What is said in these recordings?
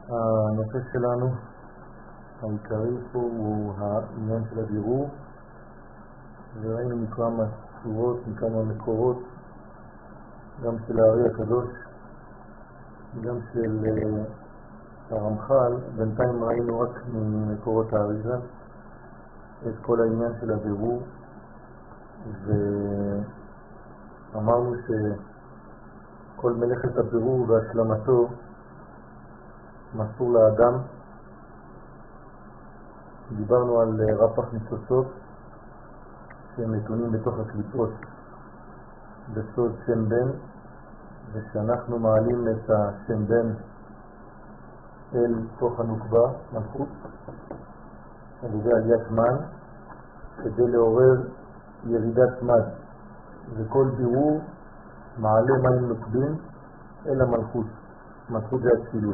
הנושא שלנו העיקרי פה הוא העניין של הבירור, וראינו מכמה צורות, מכמה מקורות, גם של הארי הקדוש, גם של הרמח"ל. בינתיים ראינו רק ממקורות האריזה את כל העניין של הבירור, ואמרנו שכל מלאכת הבירור והשלמתו מסור לאדם. דיברנו על רפ"ח ניצוצות שהם נתונים בתוך הקליפות בסוד שם בן, ושאנחנו מעלים את השם בן אל תוך הנוקבה, מלכות, על ידי עליית מן, כדי לעורר ירידת מד, וכל בירור מעלה מים נוקבים אל המלכות. מלכות זה התפילות,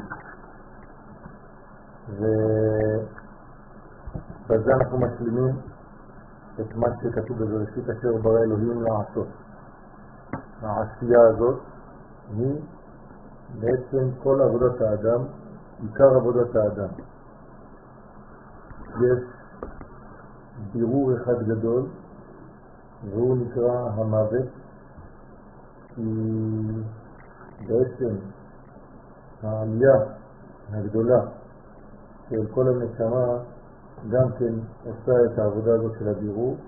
ובזה אנחנו משלימים את מה שכתוב בבראשית אשר ברא אלוהים לעשות. העשייה הזאת היא בעצם כל עבודת האדם, עיקר עבודת האדם. יש בירור אחד גדול והוא נקרא המוות, כי בעצם העלייה הגדולה של כל הנשמה גם כן עושה את העבודה הזאת של הבירור.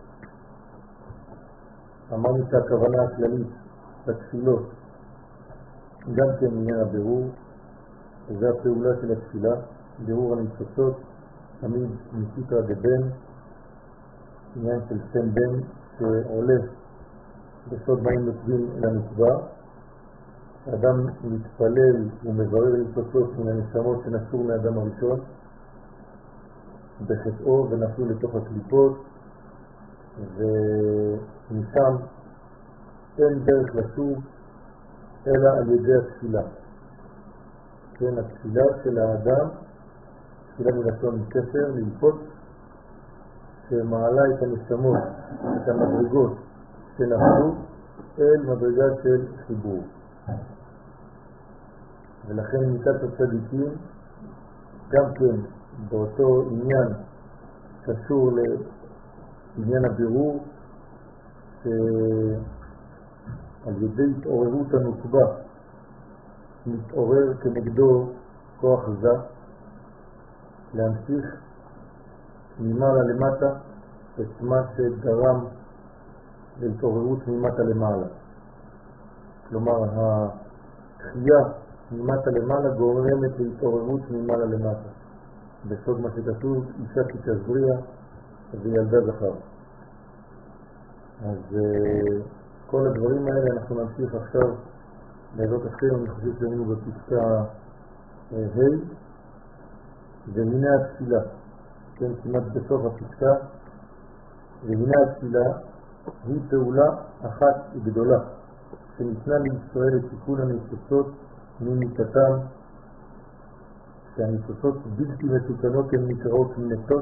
אמרנו שהכוונה הכללית בתפילות גם כן עניין הבירור, וזה הפעולה של התפילה, בירור הניצוצות, תמיד מסיתרא דבן, עניין של שם בן שעולה בסוד מים נוקבים לנקבה. האדם מתפלל ומברר ניצוצות מן הנשמות שנשאו מהאדם הראשון בחטאו ונפלו לתוך הקליפות, ומשם אין דרך לשוב אלא על ידי התפילה. כן, התפילה של האדם, תפילה מלשון ספר, ללפות, שמעלה את הנשמות, את המדרגות שנפלו אל מדרגה של חיבור. ולכן מיתת הצדיקים גם כן באותו עניין קשור לעניין הבירור, שעל ידי התעוררות הנוקבה מתעורר כנגדו כוח זה להמשיך ממעלה למטה את מה שגרם להתעוררות ממטה למעלה. כלומר, התחייה ממטה למעלה גורמת להתעוררות ממעלה למטה. בסוד מה שכתוב, אישה תתזריע וילדה זכר. אז כל הדברים האלה אנחנו נמשיך עכשיו בעזרת השם. אני חושב שהיינו בפסקה ה' והנה התפילה, כן, כמעט בסוף הפסקה. והנה התפילה היא פעולה אחת גדולה שניתנה לישראל לתיקון הניצוצות ממיתתם, שהניצוצות בלתי מתוקנות הן נקראות מתות,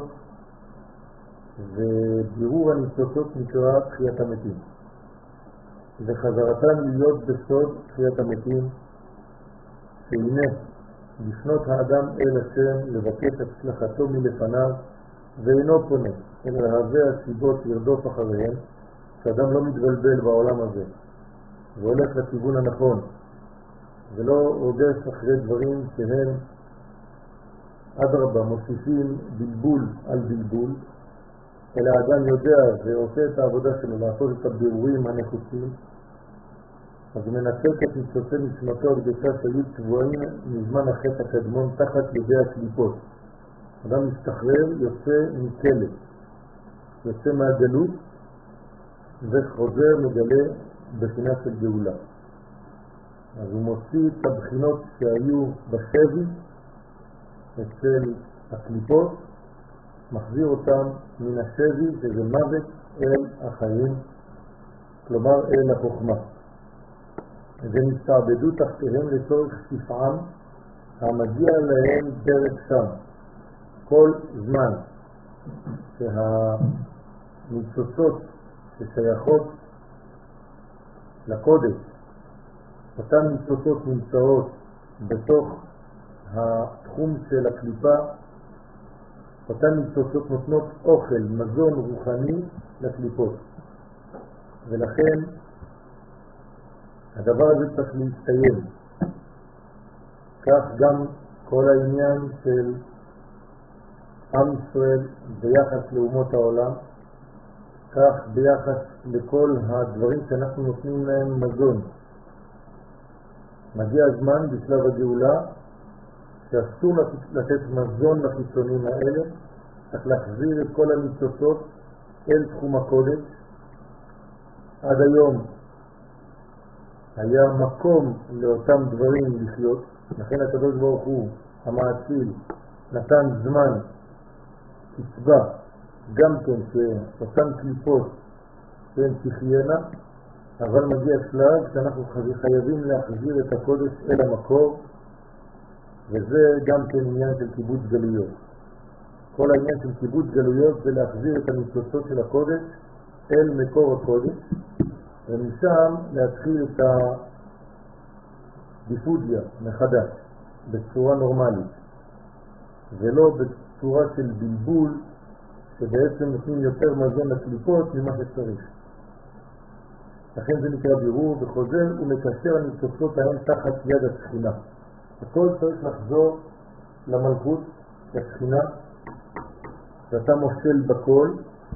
ובירור הניצוצות נקרא תחיית המתים, וחזרתם להיות בסוד תחיית המתים, שהנה לפנות האדם אל השם לבקש הצלחתו מלפניו, ואינו פונה אל רעבי הסיבות לרדוף אחריהם, שאדם לא מתבלבל בעולם הזה והולך לכיוון הנכון ולא רודף אחרי דברים שהם אדרבה מוסיפים בלבול על בלבול, אלא האדם יודע ועושה את העבודה שלו לעשות את הבירורים הנחוצים, אז הוא מנצל את ניצוצי נשמתו הקדושה שהיו צבועים מזמן החטא הקדמון תחת ידי הקליפות. אדם משתחרר, יוצא מכלא, יוצא מהגלות וחוזר מגלה בחינה של גאולה. אז הוא מוציא את הבחינות שהיו בשבי אצל הקליפות, מחזיר אותם מן השבי, שזה מוות, אל החיים, כלומר אל החוכמה. ונצטעבדו תחתיהם לצורך שפעם המגיע להם דרך שם. כל זמן שהניצוצות ששייכות לקודש, אותן ניצוצות נמצאות בתוך בתחום של הקליפה, אותן ניצוצות נותנות אוכל, מזון רוחני לקליפות. ולכן הדבר הזה צריך להסתיים. כך גם כל העניין של עם ישראל ביחס לאומות העולם, כך ביחס לכל הדברים שאנחנו נותנים להם מזון. מגיע הזמן בשלב הגאולה שאסור לתת מזון לחיצונים האלה, צריך להחזיר את כל הניצוצות אל תחום הקודש. עד היום היה מקום לאותם דברים לחיות, לכן הקדוש ברוך הוא המאציל נתן זמן קצבה גם כן שאותן קליפות שהן תחיינה, אבל מגיע שלב שאנחנו חייבים להחזיר את הקודש אל המקור, וזה גם כן עניין של קיבוץ גלויות. כל העניין של קיבוץ גלויות זה להחזיר את הניצוצות של הקודש אל מקור הקודש, ומשם להתחיל את הדיפודיה מחדש בצורה נורמלית, ולא בצורה של בלבול שבעצם נותנים יותר מזון לקליפות ממה שצריך. לכן זה נקרא בירור וחוזר ומקשר הניצוצות להם תחת יד השכינה. הכל צריך לחזור למלכות, לשכינה, שאתה מושל בכל,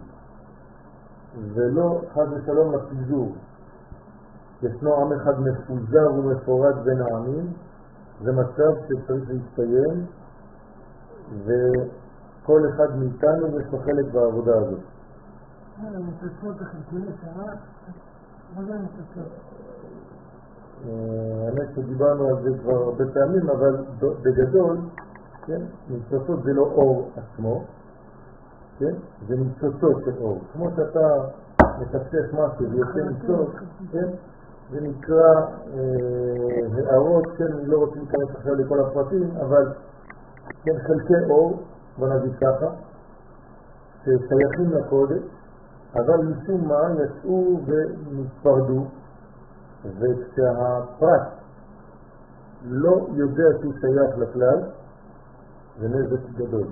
ולא חד ושלום לפיזור. ישנו עם אחד מפוזר ומפורד בין העמים, זה מצב שצריך להסתיים, וכל אחד מאיתנו יש לו חלק בעבודה הזאת. הניצוצות בחלקולי שרה, מה זה הניצוצות? האמת שדיברנו על זה כבר הרבה פעמים, אבל בגדול, כן, ניצוצות זה לא אור עצמו, כן? זה ניצוצות של אור. כמו שאתה מתפסף משהו ויוצא ניצוץ, כן? זה נקרא הערות, כן, אני לא רוצה להיכנס עכשיו לכל הפרטים, אבל כן, חלקי אור, בוא נגיד ככה, ששייכים לקודש, אבל משום מה יצאו ונתפרדו, וכשהפרט לא יודע שהוא שייך לכלל, זה נזק גדול.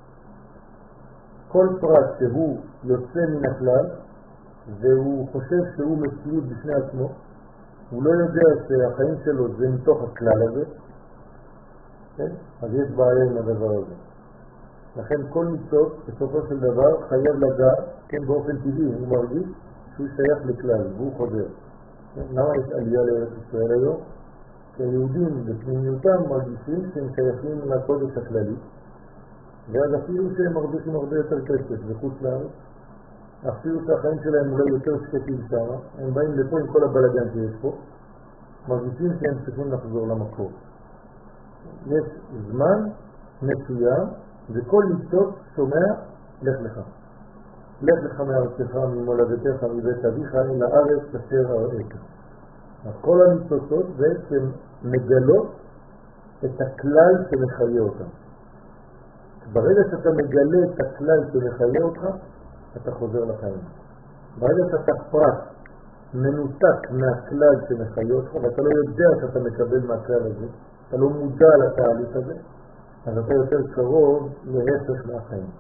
כל פרט שהוא יוצא מן הכלל, והוא חושב שהוא מציאות בפני עצמו, הוא לא יודע שהחיים שלו זה מתוך הכלל הזה, כן? אז יש בעיה עם הדבר הזה. לכן כל ניצוץ בסופו של דבר חייב לדעת, כן, באופן טבעי הוא מרגיש שהוא שייך לכלל והוא חוזר. כן? למה יש עלייה לארץ ישראל היום? כי היהודים בפנימיותם מרגישים שהם שייכים לקודש הכללי, ואז אפילו שהם מרגישים הרבה יותר כסף בחוץ לארץ, אפילו שהחיים שלהם אולי יותר שקטים שם, הם באים לפה עם כל הבלגן שיש פה, מרגישים שהם צריכים לחזור למקור. יש זמן מסוים, וכל ניצוץ שומע, לך לך. לך לך מארצך, ממולדתך, מבית אביך, אל הארץ אשר אראך. אז כל הניצוצות בעצם מגלות את הכלל שמחיה אותם. ברגע שאתה מגלה את הכלל שמחיה אותך, אתה חוזר לחיים. ברגע שאתה פרט מנותק מהכלל שמחיה אותך, ואתה לא יודע שאתה מקבל מהכלל הזה, אתה לא מודע לתהליך הזה, אז אתה יותר קרוב להפך מהחיים.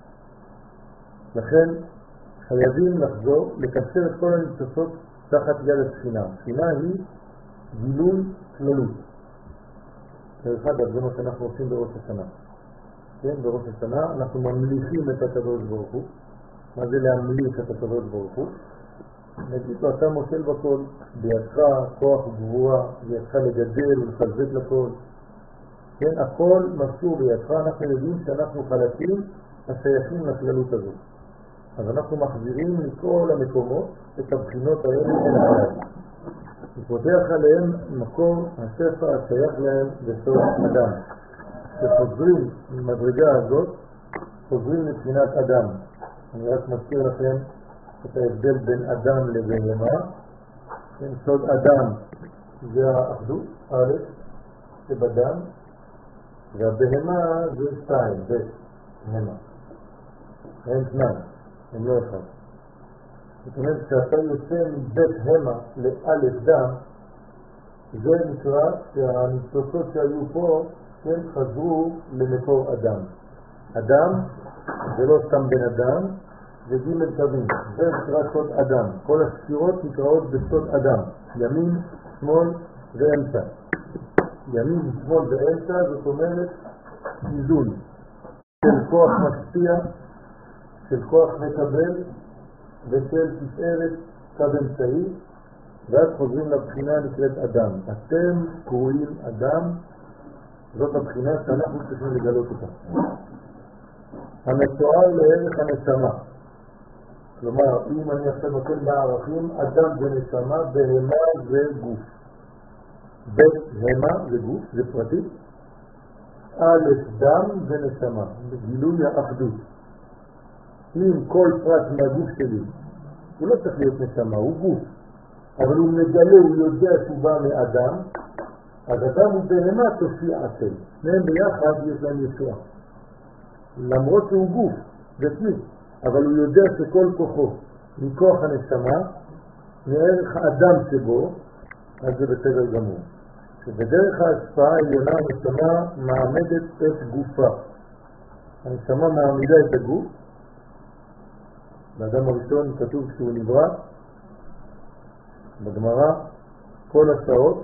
לכן חייבים לחזור, לקצר את כל הניצוצות תחת יד השכינה. השכינה היא גילוי כללות. דרך אגב, זה מה שאנחנו עושים בראש השנה. כן, בראש השנה אנחנו ממליכים את הקדוש ברוך הוא. מה זה להמליך את הקדוש ברוך הוא? נגיד לו, אתה מושל בכל, בידך כוח וגבורה, בידך לגדל ולחזק לכל. כן, הכל מסור בידך, אנחנו יודעים שאנחנו חלקים השייכים לכללות הזאת. אז אנחנו מחזירים מכל המקומות את הבחינות האלה של הכלל. ופותח עליהם מקום השפע השייך להם בסוף אדם. כשחוזרים ממדרגה הזאת, חוזרים לבחינת אדם. אני רק מזכיר לכם את ההבדל בין אדם לבהמה. כן, סוד אדם זה האחדות, א', שבדם, והבהמה זה שתיים, ב', בהמה. הם שניים, הם לא אחד. זאת אומרת, כשאתה יוצא מבית המה לאלף דם, זה נקרא שהניצוצות שהיו פה כן, חזרו למקור אדם. אדם זה לא סתם בן אדם, זה ג' קווים, זה נקרא סוד אדם. כל הספירות נקראות בסוד אדם, ימין, שמאל ואמצע. ימין, שמאל ואמצע זאת אומרת איזון של כוח משפיע, של כוח מקבל ושל תפארת קו אמצעי, ואז חוזרים לבחינה נקראת אדם. אתם קוראים אדם, זאת הבחינה שאנחנו צריכים לגלות אותה. המתואר לערך הנשמה. כלומר, אם אני עכשיו נותן בערכים, אדם זה נשמה, בהמה זה גוף. בהמה זה גוף, זה פרטי. א' דם זה נשמה, גילוי האחדות. אם כל פרט מהגוף שלי, הוא לא צריך להיות נשמה, הוא גוף. אבל הוא מגלה, הוא יודע שהוא בא מאדם, אז אדם הוא בהמה תופיע עצל. שניהם ביחד יש להם ישועה. למרות שהוא גוף, זה פני, אבל הוא יודע שכל כוחו מכוח הנשמה, מערך האדם שבו, אז זה בסדר גמור. שבדרך ההשפעה העליונה הנשמה מעמדת את גופה. הנשמה מעמידה את הגוף. באדם הראשון כתוב שהוא נברא, בגמרא, כל השעות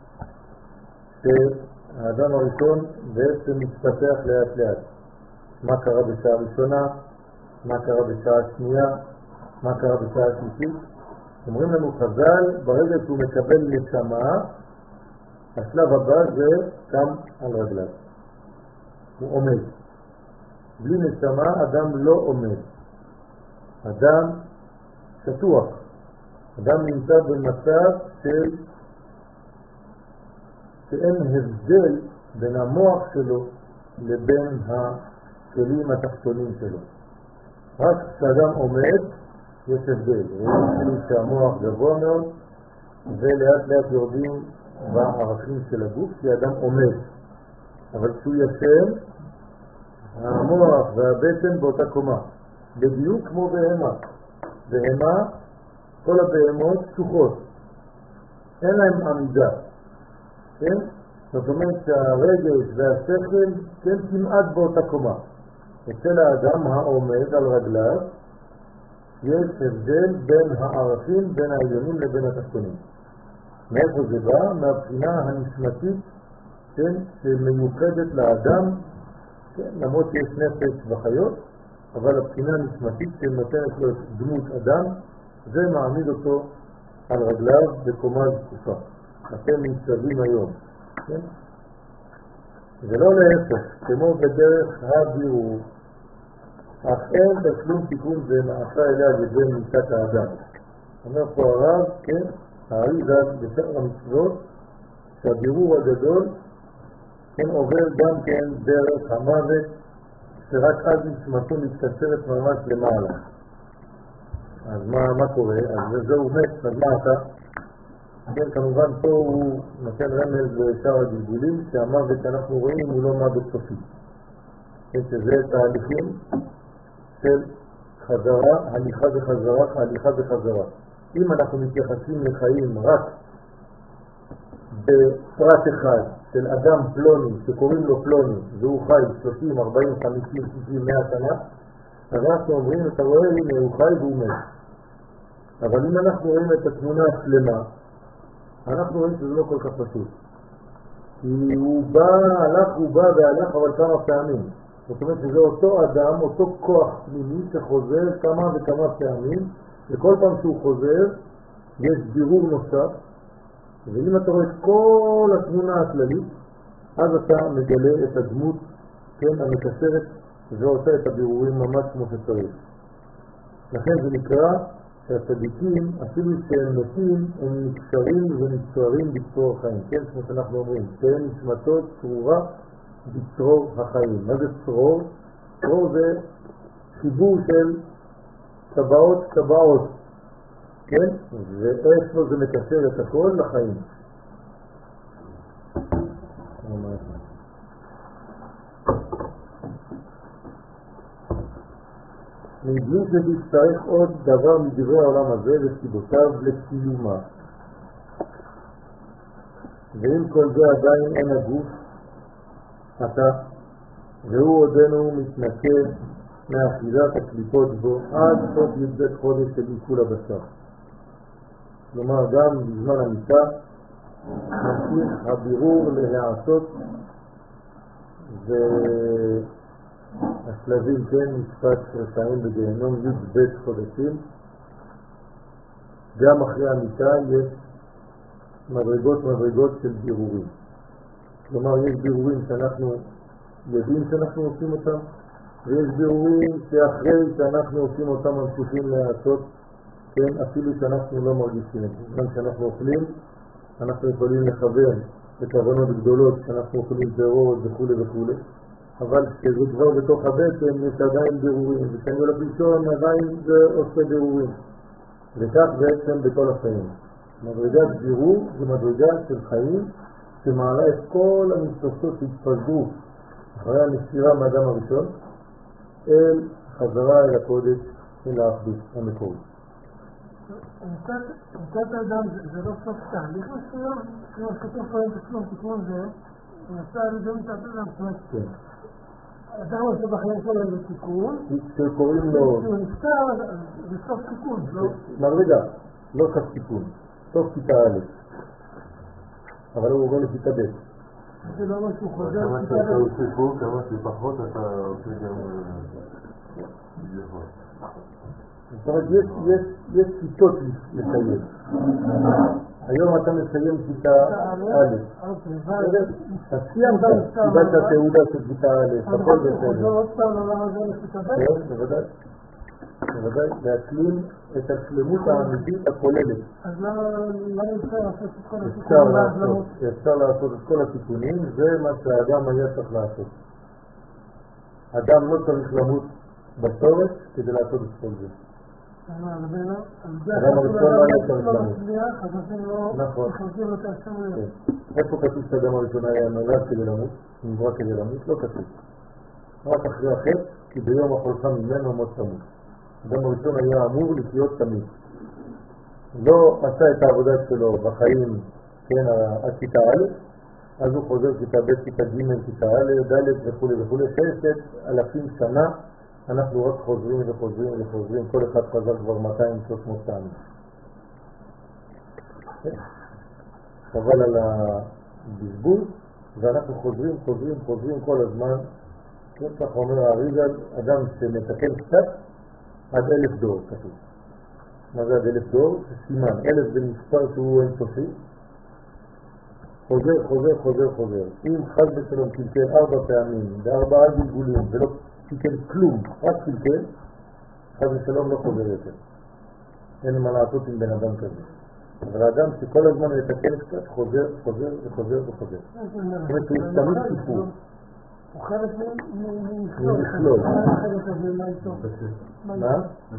שהאדם הראשון בעצם מתפתח לאט לאט. מה קרה בשעה ראשונה, מה קרה בשעה שנייה, מה קרה בשעה שלישית. אומרים לנו חז"ל, ברגע שהוא מקבל נשמה, השלב הבא זה קם על רגליו. הוא עומד. בלי נשמה אדם לא עומד. אדם שטוח. אדם נמצא במצב שאין הבדל בין המוח שלו לבין הכלים התחתונים שלו. רק כשאדם עומד יש הבדל. רואים שהמוח גבוה מאוד ולאט לאט יורדים בערכים של הגוף כי האדם עומד. אבל כשהוא ישן, המוח והבטן באותה קומה. בדיוק כמו בהמה. בהמה, כל הבהמות פתוחות. אין להם עמידה. כן? זאת אומרת שהרגש והשכל כן כמעט באותה קומה. אצל האדם העומד על רגליו יש הבדל בין הערכים, בין העליונים לבין התחתונים. מאיפה זה בא? מהבחינה הנשמתית, כן, שמיוחדת לאדם, כן, למרות שיש נפש בחיות, אבל הבחינה הנשמתית שנותנת לו דמות אדם, זה מעמיד אותו על רגליו בקומה זקופה. אתם ניצבים היום. כן? זה לא להפך, כמו בדרך הבירור, אך אין תשלום תיקון זה נעשה אליה על ידי מיתת האדם. אומר פה הרב, כן, האריז"ל בספר המצוות, שהבירור הגדול כן עובר גם כן דרך המוות, שרק אז נשמתו מתקשרת ממש למעלה. אז מה קורה? אז זהו מת, אז מה אתה? כן, כמובן פה הוא נותן רמז בשאר הגלגולים, שהמוות שאנחנו רואים הוא לא מוות סופי. כן, שזה תהליכים של חזרה, הליכה וחזרה, הליכה וחזרה. אם אנחנו מתייחסים לחיים רק בפרט אחד של אדם פלוני שקוראים לו פלוני והוא חי 30, 40, 50, 60, 100 שנה, אז אנחנו אומרים, אתה רואה, הנה הוא חי והוא מת. אבל אם אנחנו רואים את התמונה השלמה, אנחנו רואים שזה לא כל כך פשוט. כי הוא בא, הלך, הוא בא והלך, אבל כמה פעמים. זאת אומרת שזה אותו אדם, אותו כוח פנימי שחוזר כמה וכמה פעמים, וכל פעם שהוא חוזר יש בירור נוסף, ואם אתה רואה את כל התמונה הכללית, אז אתה מגלה את הדמות, כן, המקשרת, ועושה את הבירורים ממש כמו שצריך. לכן זה נקרא שהצדיקים, אפילו שהם מתים, הם נקשרים ונצטרים בצרור החיים. כן, כמו שאנחנו אומרים, שהם נשמתו צרורה בצרור החיים. מה זה צרור? צרור זה חיבור של טבעות, כן? ואיפה זה מקשר את הכל לחיים. מבלי שתצטרך עוד דבר מדברי העולם הזה וסיבותיו לקיומה. ועם כל זה עדיין אין הגוף אתה, והוא עודנו מתנקה מאחיזת הקליפות בו עד סוף י"ב חודש של עיכול הבשר. כלומר, גם בזמן המיטה ממשיך הבירור להיעשות, והשלבים כן משפט רשעים בגיהנום י"ב חודשים. גם אחרי המיטה יש מדרגות של בירורים. כלומר, יש בירורים שאנחנו יודעים שאנחנו עושים אותם, ויש בירורים שאחרי שאנחנו עושים אותם ממשיכים לעשות, כן, אפילו שאנחנו לא מרגישים את זה. גם כשאנחנו אוכלים, אנחנו יכולים לכוון לכוונות גדולות, שאנחנו אוכלים פירות וכו' וכו'. אבל כשזה כבר בתוך הבטן יש עדיין בירורים, וכשאני הולך לישון עדיין זה עושה בירורים. וכך בעצם בכל החיים. מדרגת בירור זה מדרגה של חיים שמעלה את כל המסתוסות שהתפזרו אחרי הנסירה מהאדם הראשון אל חזרה אל הקודש, אל האחדות המקורית. נקודת האדם זה לא סוף תהליך מסוים, כמו שכתוב פעמים תשלום תיקון זה, נעשה על ידי נקודת האדם, זאת אומרת, האדם עושה בחיים שלו איזה תיקון, שקוראים לו... כשהוא נפטר זה סוף תיקון, לא? מדרגה, לא סוף תיקון, סוף כיתה א', אבל הוא עובר לכיתה ב'. זה לא מה שהוא חוזר כמה לכיתה שאתה ב'. עושה פה, כמה שפחות אתה עושה גם... זאת אומרת, יש כיתות לסיים. היום אתה מסיים כיתה א'. אז סיימת, קיבלת תעודה של כיתה א', הכל בסדר. עוד פעם למה זה לכיתה ב'? כן, בוודאי. בוודאי, להשלים את השלמות האמיתית הכוללת. אז למה אפשר לעשות את כל התיקונים? אפשר לעשות את כל התיקונים, זה מה שהאדם היה צריך לעשות. אדם לא צריך למות בשורש כדי לעשות את כל זה. אדם הראשון לא היה צריך למות. נכון. איפה כתוב שאדם הראשון היה נולד כדי למות? נברא כדי למות? לא כתוב. רק אחרי החטא, כי ביום החולך ממנו מות תמות. אדם הראשון היה אמור לחיות תמיד. לא עשה את העבודה שלו בחיים, כן, עד כיתה א', אז הוא חוזר כיתה ב', כיתה ג', כיתה א', ד' וכו' וכו'. 6,000 שנה אנחנו רק חוזרים וחוזרים וחוזרים, כל אחד חזר כבר 200-300 פעמים. חבל על הבזבוז, ואנחנו חוזרים כל הזמן. כן, כך אומר האריז"ל, אדם שמתקן קצת, עד 1,000 דור כתוב. מה זה עד 1,000 דור? זה סימן. 1,000 זה מספר שהוא אינסופי. חוזר. אם חד ושלום קלקל 4 פעמים, ב4 גלגולים, ולא קלקל כלום, רק קלקל, חד ושלום לא חוזר יותר. אין מה לעשות עם בן אדם כזה. אבל האדם שכל הזמן מתקן קצת, חוזר. זאת אומרת, הוא תמיד סיפור. הוא חלק ממכלול. מה?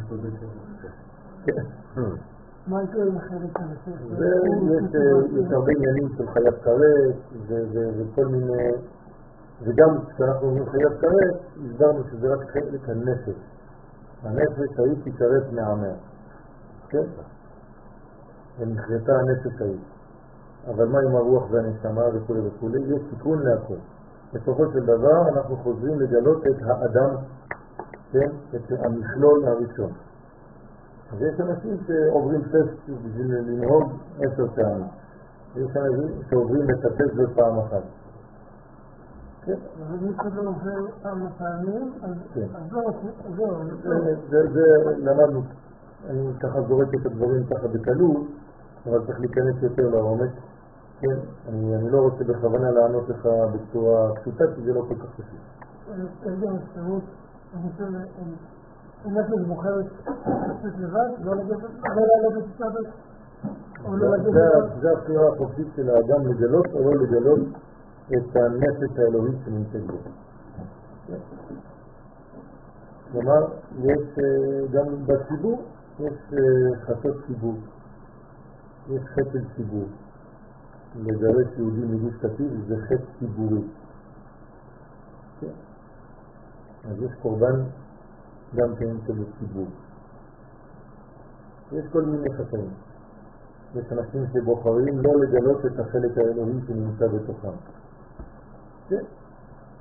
מה יקרה עם החלק הזה? יש הרבה עניינים של חייב כרת וכל מיני, וגם כשאנחנו אומרים חייב כרת, הסברנו שזה רק חלק הנפש. הנפש הייתי כרת מעמר. כן? ונחייתה הנפש היית. אבל מה עם הרוח והנשמה וכו' וכו'? יש תיקון להכל. בסופו של דבר אנחנו חוזרים לגלות את האדם, כן? את המכלול הראשון. אז יש אנשים שעוברים טסט בשביל לנהוג 10 פעמים. יש אנשים שעוברים את הטסט בפעם אחת. כן? אבל מי שלא עובר כמה פעמים, אז זה למדנו. אני ככה זורק את הדברים ככה בקלות, אבל צריך להיכנס יותר לעומק. כן, אני לא רוצה בכוונה לענות לך בצורה פשוטה, כי זה לא כל כך פשוט. איזה אפשרות, אני חושב, נפש בוחרת לצאת לבד, לא לגבת את סבא? זה הבחירה החופשית של האדם לגלות או לא לגלות את הנפש האלוהית שנמצאת בו. כלומר, יש גם בציבור, יש חטות ציבור, יש חטא של ציבור. לגרש יהודים מגוש קטיף זה חטא ציבורי. אז יש קורבן גם כן של הציבור. יש כל מיני חטאים. יש אנשים שבוחרים לא לגלות את החלק האלוהי שנמצא בתוכם. כן.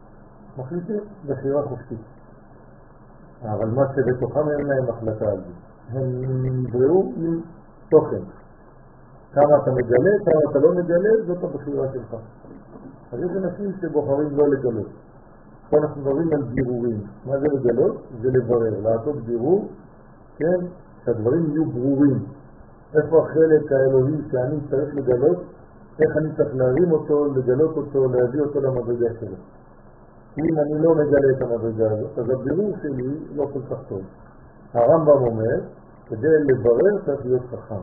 מחליטים בחירה חופשית. אבל מה שבתוכם אין להם החלטה על זה. הם נבראו עם תוכן. כמה אתה מגלה, כמה אתה לא מגלה, זאת הבחירה שלך. אז יש אנשים שבוחרים לא לגלות. פה אנחנו מדברים על בירורים. מה זה לגלות? זה לברר, לעשות בירור, כן? שהדברים יהיו ברורים. איפה החלק האלוהי שאני צריך לגלות, איך אני צריך להרים אותו, לגלות אותו, להביא אותו למדרגה שלו. אם אני לא מגלה את המדרגה הזאת, אז הבירור שלי לא כל כך טוב. הרמב"ם אומר, כדי לברר צריך להיות חכם.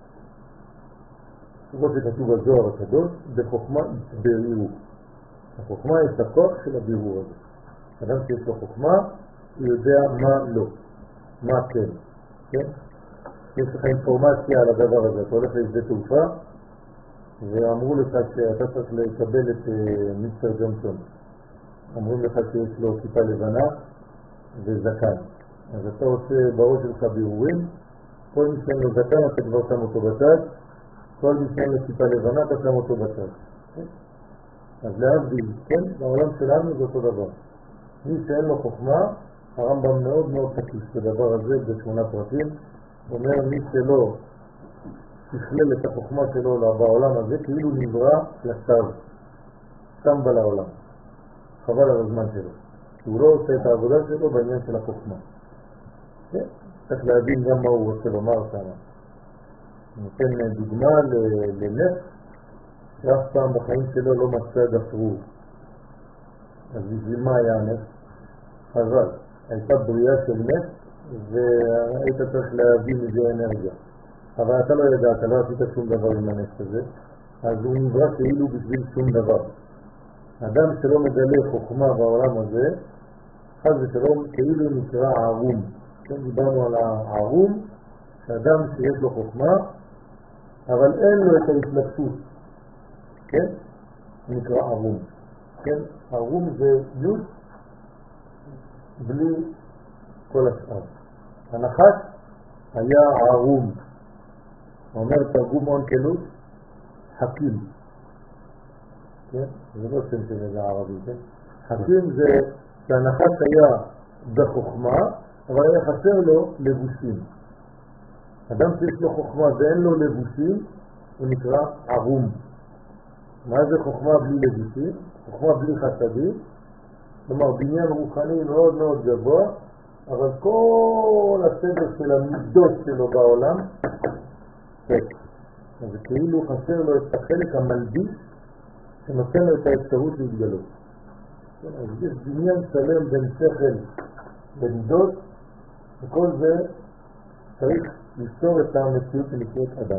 כמו שכתוב בזוהר הקדוש, בחוכמה יתברירו. החוכמה יש הכוח של הבירור הזה. אדם שיש לו חוכמה, הוא יודע מה לא, מה כן. כן? יש לך אינפורמציה על הדבר הזה. אתה הולך לשדה תעופה, ואמרו לך שאתה צריך לקבל את מיסטר ג'ונסון. אמרו לך שיש לו כיפה לבנה וזקן. אז אתה עושה בראש שלך בירורים, כל מי שאין לו זקן אתה כבר שם אותו בצד, כל מי שאין לו כיפה לבנה אתה שם אותו בצד. אז להבדיל, כן? בעולם שלנו זה אותו דבר. מי שאין לו חוכמה, הרמב"ם מאוד מאוד תקיף בדבר הזה בשמונה פרטים, אומר מי שלא תכלל את החוכמה שלו בעולם הזה, כאילו נברא לצו, סתם בא לעולם. חבל על הזמן שלו. הוא לא עושה את העבודה שלו בעניין של החוכמה. כן? צריך להבין גם מה הוא רוצה לומר שם. נותן דוגמה לנפט, שאף פעם בחיים שלו לא מצא דפרור. אז בשביל מה היה נפט? חבל. הייתה בריאה של נפט, והיית צריך להביא מזה אנרגיה. אבל אתה לא ידעת, לא עשית שום דבר עם הנפט הזה, אז הוא נברא כאילו בשביל שום דבר. אדם שלא מגלה חוכמה בעולם הזה, חס ושלום כאילו נקרא ערום. כן, דיברנו על הערום, שאדם שיש לו חוכמה, אבל אין לו את ההתלבטות. כן? הוא נקרא ערום. כן? ערום זה יוד בלי כל השאר. הנחש היה ערום. אומר תרגום אונקלוס, חכים. כן? זה לא שם של איזה ערבי, כן? חכים זה שהנחש היה בחוכמה, אבל היה חסר לו לבושים. אדם שיש לו חוכמה ואין לו לבושים, הוא נקרא ערום. מה זה חוכמה בלי לבושים? חוכמה בלי חסדים, כלומר בניין רוחני מאוד מאוד גבוה, אבל כל הסדר של המידות שלו בעולם, אז כאילו חסר לו את החלק המלביש, שנותן לו את האפשרות להתגלות. אז יש בניין שלם בין שכל ומידות, וכל זה צריך לפתור את המציאות שנקראת אדם.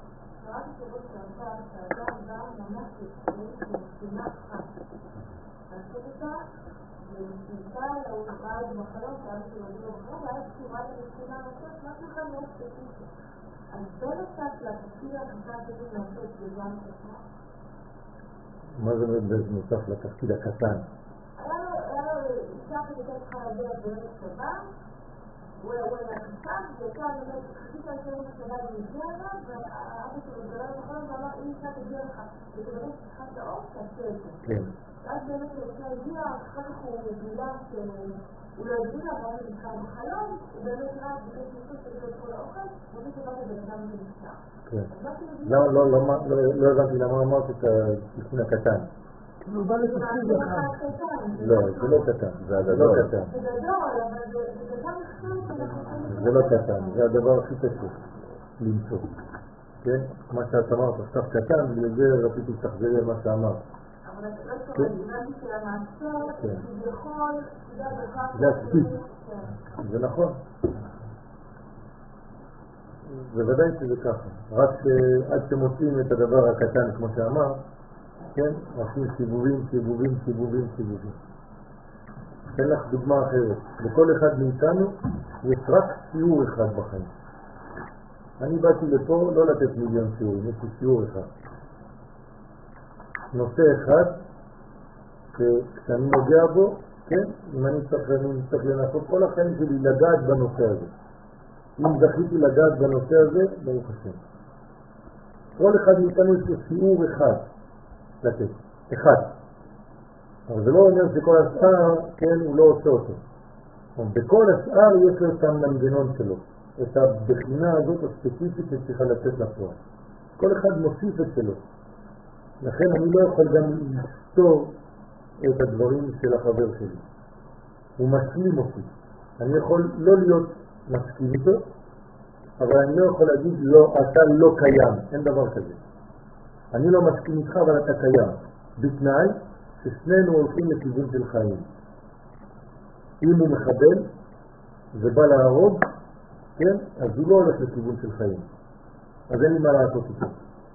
מה זה נוסף לתפקיד הקטן? היה לו אישה שתתת לך להגיע לבית צבא, הוא נכנס, ויצא באמת, חשית על שם הצבא במגיע לו, ואבא שלו גדולה למחון ואמר, אם אישה תגיע לך ותברך שתחת לאור, תעשה את זה. כן. ואז באמת כשאישה הגיעה, אחר כך הוא מגילה שהוא לא הגיע, ואז הוא נזכר בחלום, הוא באמת רק בגלל שניסות של כל האוכל, ומי שבאת את הבן אדם ונפטר. כן. לא הבנתי למה אמרת את התיקון הקטן. הוא בא לתפקיד אחד. לא, זה לא קטן, זה הדבר קטן. זה גדול, אבל זה גם מחשוב. זה לא קטן, זה הדבר הכי פשוט למצוא. כן? מה שאת אמרת, עכשיו קטן, ולזה רציתי שתחזרי על מה שאמרת. אבל את לא שואלת, הבנתי שהמעשה, כביכול, זה הספיק. זה נכון. בוודאי שזה ככה. רק עד שמוצאים את הדבר הקטן, כמו שאמר, כן? עושים סיבובים. אתן לך דוגמה אחרת. לכל אחד מאיתנו יש רק שיעור אחד בחיים. אני באתי לפה לא לתת מיליון שיעורים, יש לי שיעור אחד. נושא אחד, כשאני נוגע בו, כן? אם אני צריך לנסות כל החיים שלי לגעת בנושא הזה. אם זכיתי לגעת בנושא הזה, ברוך השם. כל אחד מאיתנו יש לו שיעור אחד לתת. אחד. אבל זה לא אומר שכל השאר, כן, הוא לא עושה אותו. בכל השאר יש לו את המנגנון שלו, את הבחינה הזאת הספציפית שצריכה לתת לפועל. כל אחד מוסיף את שלו. לכן אני לא יכול גם לסתור את הדברים של החבר שלי. הוא משלים אותי. אני יכול לא להיות מסכים איתו, אבל אני לא יכול להגיד לא, אתה לא קיים. אין דבר כזה. אני לא מסכים איתך, אבל אתה קיים. בתנאי ששנינו הולכים לכיוון של חיים. אם הוא מחבל ובא להרוג, כן, אז הוא לא הולך לכיוון של חיים. אז אין לי מה לעשות איתו.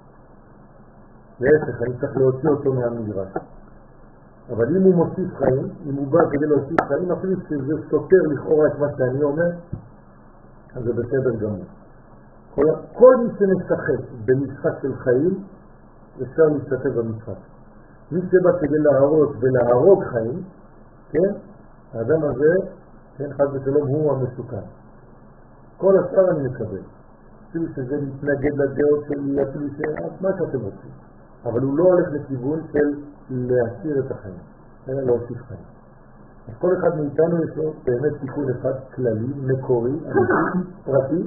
להפך, אני צריך להוציא אותו מהמגרש. אבל אם הוא מוסיף חיים, אם הוא בא כדי להוסיף חיים, אפילו שזה סותר לכאורה את מה שאני אומר, אז זה בסדר גמור. כל מי שמשחק במשחק של חיים, אפשר להשתתף במשחק. מי שבא כדי להרוג ולהרוג חיים, כן, האדם הזה, כן, חד ושלום, הוא המסוכן. כל השאר אני מקבל. אפילו שזה מתנגד לדעות שלי, אפילו מה שאתם רוצים. אבל הוא לא הולך לכיוון של להסיר את החיים, אלא להוסיף חיים. אז כל אחד מאיתנו יש לו באמת תיקון אחד כללי, מקורי, אמיתי, פרטי,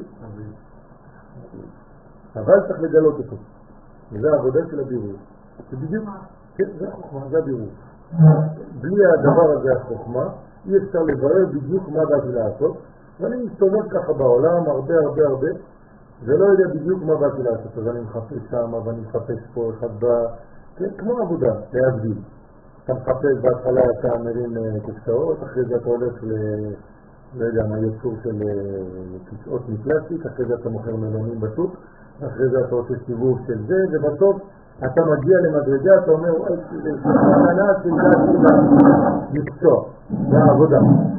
אבל צריך לגלות אותו. וזה העבודה של הבירור. זה בדיוק, כן, זה החוכמה, זה הבירור. בלי הדבר הזה החוכמה, אי אפשר לברר בדיוק מה באתי לעשות, ואני מסתובב ככה בעולם הרבה, ולא יודע בדיוק מה באתי לעשות, אז אני מחפש שם, ואני מחפש פה אחד כן, כמו עבודה, להבדיל. אתה מחפש בהתחלה, אתה מרים קופסאות, אחרי זה אתה הולך לא יודע מה, יצור של כיסאות מפלסטיק, אחרי זה אתה מוכר מלונים בשוק, אחרי זה אתה עושה סיבוב של זה, ובסוף אתה מגיע למדרגה, אתה אומר, וואי, זה סכנה של מקצוע, זה העבודה.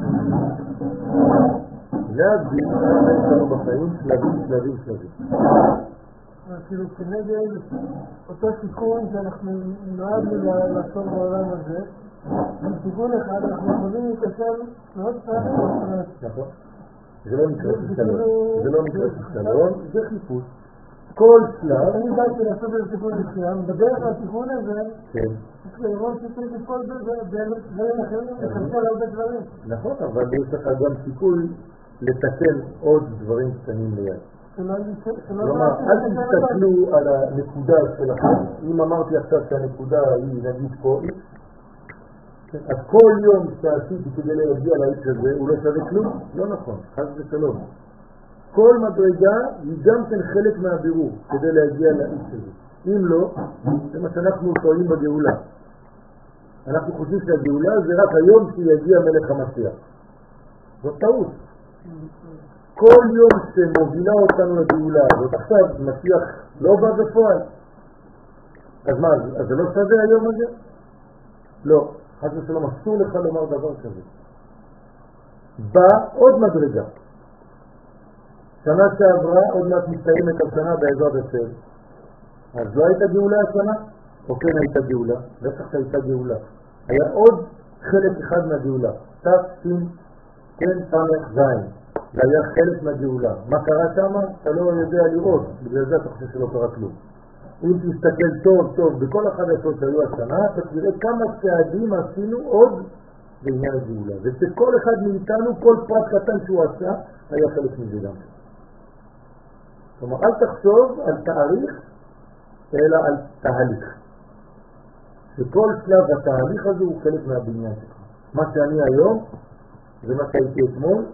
להבדיל, יש לנו בחיים שלבים. כאילו כנגד אותו תיקון שאנחנו נועדנו לעשות בעולם הזה, בתיקון אחד אנחנו יכולים להתקשר מאוד פעמים. נכון. זה לא נקרא סלון, זה חיפוש. כל שלב... אני באתי לעשות את התיקון מסוים, בדרך לתיקון הזה, צריך לראות שצריך לפעול בדברים אחרים, לחשב על הרבה דברים. נכון, אבל יש לך גם סיכוי לתקן עוד דברים קטנים ליד. כלומר, אל תסתכלו על הנקודה שלכם. אם אמרתי עכשיו שהנקודה היא נגיד פה, אז כל יום שעשיתי כדי להגיע לאיש הזה, הוא לא שווה כלום? לא נכון, חס ושלום. כל מדרגה היא גם כן חלק מהבירור כדי להגיע לאיש הזה. אם לא, זה מה שאנחנו טועים בגאולה. אנחנו חושבים שהגאולה זה רק היום שיגיע מלך המשיח. זאת טעות. כל יום שמובילה אותנו לגאולה הזאת, עכשיו משיח לא בא בפועל. אז מה, אז זה לא שווה היום הזה? לא, חס ושלום, אסור לך לומר דבר כזה. בא עוד מדרגה. שנה שעברה עוד מעט מסתיימת השנה בעזרת השם. אז לא הייתה גאולה השנה? או כן הייתה גאולה? בטח שהייתה גאולה. היה עוד חלק אחד מהגאולה. כן, סמך זין. זה היה חלק מהגאולה. מה קרה שם? אתה לא יודע לראות. בגלל זה אתה חושב שלא קרה כלום. אם תסתכל טוב בכל החדשות שהיו השנה, אתה תראה כמה צעדים עשינו עוד בעניין הגאולה. ושכל אחד מאיתנו, כל פרט קטן שהוא עשה, היה חלק מזה גם. כלומר, אל תחשוב על תאריך, אלא על תהליך. שכל שלב התהליך הזה הוא חלק מהבניין שלך. מה שאני היום, זה מה שהייתי אתמול,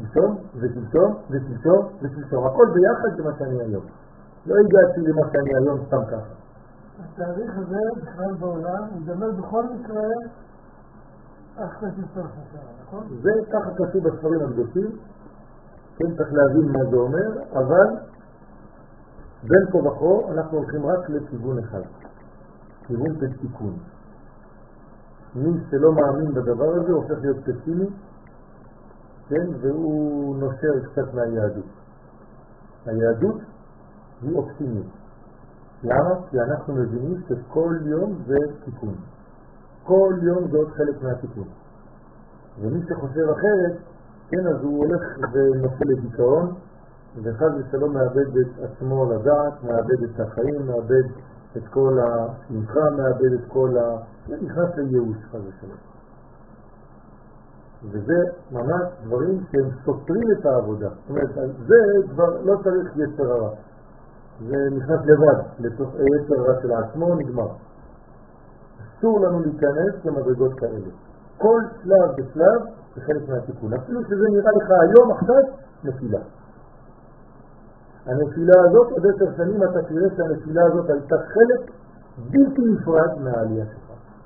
ושלשום. הכל ביחד זה מה שאני היום. לא הגעתי למה שאני היום סתם ככה. התאריך הזה בכלל בעולם, הוא דמר בכל מקרה אחרי שצריך לשם, נכון? זה ככה כתוב בספרים הקדושים, כן, צריך להבין מה זה אומר, אבל בין כה וכה אנחנו הולכים רק לכיוון אחד, כיוון של תיקון. מי שלא מאמין בדבר הזה הופך להיות פסימי, כן, והוא נושר קצת מהיהדות. היהדות היא אופטימית. למה? כי אנחנו מבינים שכל יום זה תיקון. כל יום זה עוד חלק מהתיקון. ומי שחושב אחרת, כן, אז הוא הולך ונופל לדיכאון, וחד ושלום מאבד את עצמו לדעת, מאבד את החיים, מאבד את כל השמחה, מאבד את כל זה נכנס לייאוש חס ושלום. וזה ממש דברים שהם סותרים את העבודה. זאת אומרת, זה כבר לא צריך יצר הרע. זה נכנס לבד לתוך היצר הרע של עצמו, נגמר. אסור לנו להיכנס למדרגות כאלה. כל שלב בשלב זה חלק מהתיקון. אפילו שזה נראה לך היום עכשיו נפילה. הנפילה הזאת, עוד 10 שנים אתה תראה שהנפילה הזאת הייתה חלק בלתי נפרד מהעלייה שלך.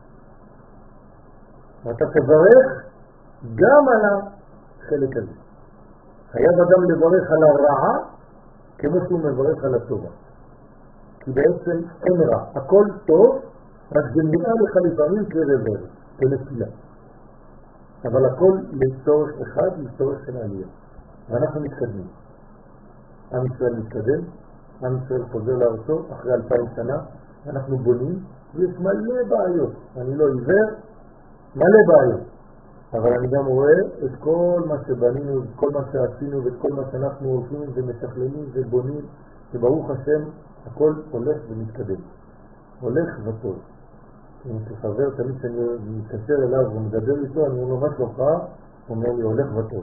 ואתה תברך גם על החלק הזה. חייב אדם לברך על הרעה כמו שהוא מברך על הטובה. כי בעצם אין רע. הכל טוב, רק זה נראה לך לפעמים כרבר, כנפילה. אבל הכל לצורך אחד, לצורך של העלייה. ואנחנו מתקדמים. עם ישראל מתקדם, עם ישראל חוזר לארצו אחרי 2000 שנה, אנחנו בונים, ויש מלא בעיות. אני לא עיוור, מלא בעיות. אבל אני גם רואה את כל מה שבנינו, את כל מה שעשינו, ואת כל מה שאנחנו הולכים ומשכללים ובונים, וברוך השם, הכל הולך ומתקדם. הולך וטוב. אם כחבר תמיד שאני מתקשר אליו ומדבר איתו, אני אומר מה שלך, הוא אומר לי הולך וטוב.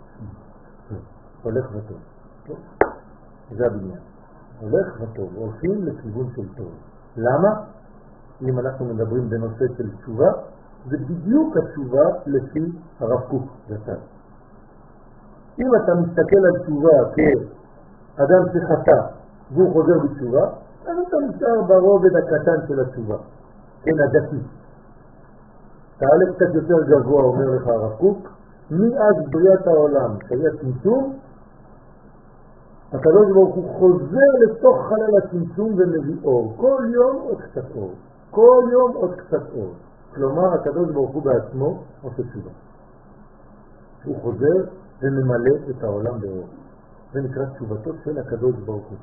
הולך וטוב. זה הבניין. הולך וטוב. הולכים לכיוון של טוב. למה? אם אנחנו מדברים בנושא של תשובה, זה בדיוק התשובה לפי הרב קוק זצ"ל. אם אתה מסתכל על תשובה כאדם שחטא והוא חוזר בתשובה, אז אתה נשאר ברובד הקטן של התשובה, כן, הדתי. תעלה קצת יותר גבוה, אומר לך הרב קוק, מאז בריאת העולם שהיה צמצום, הקדוש ברוך הוא חוזר לתוך חלל הצמצום ומביא אור. כל יום עוד קצת אור. כל יום עוד קצת אור. כלומר, הקדוש ברוך הוא בעצמו עושה תשובה. הוא חוזר וממלא את העולם באור. זה נקרא תשובתו של הקדוש ברוך הוא.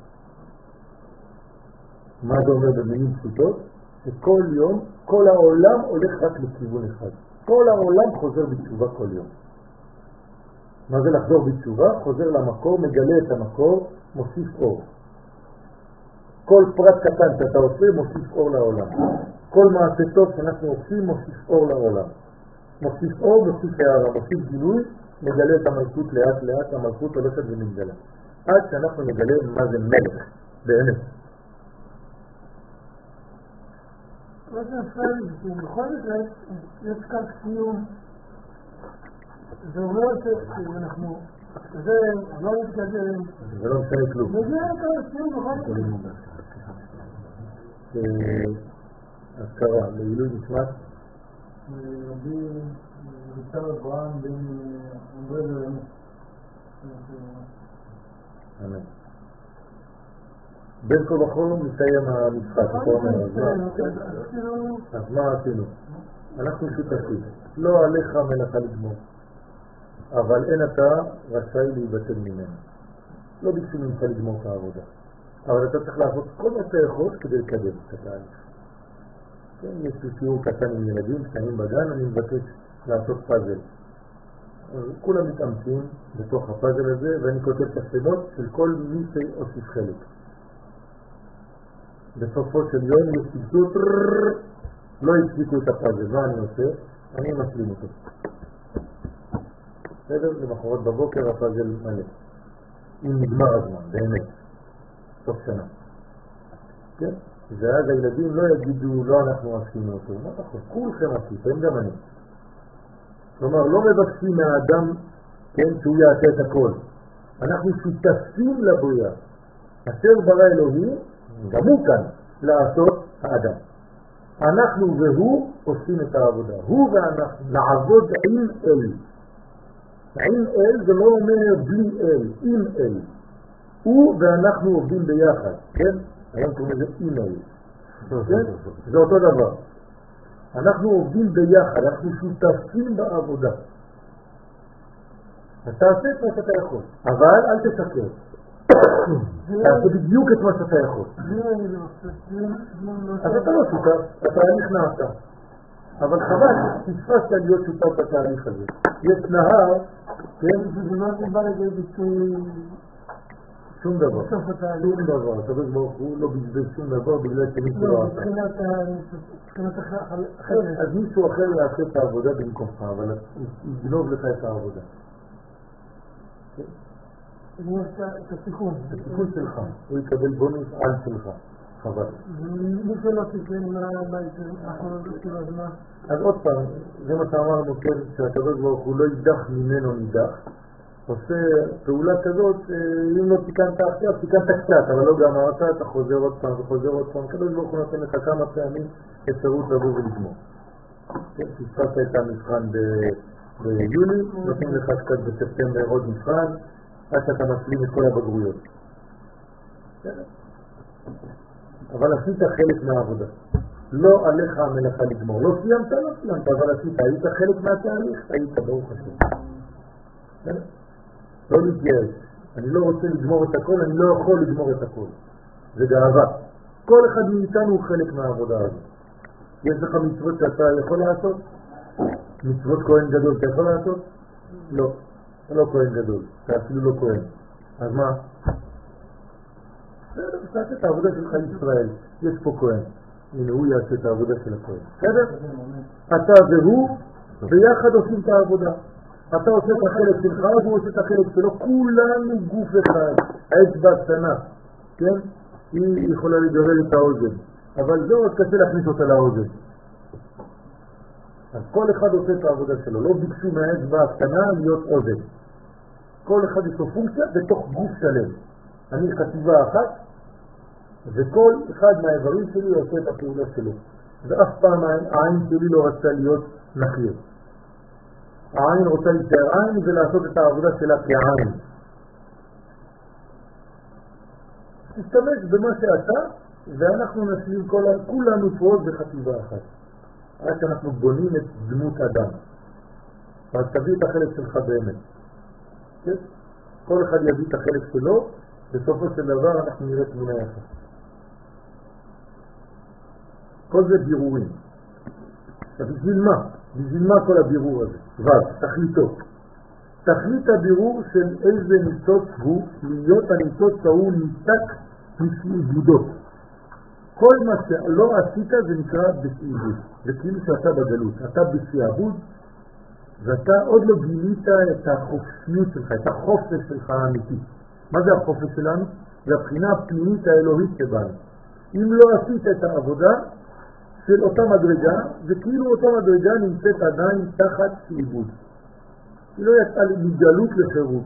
מה זה אומר במילים פשוטות? שכל יום, כל העולם הולך רק לכיוון אחד. כל העולם חוזר בתשובה כל יום. מה זה לחזור בתשובה? חוזר למקור, מגלה את המקור, מוסיף אור. כל פרט קטן שאתה עושה מוסיף אור לעולם. כל מעשה טוב שאנחנו עושים מוסיף אור לעולם. מוסיף אור, מוסיף הערה, מוסיף גילוי, מגלה את המלכות לאט לאט, המלכות הולכת ומתגלה. עד שאנחנו נגלה מה זה מלך, באמת. מה זה נפרד, שבכל מקרה יש כאן סיום. זה אומר שאנחנו נתקדם, לא נתקדם. זה לא משנה כלום. וזה כאן סיום בכל מקרה. אז קרה, לעילוי נשמת רבי ריצר אברהם בן עמרי ורמי. אמן. בין כה וכה מסיים המשחק, אתה אומר, אז מה עשינו? אנחנו שותפים, לא עליך מלאכה לגמור, אבל אין אתה רשאי להיבטל ממנו. לא ביקשו ממך לגמור את העבודה, אבל אתה צריך לעשות כל מה שאתה יכול כדי לקדם את התהליך. כן, יש לי שיעור קטן עם ילדים, קטנים בגן, אני מבקש לעשות פאזל. כולם מתאמצים בתוך הפאזל הזה, ואני כותב את השמות של כל מי שעושה חלק. בסופו של יום יש תקצות, לא הספיקו את הפאזל. מה אני עושה? אני משלים אותו. בסדר? למחרת בבוקר הפאזל מלא. אם נגמר הזמן, באמת. סוף שנה. כן? ואז הילדים לא יגידו, לא אנחנו עשינו אותו. מה נכון? כולכם עשיתם, גם אני. כלומר, לא מבקשים מהאדם, כן, שהוא יעשה את הכל. אנחנו שותפים לבריאה. אשר ברא אלוהים, גם הוא כאן, לעשות האדם. אנחנו והוא עושים את העבודה. הוא ואנחנו, לעבוד עם אל. עם אל זה לא אומר בלי אל, עם אל. הוא ואנחנו עובדים ביחד, כן? היום קוראים לזה אימייל. זה אותו דבר. אנחנו עובדים ביחד, אנחנו שותפים בעבודה. אתה תעשה את מה שאתה יכול, אבל אל תשקר. תעשה בדיוק את מה שאתה יכול. אז אתה לא שותף, התהליך נעשה. אבל חבל, תתפסת להיות שותף בתהליך הזה. יש נהר, כן? זה מה שבא לידי ביטוי שום דבר. בסוף התהליך. שום דבר. הקדוש ברוך הוא לא בזבז שום דבר בגלל שמישהו לא עשה. מבחינת אחרת. אז מישהו אחר יעשה את העבודה במקומך, אבל יגנוב לך את העבודה. את הסיכון. הסיכון שלך. הוא יקבל בונוס על שלך. חבל. מי שלא תיקן מה יקרה, אז עוד פעם, זה מה שאמרנו, כן, שהקדוש ברוך הוא לא יידח ממנו נידח. עושה פעולה כזאת, אם לא תיקנת עכשיו, תיקנת קצת, אבל לא גמרת, אתה חוזר עוד פעם וחוזר עוד פעם. הקדוש ברוך הוא נותן לך כמה פעמים אפשרות לבוא ולגמור. תפסת את המבחן ביולי, נותנים לך קצת בספטמבר עוד מבחן, עד שאתה משלים את כל הבגרויות. אבל עשית חלק מהעבודה. לא עליך המלאכה לגמור. לא סיימת, אבל עשית. היית חלק מהתהליך, היית ברוך השם. לא להתייאש. אני לא רוצה לגמור את הכל, אני לא יכול לגמור את הכל. זה גאווה. כל אחד מאיתנו הוא חלק מהעבודה הזאת. יש לך מצוות שאתה יכול לעשות? מצוות כהן גדול אתה יכול לעשות? לא. אתה לא כהן גדול. אתה אפילו לא כהן. אז מה? בסדר, תעשה את העבודה שלך ישראל. יש פה כהן. הנה הוא יעשה את העבודה של הכהן. בסדר? אתה והוא ביחד עושים את העבודה. אתה עושה את החלק שלך והוא עושה את החלק שלו. כולנו גוף אחד. האצבע הקטנה, כן? היא יכולה לגרד את האוזן. אבל זה עוד קשה להכניס אותה לאוזן. אז כל אחד עושה את העבודה שלו. לא ביקשו מהאצבע הקטנה להיות אוזן. כל אחד יש לו פונקציה בתוך גוף שלם. אני חטיבה אחת, וכל אחד מהאיברים שלי עושה את הפעולה שלו. ואף פעם העין שלי לא רצה להיות נחיר. העין רוצה להישאר עין ולעשות את העבודה שלה כעין. תשתמש במה שאתה, ואנחנו נשלים כולנו פה בחטיבה אחת. עד שאנחנו בונים את דמות אדם. אז תביא את החלק שלך באמת. כן? כל אחד יביא את החלק שלו, בסופו של דבר אנחנו נראה תמונה יפה. כל זה בירורים. בשביל מה? בשביל מה כל הבירור הזה? תכליתו. תכלית הבירור של איזה ניצוץ הוא להיות הניצוץ ההוא ניתק מסעיבודות. כל מה שלא עשית זה נקרא בסעיבוד. זה כאילו שאתה בגלות. אתה בסעיבוד ואתה עוד לא גילית את החופשיות שלך, את החופש שלך האמיתי. מה זה החופש שלנו? זה הבחינה הפנימית האלוהית שבנו. אם לא עשית את העבודה של אותה מדרגה, זה כאילו אותה מדרגה נמצאת עדיין תחת שעבוד. היא לא יצאה מגלות לחירות.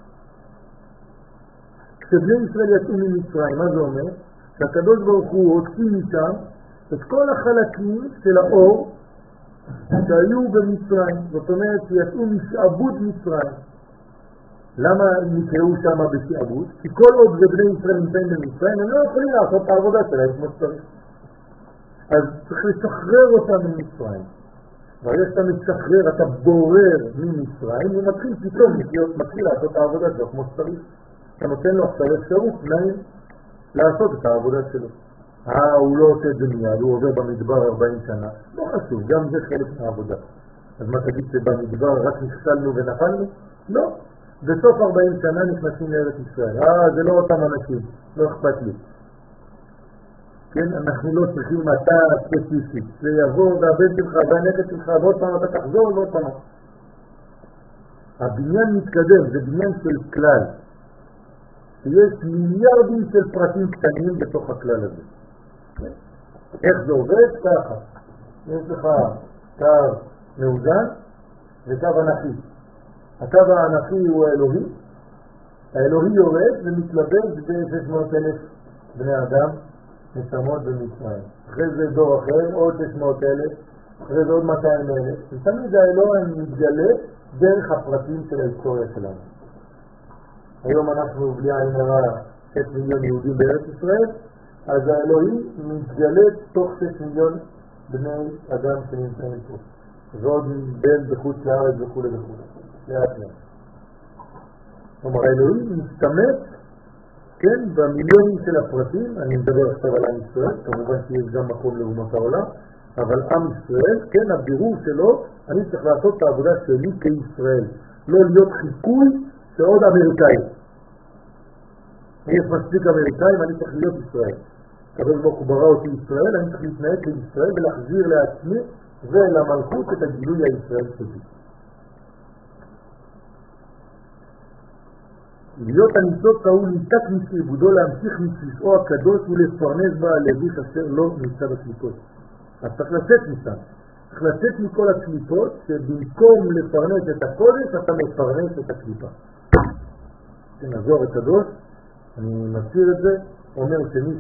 כשבני ישראל יצאו ממצרים, מה זה אומר? שהקדוש ברוך הוא הוציא משם את כל החלקים של האור שהיו במצרים. זאת אומרת שיצאו משעבוד מצרים. למה נקראו שם בשעבוד? כי כל עוד בני ישראל נמצאים במצרים, הם לא יכולים לעשות את העבודה שלהם כמו שצריך. אז צריך לשחרר אותם ממצרים. ברגע שאתה משחרר, אתה בורר ממצרים, הוא מתחיל פתאום מתחיל לעשות את העבודה שלו כמו שצריך. אתה נותן לו עכשיו אפשרות נעים לעשות את העבודה שלו. הוא לא עושה את זה מיד, הוא עובר במדבר 40 שנה. לא חשוב, גם זה חלק מהעבודה. אז מה תגיד שבמדבר רק נכשלנו ונפלנו? לא. בסוף 40 שנה נכנסים לארץ ישראל. זה לא אותם אנשים, לא אכפת לי. כן, אנחנו לא צריכים מטה ספציפית. זה יבוא והבן שלך והנכד שלך ועוד פעם אתה תחזור ועוד פעם. הבניין מתקדם, זה בניין של כלל. יש מיליארדים של פרטים קטנים בתוך הכלל הזה. איך זה עובד? ככה. יש לך קו מאוזן וקו אנכי. הקו האנכי הוא האלוהי. האלוהי יורד ומתלבש ב-600,000 בני אדם נשמות במצרים. אחרי זה דור אחר, עוד 600,000, אחרי זה עוד 200,000. ותמיד האלוהי מתגלה דרך הפרטים של ההיסטוריה שלנו. היום אנחנו בלי עין הרע 6 מיליון יהודים בארץ ישראל, אז האלוהי מתגלה תוך 6 מיליון בני אדם שנמצאים פה. ועוד בן בחוץ לארץ וכו' וכו'. לאט לאט. כלומר, האלוהי מסתמך, כן, במיליונים של הפרטים. אני מדבר עכשיו על עם ישראל, כמובן שיש גם מקום לאומות העולם, אבל עם ישראל, כן, הבירור שלו, אני צריך לעשות את העבודה שלי כישראל. לא להיות חיקוי שעוד אמריקאי. יש מספיק אמריקאים, אני צריך להיות ישראל. הקדוש ברוך הוא ברא אותי ישראל, אני צריך להתנהג לישראל ולהחזיר לעצמי ולמלכות את הגילוי הישראל שלי. להיות הניצוץ ההוא ניתק משעבודו להמשיך מכיסאו הקדוש ולפרנס בה הלוי אשר לא נמצא בקליפות. אז צריך לצאת משם. צריך לצאת מכל הקליפות שבמקום לפרנס את הקודש אתה מפרנס את הקליפה. נעזור הקדוש, אני מזכיר את זה, אומר שמי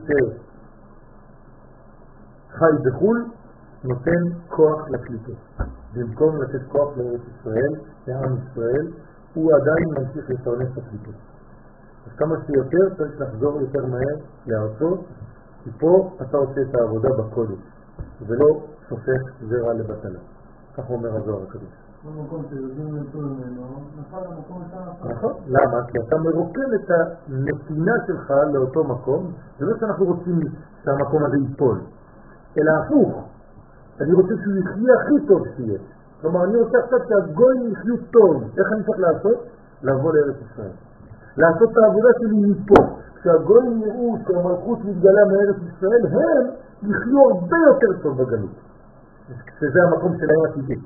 שחי בחול נותן כוח לקליפות. במקום לתת כוח לארץ ישראל, לעם ישראל, הוא עדיין ממשיך לפרנס את הקליפות. אז כמה שיותר צריך לחזור יותר מהר לארצות, כי פה אתה עושה את העבודה בקודש, ולא שופך זרע לבטלה. כך אומר הזוהר הקדוש. במקום שיודעים למצוא ממנו, נפל למקום שאתה... נכון. למה? כי אתה מרוקן את הנתינה שלך לאותו מקום, זה לא שאנחנו רוצים שהמקום הזה ייפול, אלא הפוך. אני רוצה שהוא יחיה הכי טוב שיהיה. כלומר, אני רוצה עכשיו שהגויים יחיו טוב. איך אני צריך לעשות? לבוא לארץ ישראל. לעשות את העבודה שלי מפה. כשהגויים יראו שהמלכות מתגלה מארץ ישראל, הם יחיו הרבה יותר טוב בגלות. שזה המקום שלהם עתידי.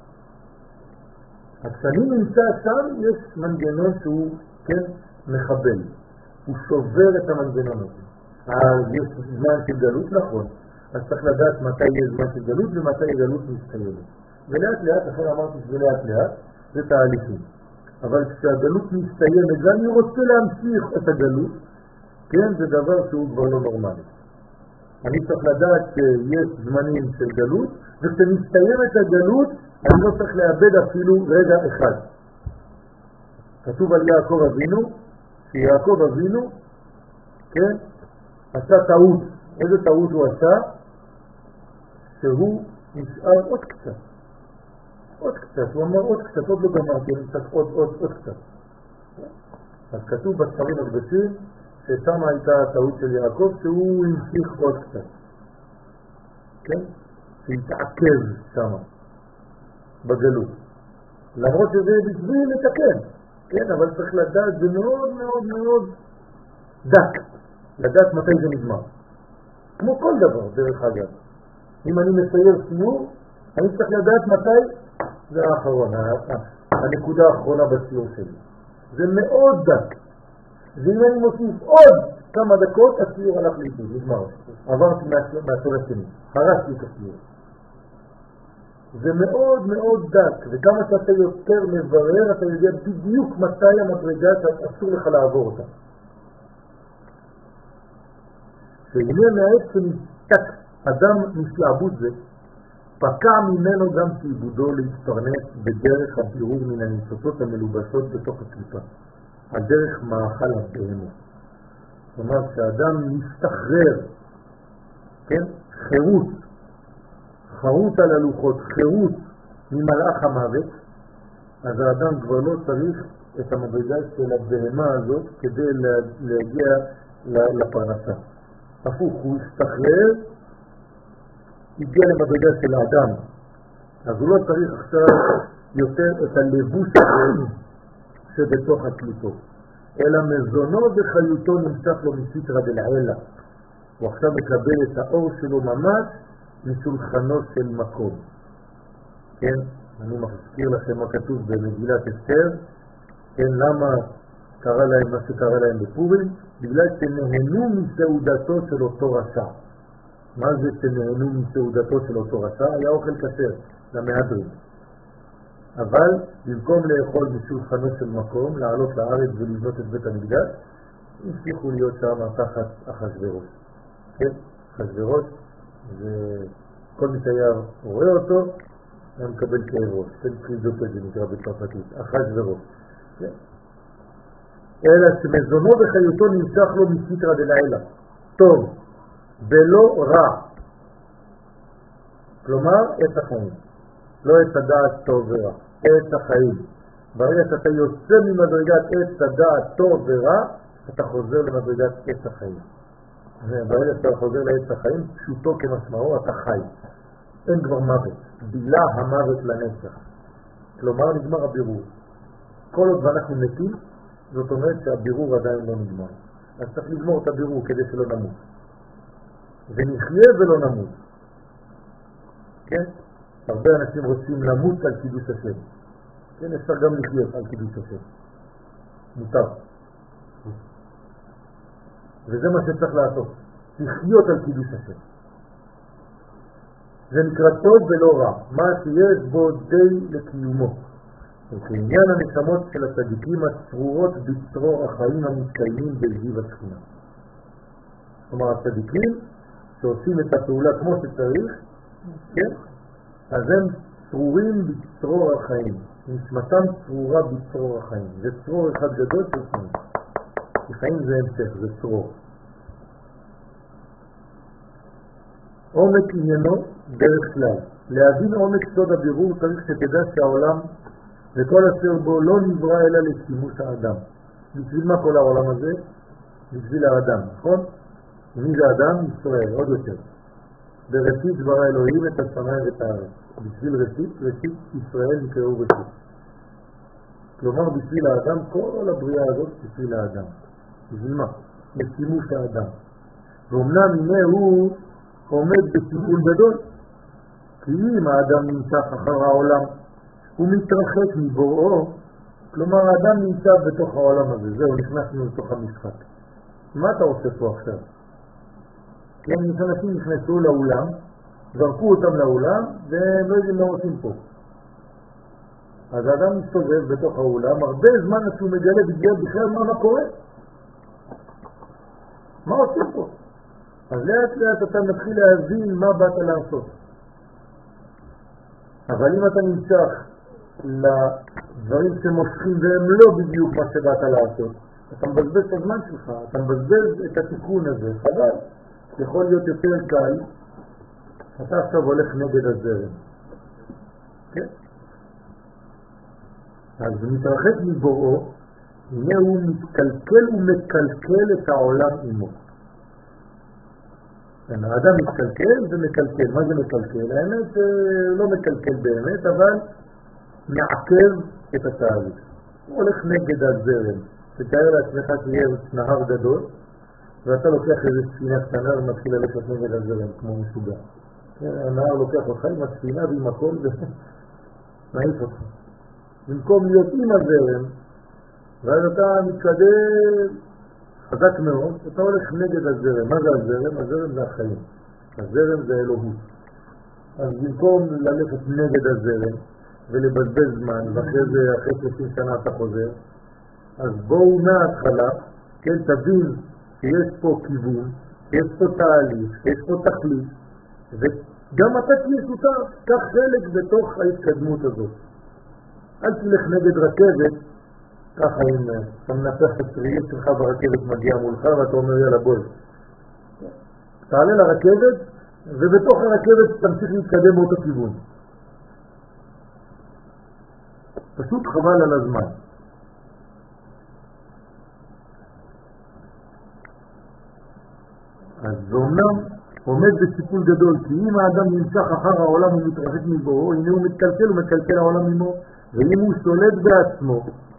אז כשאני נמצא שם, יש מנגנון שהוא, כן, מחבל. הוא שובר את המנגנון הזה. אז יש זמן של גלות, נכון. אז צריך לדעת מתי יש זמן של גלות ומתי גלות מסתיימת. ולאט לאט, אחרי אמרתי שזה לאט לאט, זה תהליכים. אבל כשהגלות מסתיימת ואני רוצה להמשיך את הגלות, כן, זה דבר שהוא כבר לא נורמלי. אני צריך לדעת שיש זמנים של גלות, וכשמסתיימת הגלות, אני לא צריך לאבד אפילו רגע אחד. כתוב על יעקב אבינו, שיעקב אבינו, כן, עשה טעות. איזה טעות הוא עשה? שהוא נשאר עוד קצת. עוד קצת, הוא אמר עוד קצת, עוד לא גמרתי, אני צריך עוד קצת. אז כתוב בספרים הקדושים ששם הייתה הטעות של יעקב, שהוא המשיך עוד קצת. כן? שהתעכב שם, בגלות. למרות שזה בשביל לתקן, כן? אבל צריך לדעת, זה מאוד מאוד מאוד דק, לדעת מתי זה נגמר. כמו כל דבר, דרך אגב. אם אני מסייר סיור, אני צריך לדעת מתי זה האחרון, הנקודה האחרונה בסיור שלי. זה מאוד דק. ואם אני מוסיף עוד כמה דקות, הסיור הלך לאיבוד, נגמר. עברתי מהצד השני, הרסתי את הסיור. זה מאוד מאוד דק, וכמה שאתה יותר מברר, אתה יודע בדיוק מתי המדרגה שאסור לך לעבור אותה. שהנה מהעת שנתק אדם משעבוד זה, פקע ממנו גם שעבודו להתפרנס בדרך הבירור מן הניצוצות המלובשות בתוך הקליפה, על דרך מאכל הבהמות. כלומר, כשאדם מסתחרר, כן, חירות על הלוחות, חירות ממלאך המוות, אז האדם כבר לא צריך את המדרגה של הבהמה הזאת כדי להגיע לפרנסה. הפוך, הוא הסתחרר, הגיע למדרגה של האדם, אז הוא לא צריך עכשיו יותר את הלבוש הזה שבתוך הקליפות, אלא מזונו וחיותו נמשך לו מסיטרא דלעילא. הוא עכשיו מקבל את האור שלו ממש משולחנו של מקום. כן, אני מזכיר לכם מה כתוב במגילת אסתר, כן, למה קרה להם מה שקרה להם בפורים? בגלל שנהנו מסעודתו של אותו רשע. מה זה שנהנו מסעודתו של אותו רשע? היה אוכל כשר למהדרין. אבל במקום לאכול משולחנו של מקום, לעלות לארץ ולבנות את בית המקדש, המשיכו להיות שם תחת אחשוורוש. כן, אחשוורוש, וכל מי שהיה רואה אותו, היה מקבל כאב ראש. צריך לבדוק את זה, נקרא בצרפתית, אחשוורוש. כן? אלא שמזונו וחיותו נמשך לו מסיטרא דלעילא. טוב, ולא רע. כלומר, את החיים. לא את הדעת טוב ורע, את החיים. ברגע שאתה יוצא ממדרגת את הדעת טוב ורע, אתה חוזר למדרגת את החיים. ברגע שאתה חוזר לעת החיים, פשוטו כמשמעו, אתה חי. אין כבר מוות. בילה המוות לנצח. כלומר, נגמר הבירור. כל עוד ואנחנו מתים, זאת אומרת שהבירור עדיין לא נגמר. אז צריך לגמור את הבירור כדי שלא נמות. ונחיה ולא נמות. כן? הרבה אנשים רוצים למות על קידוש השם. כן, אפשר גם לחיות על קידוש השם. מותר. וזה מה שצריך לעשות. לחיות על קידוש השם. זה נקרא טוב ולא רע. מה שיש בו די לקיומו. וכעניין הנשמות של הצדיקים הצרורות בצרור החיים המתקיימים בזיו השכינה. כלומר, הצדיקים שעושים את הפעולה כמו שצריך, כן? אז הם צרורים בצרור החיים. נשמתם צרורה בצרור החיים. זה צרור אחד גדול של חיים. כי חיים זה המשך, זה צרור. עומק עניינו דרך כלל. להבין עומק סוד הבירור צריך שתדע שהעולם וכל אשר בו לא נברא אלא לשימוש האדם. בשביל מה כל העולם הזה? בשביל האדם, נכון? מי זה אדם? ישראל, עוד יותר. בראשית דבר האלוהים את השמיים ואת הארץ. בשביל ראשית ישראל נקראו ראשית. כלומר בשביל האדם, כל הבריאה הזאת בשביל האדם. בשביל מה? לשימוש האדם. ואומנם הנה הוא עומד בסיכון גדול, כי אם האדם נמצא אחר העולם, הוא מתרחק מבוראו, כלומר האדם נמצא בתוך העולם הזה, זהו, נכנסנו לתוך המשחק. מה אתה עושה פה עכשיו? כן, אנשים נכנסו לאולם, זרקו אותם לאולם, והם לא יודעים מה עושים פה. אז האדם מסתובב בתוך האולם, הרבה זמן עד שהוא מגלה בכלל מה קורה. מה עושים פה? אז לאט לאט אתה מתחיל להבין מה באת לעשות. אבל אם אתה נמשך לדברים שמושכים והם לא בדיוק מה שבאת לעשות, אתה מבזבז את הזמן שלך, אתה מבזבז את התיקון הזה, חבל. יכול להיות יותר קל, אתה עכשיו הולך נגד הזרם. כן? אז הוא מתרחק מבוראו, הנה הוא מתקלקל ומקלקל את העולם עמו. האדם מתקלקל ומקלקל. מה זה מקלקל? האמת לא מקלקל באמת, אבל מעכב את התהליך. הוא הולך נגד הזרם. תתאר לעצמך שיהיה נהר גדול, ואתה לוקח איזה ספינה קטנה ומתחיל ללכת נגד הזרם, כמו משוגע. הנהר לוקח אותך עם הספינה ועם הכל ומעיף אותך. במקום להיות עם הזרם, ואז אתה מתקדם חזק מאוד, אתה הולך נגד הזרם. מה זה הזרם? הזרם זה החיים. הזרם זה אלוהות. אז במקום ללכת נגד הזרם ולבזבז זמן, ואחרי זה, אחרי 30 שנה אתה חוזר, אז בואו מההתחלה, כן, תבין שיש פה כיוון, יש פה תהליך, יש פה תכלית, וגם אתה תהיה שותף, כך חלק בתוך ההתקדמות הזאת. אל תלך נגד רכבת, ככה אם אתה מנפח את השרירים שלך ברכבת מגיע מולך ואתה אומר יאללה בואי. תעלה לרכבת ובתוך הרכבת תמשיך להתקדם באותו כיוון. פשוט חבל על הזמן. אז ואומנם עומד בסיכון גדול, כי אם האדם נמשך אחר העולם ומתרחק מבוראו, הנה הוא מתקלקל ומתקלקל העולם עמו, ואם הוא שולט בעצמו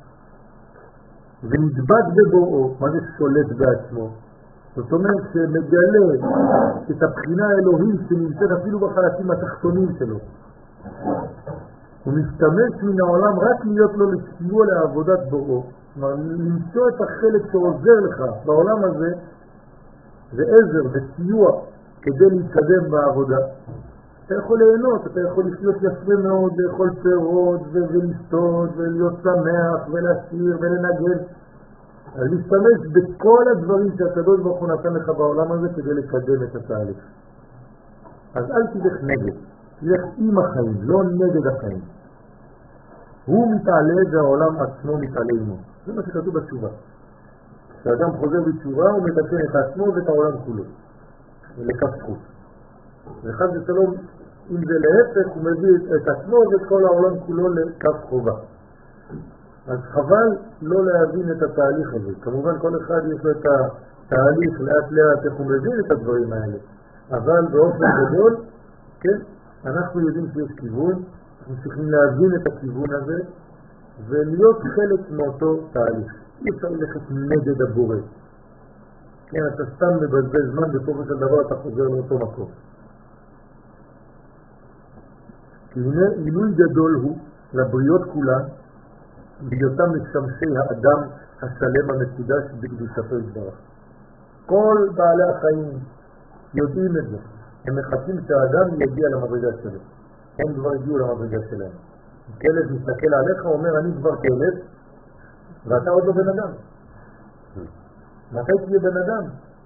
ונדבק בבוראו, מה זה שולט בעצמו? זאת אומרת שמגלה את הבחינה האלוהית שנמצאת אפילו בחלקים התחתונים שלו. הוא משתמש מן העולם רק להיות לו לסיוע לעבודת בוראו. כלומר, למצוא את החלק שעוזר לך בעולם הזה, זה עזר וסיוע כדי להתקדם בעבודה. אתה יכול ליהנות, אתה יכול לחיות יפה מאוד, לאכול פירות ולשתות ולהיות שמח ולשיר ולנגן. אז להשתמש בכל הדברים שהקדוש ברוך הוא נתן לך בעולם הזה כדי לקדם את התהליך. אז אל תלך נגד, תלך עם החיים, לא נגד החיים. הוא מתעלה והעולם עצמו מתעלה עמו. זה מה שכתוב בתשובה. כשאדם חוזר בתשובה הוא מתקן את עצמו ואת העולם כולו. לכף זכות. ואחד ושלום, אם זה להפך, הוא מביא את עצמו ואת כל העולם כולו לכף חובה. אז חבל לא להבין את התהליך הזה. כמובן כל אחד יש לו את התהליך לאט לאט איך הוא מבין את הדברים האלה. אבל באופן גדול, כן, אנחנו יודעים שיש כיוון, אנחנו צריכים להבין את הכיוון הזה ולהיות חלק מאותו תהליך. אי אפשר ללכת נגד הבורא. כן, אתה סתם מבזבז זמן, בסופו של דבר אתה חוזר לאותו מקום. כי הנה עילוי גדול הוא לבריות כולן, בהיותם משמשי האדם השלם המקודש בקדושתו יתברך. כל בעלי החיים יודעים את זה. הם מחכים שהאדם יגיע למדרגה שלו. הם כבר הגיעו למדרגה שלהם. כלב מסתכל עליך, אומר אני כבר כלב, ואתה עוד לא בן אדם. מתי תהיה בן אדם?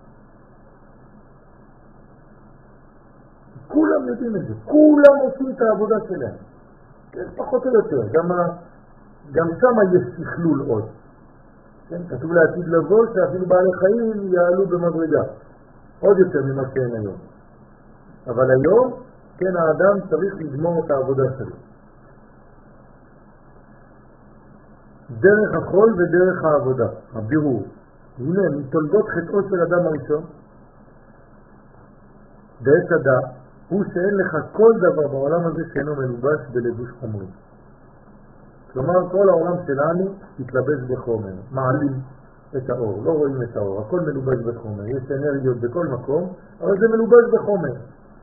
כולם יודעים את זה, כולם עושים את העבודה שלהם. כן, פחות או יותר, גם שם יש שכלול עוד. כן, כתוב לעתיד לבוא שאפילו בעלי חיים יעלו במדרגה, עוד יותר ממה שאין היום. אבל היום, כן, האדם צריך לגמור את העבודה שלו. דרך החול ודרך העבודה, הבירור. הנה, מתולדות חטאו של אדם הראשון, בעת הדעת, הוא שאין לך כל דבר בעולם הזה שאינו מלובש בלבוש חומרי. כלומר, כל העולם שלנו התלבש בחומר, מעלים את האור, לא רואים את האור, הכל מלובש בחומר, יש אנרגיות בכל מקום, אבל זה מלובש בחומר.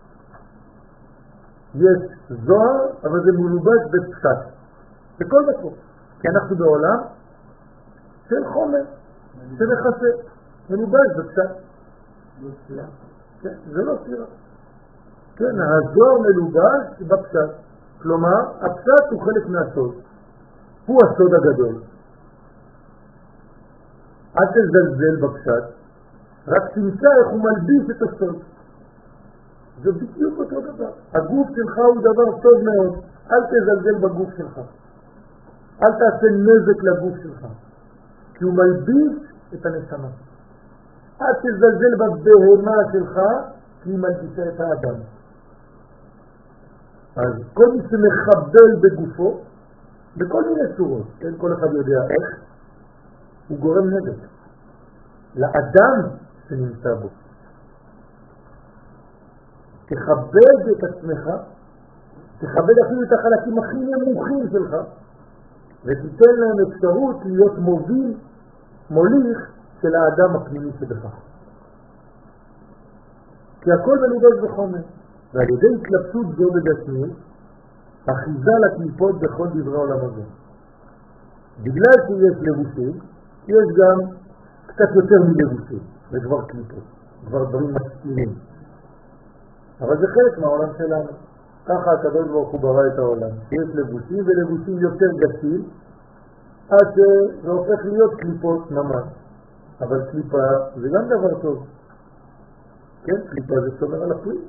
יש זוהר, אבל זה מלובש בפשט, בכל מקום, כי אנחנו בעולם של חומר, שמחסה, מלובש בפשט. זה לא סתירה. כן, הזוהר מלובש בפשט, כלומר, הפשט הוא חלק מהסוד, הוא הסוד הגדול. אל תזלזל בפשט, רק תמצא איך הוא מלביש את הסוד. זה בדיוק אותו דבר. הגוף שלך הוא דבר טוב מאוד, אל תזלזל בגוף שלך. אל תעשה נזק לגוף שלך, כי הוא מלביש את הנשמה. אל תזלזל בבהמה שלך, כי היא מלבישה את האדם. אז כל מי שמחבל בגופו, בכל מיני צורות, כן? כל אחד יודע איך, הוא גורם נזק לאדם שנמצא בו. תכבד את עצמך, תכבד אפילו את החלקים הכי נמוכים שלך, ותיתן להם אפשרות להיות מוליך של האדם הפנימי שבך. כי הכל מלובש בחומר, ועל ידי התלבשות זו בגשמיות, אחיזה לקליפות בכל דברי העולם הזה. בגלל שיש לבושים, יש גם קצת יותר מלבושים, זה כבר קליפות, כבר דברים מסתירים. אבל זה חלק מהעולם שלנו. ככה הקדוש ברוך הוא ברא את העולם. יש לבושים ולבושים יותר גסים, עד שזה הופך להיות קליפות ממש. אבל קליפה זה גם דבר טוב. כן, קליפה זה שומר על הפרי.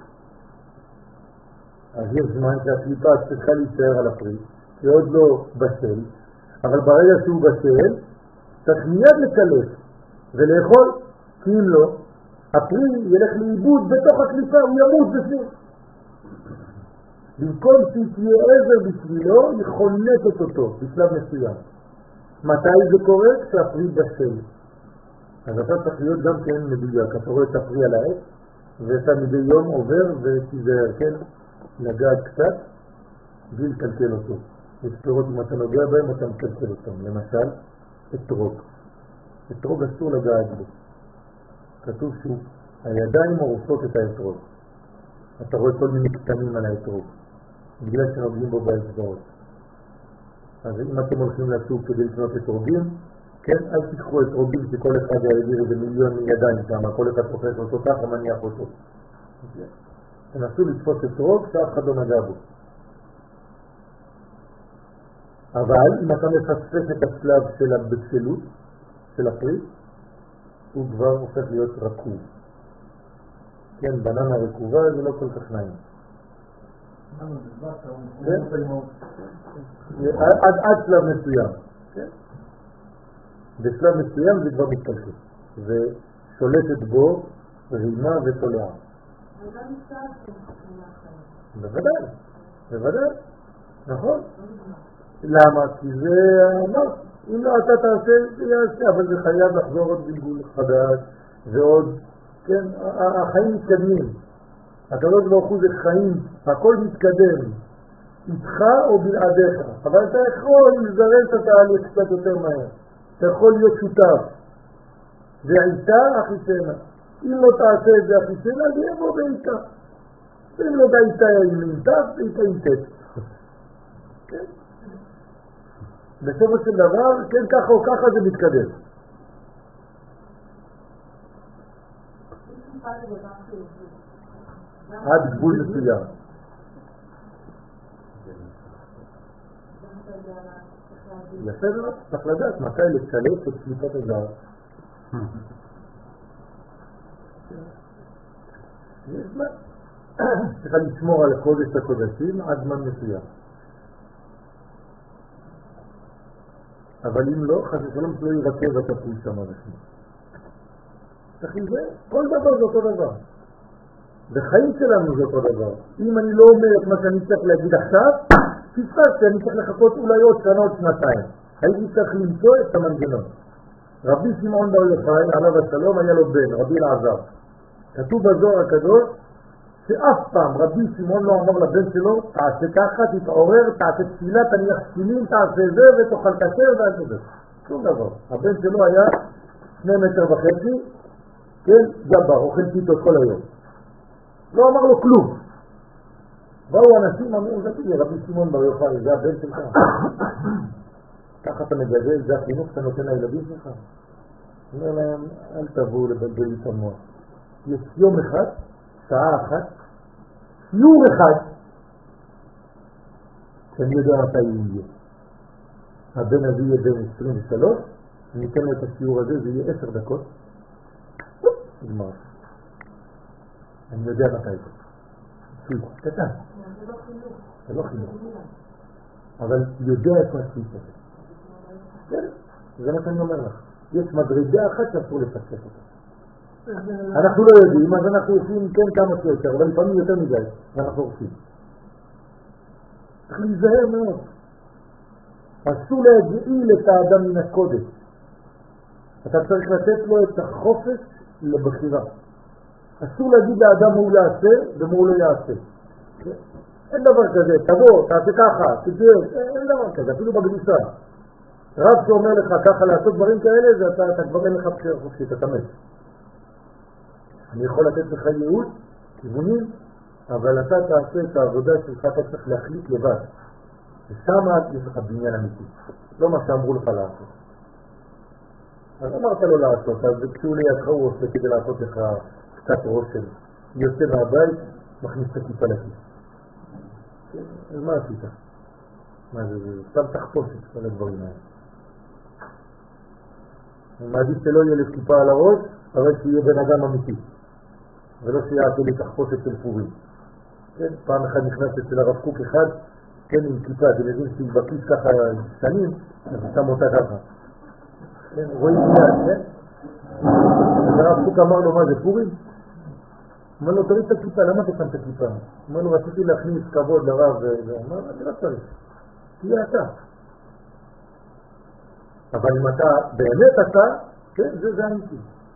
אז יש זמן שהקליפה צריכה להישאר על הפרי, זה עוד לא בשל, אבל ברגע שהוא בשל, צריך מיד לקלף ולאכול, כי אם לא, הפרי ילך לאיבוד בתוך הקליפה, הוא ימות בפנים. במקום שתהיה עזר בשבילו, היא חונקת אותו בשלב מסוים. מתי זה קורה? כשהפרי בשל. אז אתה צריך להיות גם כן מדויק, אתה רואה את הפרי על העץ, ואתה מדי יום עובר ותיזהר, כן? לגעת קצת, בלי לקלקל אותו. יש פירות, אם אתה נוגע בהם, אתה מקלקל אותם. למשל, אתרוג. אתרוג אסור לגעת בו. כתוב שהידיים הורסות את האתרוג. אתה רואה כל מיני קטנים על האתרוג, בגלל שנוגעים בו באצבעות. אז אם אתם הולכים לסוג כדי לקנות אתרוגים, כן, אל תיקחו אתרוגים שכל אחד יעביר איזה מיליון ידיים שם, כל אחד תופס אותו ככה, מניח אותו. תנסו לתפוס אתרוג שאף אחד לא נגע בו. אבל אם אתה מפספס את השלב של הבשלות, של הפרי, הוא כבר הופך להיות רקוב. כן, בננה רקובה זה לא כל כך נעים. עד שלב מסוים. בשלב מסוים זה כבר מתקלקל. ושולטת בו רימה ותולעה. בוודאי, בוודאי, נכון. למה? כי זה אמר, אם לא אתה תעשה, זה יעשה, אבל זה חייב לחזור עוד גלגול חדש, ועוד, כן, החיים מתקדמים. הקדוש ברוך הוא זה חיים, הכל מתקדם, איתך או בלעדיך, אבל אתה יכול לזרז את התהליך קצת יותר מהר, אתה יכול להיות שותף. ועיתה אחיסנה. אם לא תעשה את זה אחיסנה, זה יבוא בעיתה. אם לא בעיתה עם מינטף, בעיתה עם טט. כן? בסופו של דבר, כן, ככה או ככה זה מתקדם. עד גבול מסוים. יפה מאוד, צריך לדעת מתי לצלט את שליטת הזר. יש זמן. צריך לשמור על הקודש הקודשים עד זמן מסוים. אבל אם לא, חס ושלום שלא ירקב התפוי שם אנשים. צריך לזה, כל דבר זה אותו דבר. בחיים שלנו זה אותו דבר. אם אני לא אומר את מה שאני צריך להגיד עכשיו, תפסתי, אני צריך לחכות אולי עוד שנה עוד שנתיים. הייתי צריך למצוא את המנגנון. רבי שמעון בר יוחאי, עליו השלום, היה לו בן, רבי אלעזר. כתוב בזוהר הקדוש שאף פעם רבי שמעון לא אמר לבן שלו, תעשה ככה, תתעורר, תעשה תפילה, תניח תפילין, תעשה זה ותאכל כשר ועשה זה. שום דבר. הבן שלו היה 2.5 מטר, כן, גבר, אוכל פיתות כל היום. לא אמר לו כלום. באו אנשים, אמרו, זה תהיה רבי שמעון בר יוחאי, זה הבן שלך. ככה אתה מגדל, זה החינוך שאתה נותן לילדים שלך. אומר להם, אל תבואו לבלבל את המוח. יש יום אחד, שעה אחת, שיעור אחד, שאני יודע מתי יהיה. הבן הזה יהיה בן 23, אני אתן לו את השיעור הזה, זה יהיה 10 דקות. נגמר. אני יודע מתי זה. שיעור, קטן. זה לא חינוך. אבל יודע את מה שהיא כזה. זה מה שאני אומר לך. יש מדרגה אחת שאסור לפספס אותה. אנחנו לא יודעים, אז אנחנו עושים כן כמה שיותר, אבל לפעמים יותר מדי, ואנחנו עושים. צריך להיזהר מאוד. אסור להגעיל את האדם מן הקודש. אתה צריך לתת לו את החופש לבחירה. אסור להגיד לאדם מה הוא יעשה ומה הוא לא יעשה. אין דבר כזה, תבוא, תעשה ככה, תדבר, אין דבר כזה, אפילו בקדושה. רב שאומר לך ככה לעשות דברים כאלה, אתה כבר אין לך בחירה חופשית, אתה מת. אני יכול לתת לך ייעוד, כיוונים, אבל אתה תעשה את העבודה שלך, אתה צריך להחליט לבד. ושם יש לך בניין אמיתי, לא מה שאמרו לך לעשות. אז אמרת לו לעשות, אז כשהוא לידך הוא עושה כדי לעשות לך קצת רושם. יוצא מהבית, מכניס את הכיפה לכיס. אז מה עשית? מה זה? סתם תחפוש את כל הדברים האלה. אני מעדיף שלא יהיה לכיפה על הראש, אבל שיהיה בן אדם אמיתי. ולא שיעשו לי תחפושת של פורים. כן? פעם אחד נכנס אצל הרב קוק אחד, כן, עם כיפה, אתם יודעים שהיא בכיס ככה שנים, אז הוא שם אותה ככה. כן, רואים מיד, כן? אז הרב קוק אמר לו, מה זה, פורים? אמר לו, תוריד את הכיפה, למה אתה שם את הכיפה? אמר לו, רציתי להכניס כבוד לרב, ואמר, אני לא צריך, תהיה אתה. אבל אם אתה באמת אתה, כן, זה אמיתי.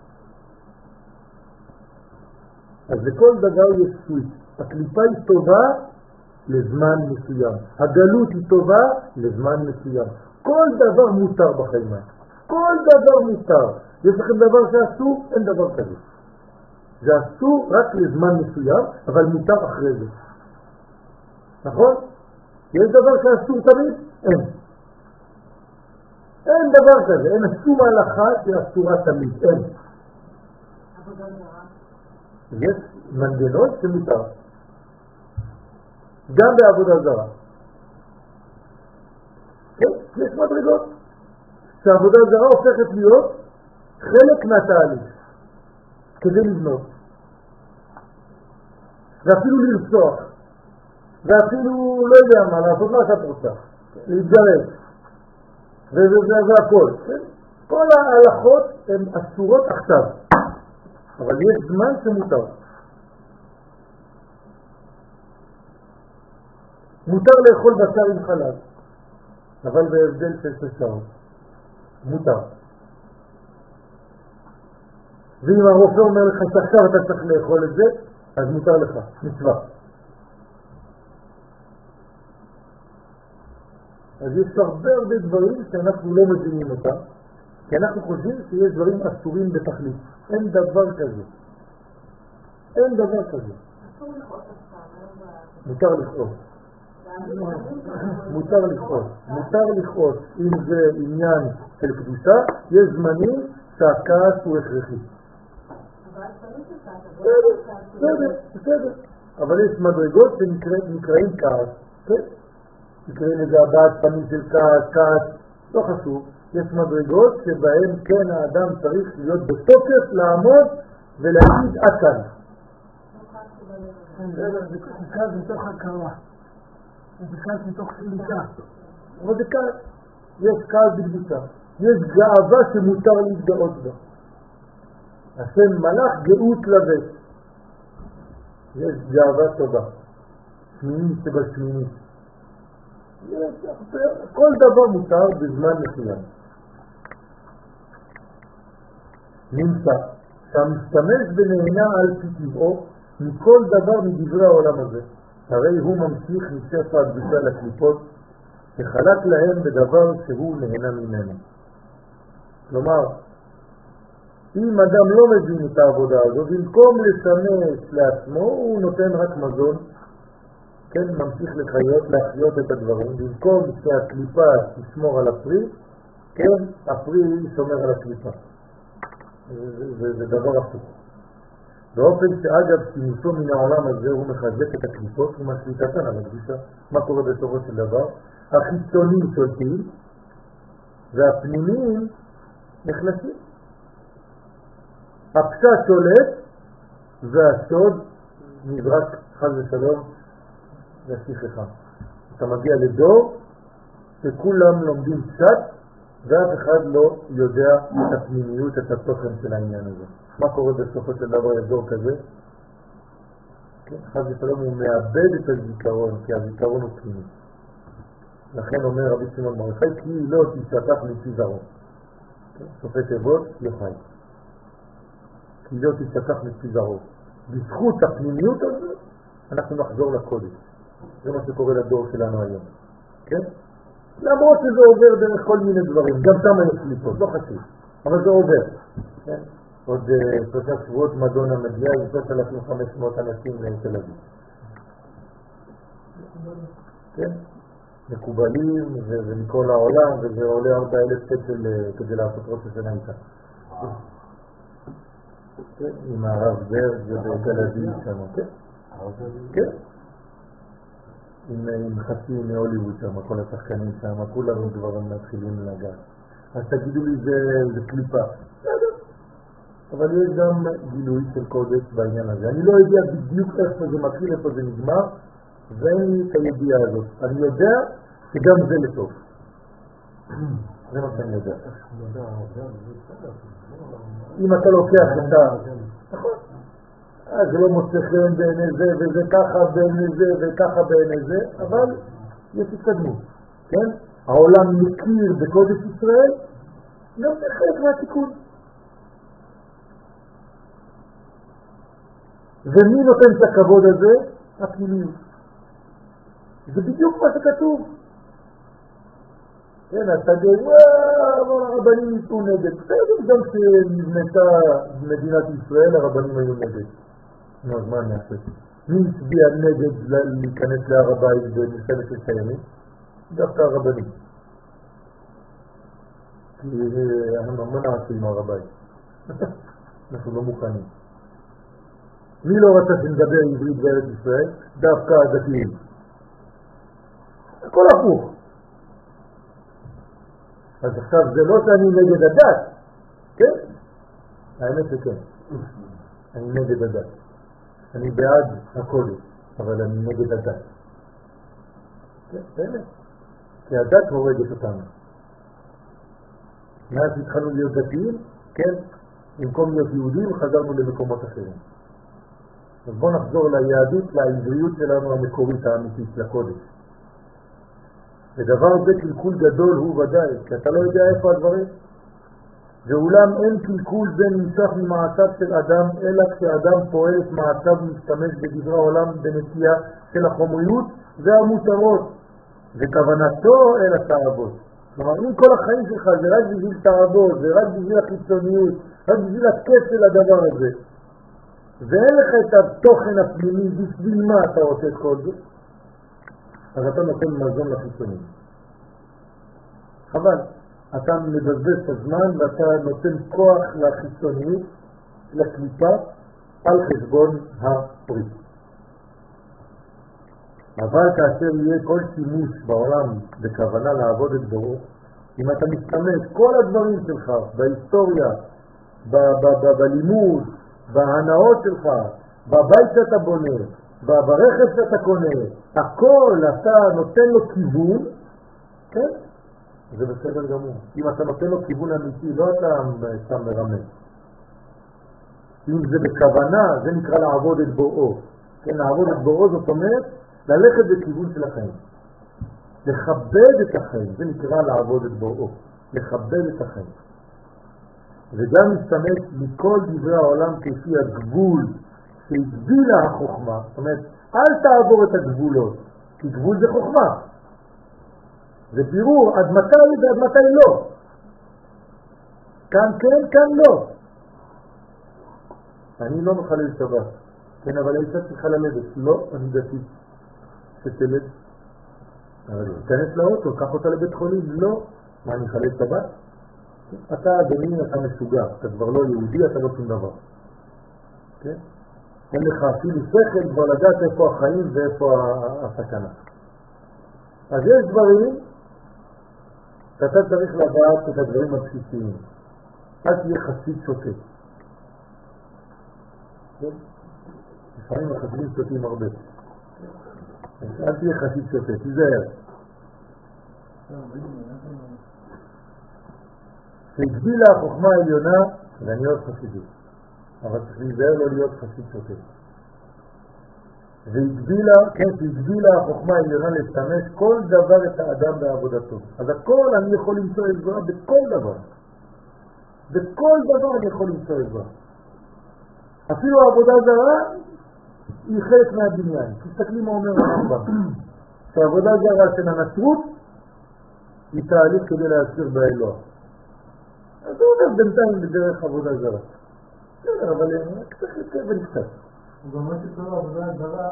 אז לכל דבר יש סוויץ'. הקליפה היא טובה לזמן מסוים. הגלות היא טובה לזמן מסוים. כל דבר מותר בחיים. כל דבר מותר. יש לכם דבר שאסור? אין דבר כזה. זה אסור רק לזמן מסוים, אבל מותר אחרי זה. נכון? יש דבר שאסור תמיד? אין. אין דבר כזה. אין שום הלכה שאסורה תמיד. אין. יש מנגנון שמותר. גם בעבודה זרה. כן, יש מדרגות. שהעבודה זרה הופכת להיות חלק מהתהליך כדי לבנות. ואפילו לרצוח. ואפילו לא יודע מה, לעשות מה שאת רוצה. להתגרש. וזה הכל. כן? כל ההלכות הן אסורות עכשיו. אבל יש זמן שמותר. מותר לאכול בשר עם חלב, אבל בהבדל של 6 שעות. מותר. ואם הרופא אומר לך שעכשיו אתה צריך לאכול את זה, אז מותר לך, מצווה. אז יש הרבה דברים שאנחנו לא מבינים אותם, כי אנחנו חושבים שיש דברים אסורים בתכלית. אין דבר כזה. אין דבר כזה. מותר לכעוס. מותר לכעוס. מותר לכעוס. אם זה עניין של קדושה, יש זמנים שהכעס הוא הכרחי. בסדר. אבל יש מדרגות שנקראים כעס. נקראים לזה הבעת פנים של כעס, לא חשוב. יש מדרגות שבהן כן האדם צריך להיות בתוקף, לעמוד ולהגיד עד כאן. זה כעס מתוך הכרה. זה כעס מתוך שליטה. אבל זה כעס. יש כעס בקדושה. יש גאווה שמותר להתגאות בה. השם מלאך גאות לבית. יש גאווה טובה. שמינית שבשמינית. כל דבר מותר בזמן מסוים. נמצא שהמשתמש ונהנה על פי טבעו מכל דבר מדברי העולם הזה. הרי הוא ממשיך משפע הקדושה לקליפות שחלק להם בדבר שהוא נהנה ממנו. כלומר, אם אדם לא מבין את העבודה הזו, במקום לשמש לעצמו, הוא נותן רק מזון, כן, ממשיך להחיות את הדברים, במקום שהקליפה תשמור על הפרי, כן, הפרי שומר על הקליפה. זה דבר הפוך. באופן שאגב שימושו מן העולם הזה הוא מחזק את הקליפות ומשליטתן על הקדושה. מה קורה בסופו של דבר? החיצונים שולטים והפנימיים נחלשים. הפשט שולט והסוד נזרק חד ושלום לשכחה. אתה מגיע לדור שכולם לומדים פשט ואף אחד לא יודע את הפנימיות, את התוכן של העניין הזה. מה קורה בסופו של דבר לדור כזה? חד ושלום הוא מאבד את הזיכרון, כי הזיכרון הוא פנימי. לכן אומר רבי שמעון בר יוחאי, כי לא תשכח מפי זרעו. סופי תיבות, יוחאי. כי לא תשכח מפי זרעו. בזכות הפנימיות הזאת, אנחנו נחזור לקודש. זה מה שקורה לדור שלנו היום. כן? למרות שזה עובר דרך כל מיני דברים, גם שם יש קליפות, לא חשוב, אבל זה עובר. כן? עוד 3 שבועות מדונה מגיעה עם 3,500 אנשים לתל אביב. כן? מקובלים ומכל העולם, וזה עולה 4,000 שקל כדי לעשות ראש השנה איתה. כן? עם הרב ברג ובתל אביב שם, כן? כן? עם חצי מהוליווד שם, כל השחקנים שם, כולם כבר מתחילים לגעת. אז תגידו לי, זה קליפה. אבל יש גם גילוי של קודש בעניין הזה. אני לא יודע בדיוק איפה זה מתחיל, איפה זה נגמר, ואין לי את הידיעה הזאת. אני יודע שגם זה לטוב. זה מה שאני יודע. אם אתה לוקח את ה... נכון. זה לא מוצא חן בעיני זה, וזה ככה בעיני זה, וככה בעיני זה, אבל יש התקדמות, כן? העולם מכיר בקודש ישראל, גם זה חלק מהתיקון. ומי נותן את הכבוד הזה? הפנימיות. זה בדיוק מה שכתוב. כן, אתה תגיד, אבל הרבנים יצאו נגד. בסדר, גם כשנבנתה מדינת ישראל, הרבנים היו נגד. נו, אז מה אני אעשה? מי הצביע נגד להיכנס להר הבית במלחמת ששת הימים? דווקא הרבנים. כי אנחנו לא נעשה עם הר הבית. אנחנו לא מוכנים. מי לא רצה שנדבר עברית בארץ ישראל? דווקא הדתיים. הכל הפוך. אז עכשיו זה לא שאני נגד הדת, כן? האמת שכן. אני נגד הדת. אני בעד הקודש, אבל אני נגד הדת. כן, באמת. כי הדת הורגת אותנו. מאז התחלנו להיות דתיים, כן? במקום להיות יהודים חזרנו למקומות אחרים. אז בואו נחזור ליהדות, לעבריות שלנו המקורית האמיתית, לקודש. ודבר זה קלקול גדול הוא ודאי, כי אתה לא יודע איפה הדברים. ואולם אין קלקול זה נמשך ממעשיו של אדם, אלא כשאדם פועל את מעשיו משתמש בדברי העולם בנטייה של החומריות והמותרות, וכוונתו אל התאוות. כלומר, אם כל החיים שלך זה רק בשביל תעבוד, זה רק בשביל החיצוניות, רק בשביל הכסף לדבר הזה, ואין לך את התוכן הפנימי, בשביל מה אתה רוצה את כל זה, אז אתה נותן מזון לחיצוניות. חבל, אתה מבזבז את הזמן ואתה נותן כוח לחיצוניות, לקליפה, על חשבון הפרי. אבל כאשר יהיה כל שימוש בעולם בכוונה לעבוד את בוראו, אם אתה משתמש כל הדברים שלך בהיסטוריה, בלימוד, בהנאות שלך, בבית שאתה בונה, ברכב שאתה קונה, הכל אתה נותן לו כיוון, כן? זה בסדר גמור. אם אתה נותן לו כיוון אמיתי, לא אתה סתם מרמז. אם זה בכוונה, זה נקרא לעבוד את בוראו. כן, לעבוד את בוראו זאת אומרת, ללכת בכיוון של החיים. לכבד את החיים, זה נקרא לעבוד את בוראו. לכבד את החיים. וגם משתמש מכל דברי העולם כפי הגבול שהגבילה החוכמה. זאת אומרת, אל תעבור את הגבולות, כי גבול זה חוכמה. זה בירור עד מתי ועד מתי לא. כאן כן, כאן לא. אני לא מחלל שבת. כן, אבל האישה צריכה ללדת. לא, אני דתית. שתלד. אבל תכנס לאוטו, קח אותה לבית חולים. לא. מה, אני מחלל שבת? אתה אדוני, אתה משוגע. אתה כבר לא יהודי, אתה לא שום דבר. כן? אין לך אפילו שכל כבר לדעת איפה החיים ואיפה הסכנה. אז יש דברים שאתה צריך לדעת את הדברים הבסיסיים. אל תהיה חסיד שוטט. לפעמים החסידים שותים הרבה. אל תהיה חסיד שוטט, תיזהר. שהגבילה החוכמה העליונה, ואני עוד חסידית. אבל צריך להיזהר לא להיות חסיד שוטט. והגבילה החוכמה העליונה להשתמש כל דבר את האדם בעבודתו. אז הכל אני יכול למצוא עזרה בכל דבר. בכל דבר אני יכול למצוא עזרה. אפילו העבודה זרה היא חלק מהבניין. תסתכלי מה אומר הרמב"ם. שהעבודה זרה של הנצרות היא תהליך כדי להזכיר באלוה. אז הוא אומר בינתיים בדרך עבודה זרה. בסדר, אבל קצת יותר ונקצת. הוא גם אומר שכל העבודה הזרה,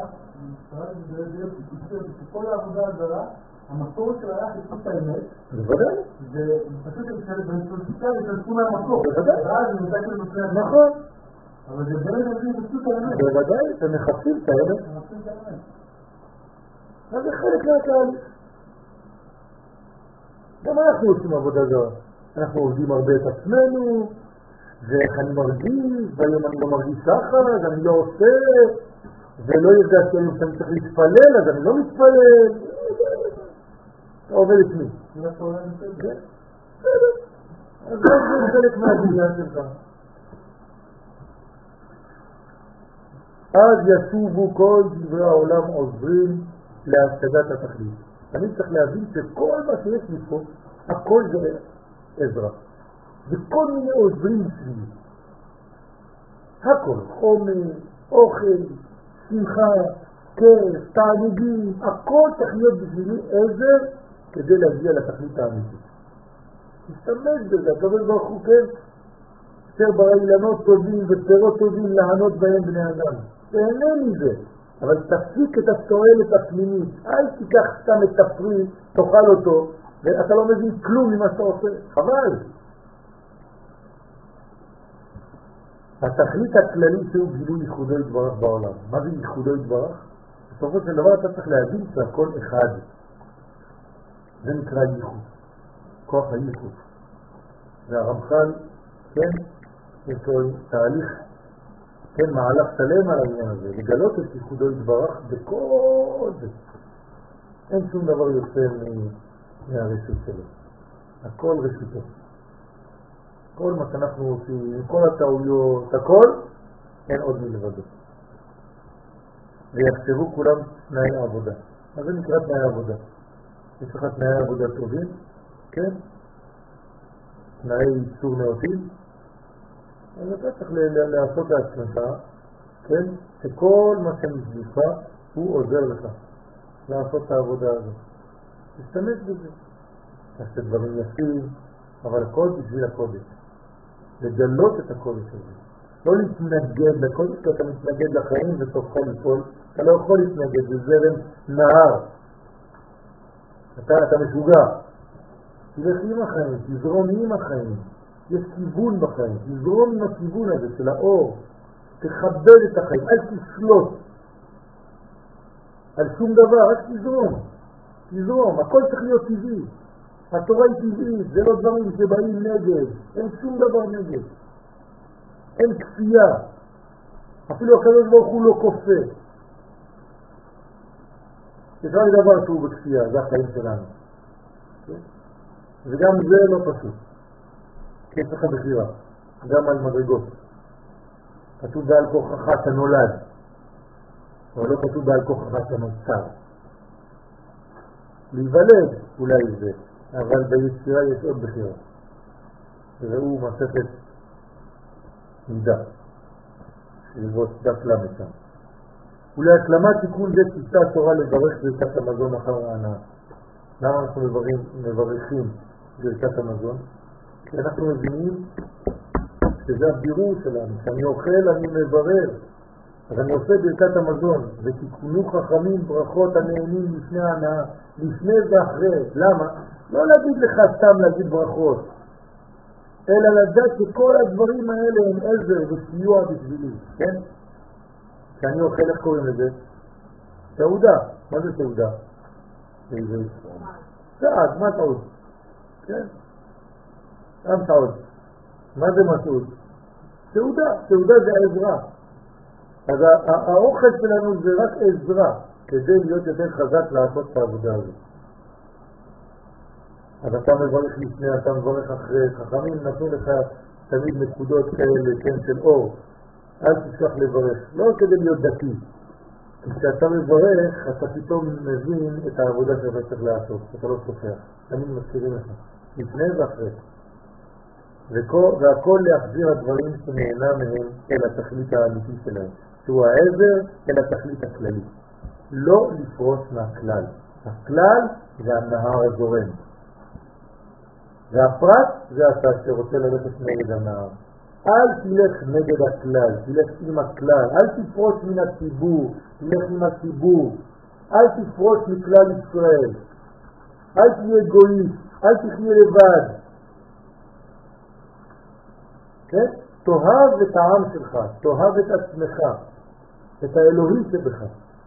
שכל העבודה הזרה, המסורת של היה חיפוש האמת. בוודאי. זה פשוט בנצלוסיטה ותנסו מהמסורת. בוודאי. ואז זה נמצא כאילו נושא האמת. נכון. אבל זה באמת מביא פשוט האמת. בוודאי, אתם מחפשים את האמת. מחפשים את האמת. אז זה חלק מהתהליך. גם אנחנו עושים עבודה זרה. אנחנו עובדים הרבה את עצמנו, ואיך אני מרגיש, והיום אני לא מרגיש ככה, אז אני לא עושה, ולא יודע שהיום שאני צריך להתפלל, אז אני לא מתפלל. אתה עובד את מי? אז זה חלק מהבניין שלך. אז ישובו כל דברי העולם עוזרים להשגת התכלית. אני צריך להבין שכל מה שיש לי פה, הכל זה עזרה. וכל מיני עוזרים מסביבי. הכל, חומר, אוכל, שמחה, כיף, תענוגים, הכל צריך להיות בשבילי עזר כדי להגיע לתכלית האמיתית. תשתמש בזה, הקדוש ברוך הוא כן, אשר באילנות טובים ופירות טובים לענות בהם בני אדם. תהנה מזה, אבל תפסיק את התועלת הפנימית. אל תיקח סתם את הפרי, תאכל אותו, ואתה לא מבין כלום ממה שאתה עושה. חבל. התכלית הכללית הוא גילוי ייחודו יתברך בעולם. מה זה ייחודו יתברך? בסופו של דבר אתה צריך להבין שהכל אחד. זה נקרא ייחוד. כוח הייחוד. והרמח"ל, כן, יש לו תהליך, כן, מהלך שלם על העניין הזה, לגלות את ייחודו יתברך בכל זה. אין שום דבר יוצא מהרשות שלו. הכל רשותו. כל מה שאנחנו עושים, כל הטעויות, הכל, אין עוד מלבדו. ויחשבו כולם תנאי עבודה. אז זה נקרא תנאי עבודה. יש לך תנאי עבודה טובים, כן? תנאי ייצור נאותים. אז אתה צריך לעשות לעצמך, כן? שכל מה שמסביבך הוא עוזר לך לעשות את העבודה הזאת. תשתמש בזה. לעשות דברים יפים, אבל הכל בשביל הקודש. לגלות את הקודש הזה. לא להתנגד לקודש, כי אתה מתנגד לחיים ותוכל ליפול. אתה לא יכול להתנגד, זה זרם נהר. אתה משוגע. תלך עם החיים, תזרום עם החיים. יש כיוון בחיים, תזרום עם הכיוון הזה של האור. תכבד את החיים, אל תשלוט על שום דבר, רק תזרום, הכל צריך להיות טבעי. התורה היא טבעית, זה לא דברים שבאים נגד, אין שום דבר נגד. אין כפייה. אפילו הקדוש ברוך הוא לא כופה. יש רק דבר שהוא בכפייה, זה החיים שלנו. וגם זה לא פשוט. כי יש לך בחירה, גם על מדרגות. כתוב בעל כוחך אתה נולד, אבל לא כתוב בעל כוחך אתה נוצר. להיוולד אולי זה, אבל ביצירה יש עוד בחירה. ראו מסכת מידה, שלבוץ דף למד שם. ולהשלמת תיקון זה תיסה התורה לברך ברכת המזון אחר ההנאה. למה אנחנו מברכים ברכת המזון? כי אנחנו מבינים שזה הבירור שלנו. כשאני אוכל אני מברר, אז אני עושה ברכת המזון, ותיקונו חכמים ברכות הנהנים לפני ההנאה, לפני ואחרי. למה? לא להגיד לך סתם להגיד ברכות, אלא לדעת שכל הדברים האלה הם עזר וסיוע בשבילי, כן? כשאני אוכל, איך קוראים לזה? תעודה. מה זה תעודה? סעד, מה תעוד? כן? עם תעוד. מה זה מסעוד? תעודה זה עזרה. אז האוכל שלנו זה רק עזרה, כדי להיות יותר חזק לעשות את העבודה הזאת. אז אתה מברך לפני, אתה מברך אחרי. חכמים נתנו לך תמיד נקודות כאלה, כן, של אור. אל תשכח לברך, לא כדי להיות דתי. כשאתה מברך, אתה פתאום מבין את העבודה שאתה צריך לעשות, אתה לא סופר. תמיד מזכירים לך, לפני ואחרי. והכל להחזיר הדברים שנהנה מהם אל התכלית האמיתי שלהם, שהוא העזר אל התכלית הכללית. לא לפרוץ מהכלל. הכלל זה הנהר הזורם. והפרט זה אתה שרוצה ללכת נגד הנהר. אל תלך נגד הכלל, תלך עם הכלל. אל תפרוץ מן הציבור, תלך עם הציבור. אל תפרוץ מכלל ישראל. אל תהיה אגואיסט, אל תחיה לבד. כן? תאהב את העם שלך, תאהב את עצמך, את האלוהי שבך.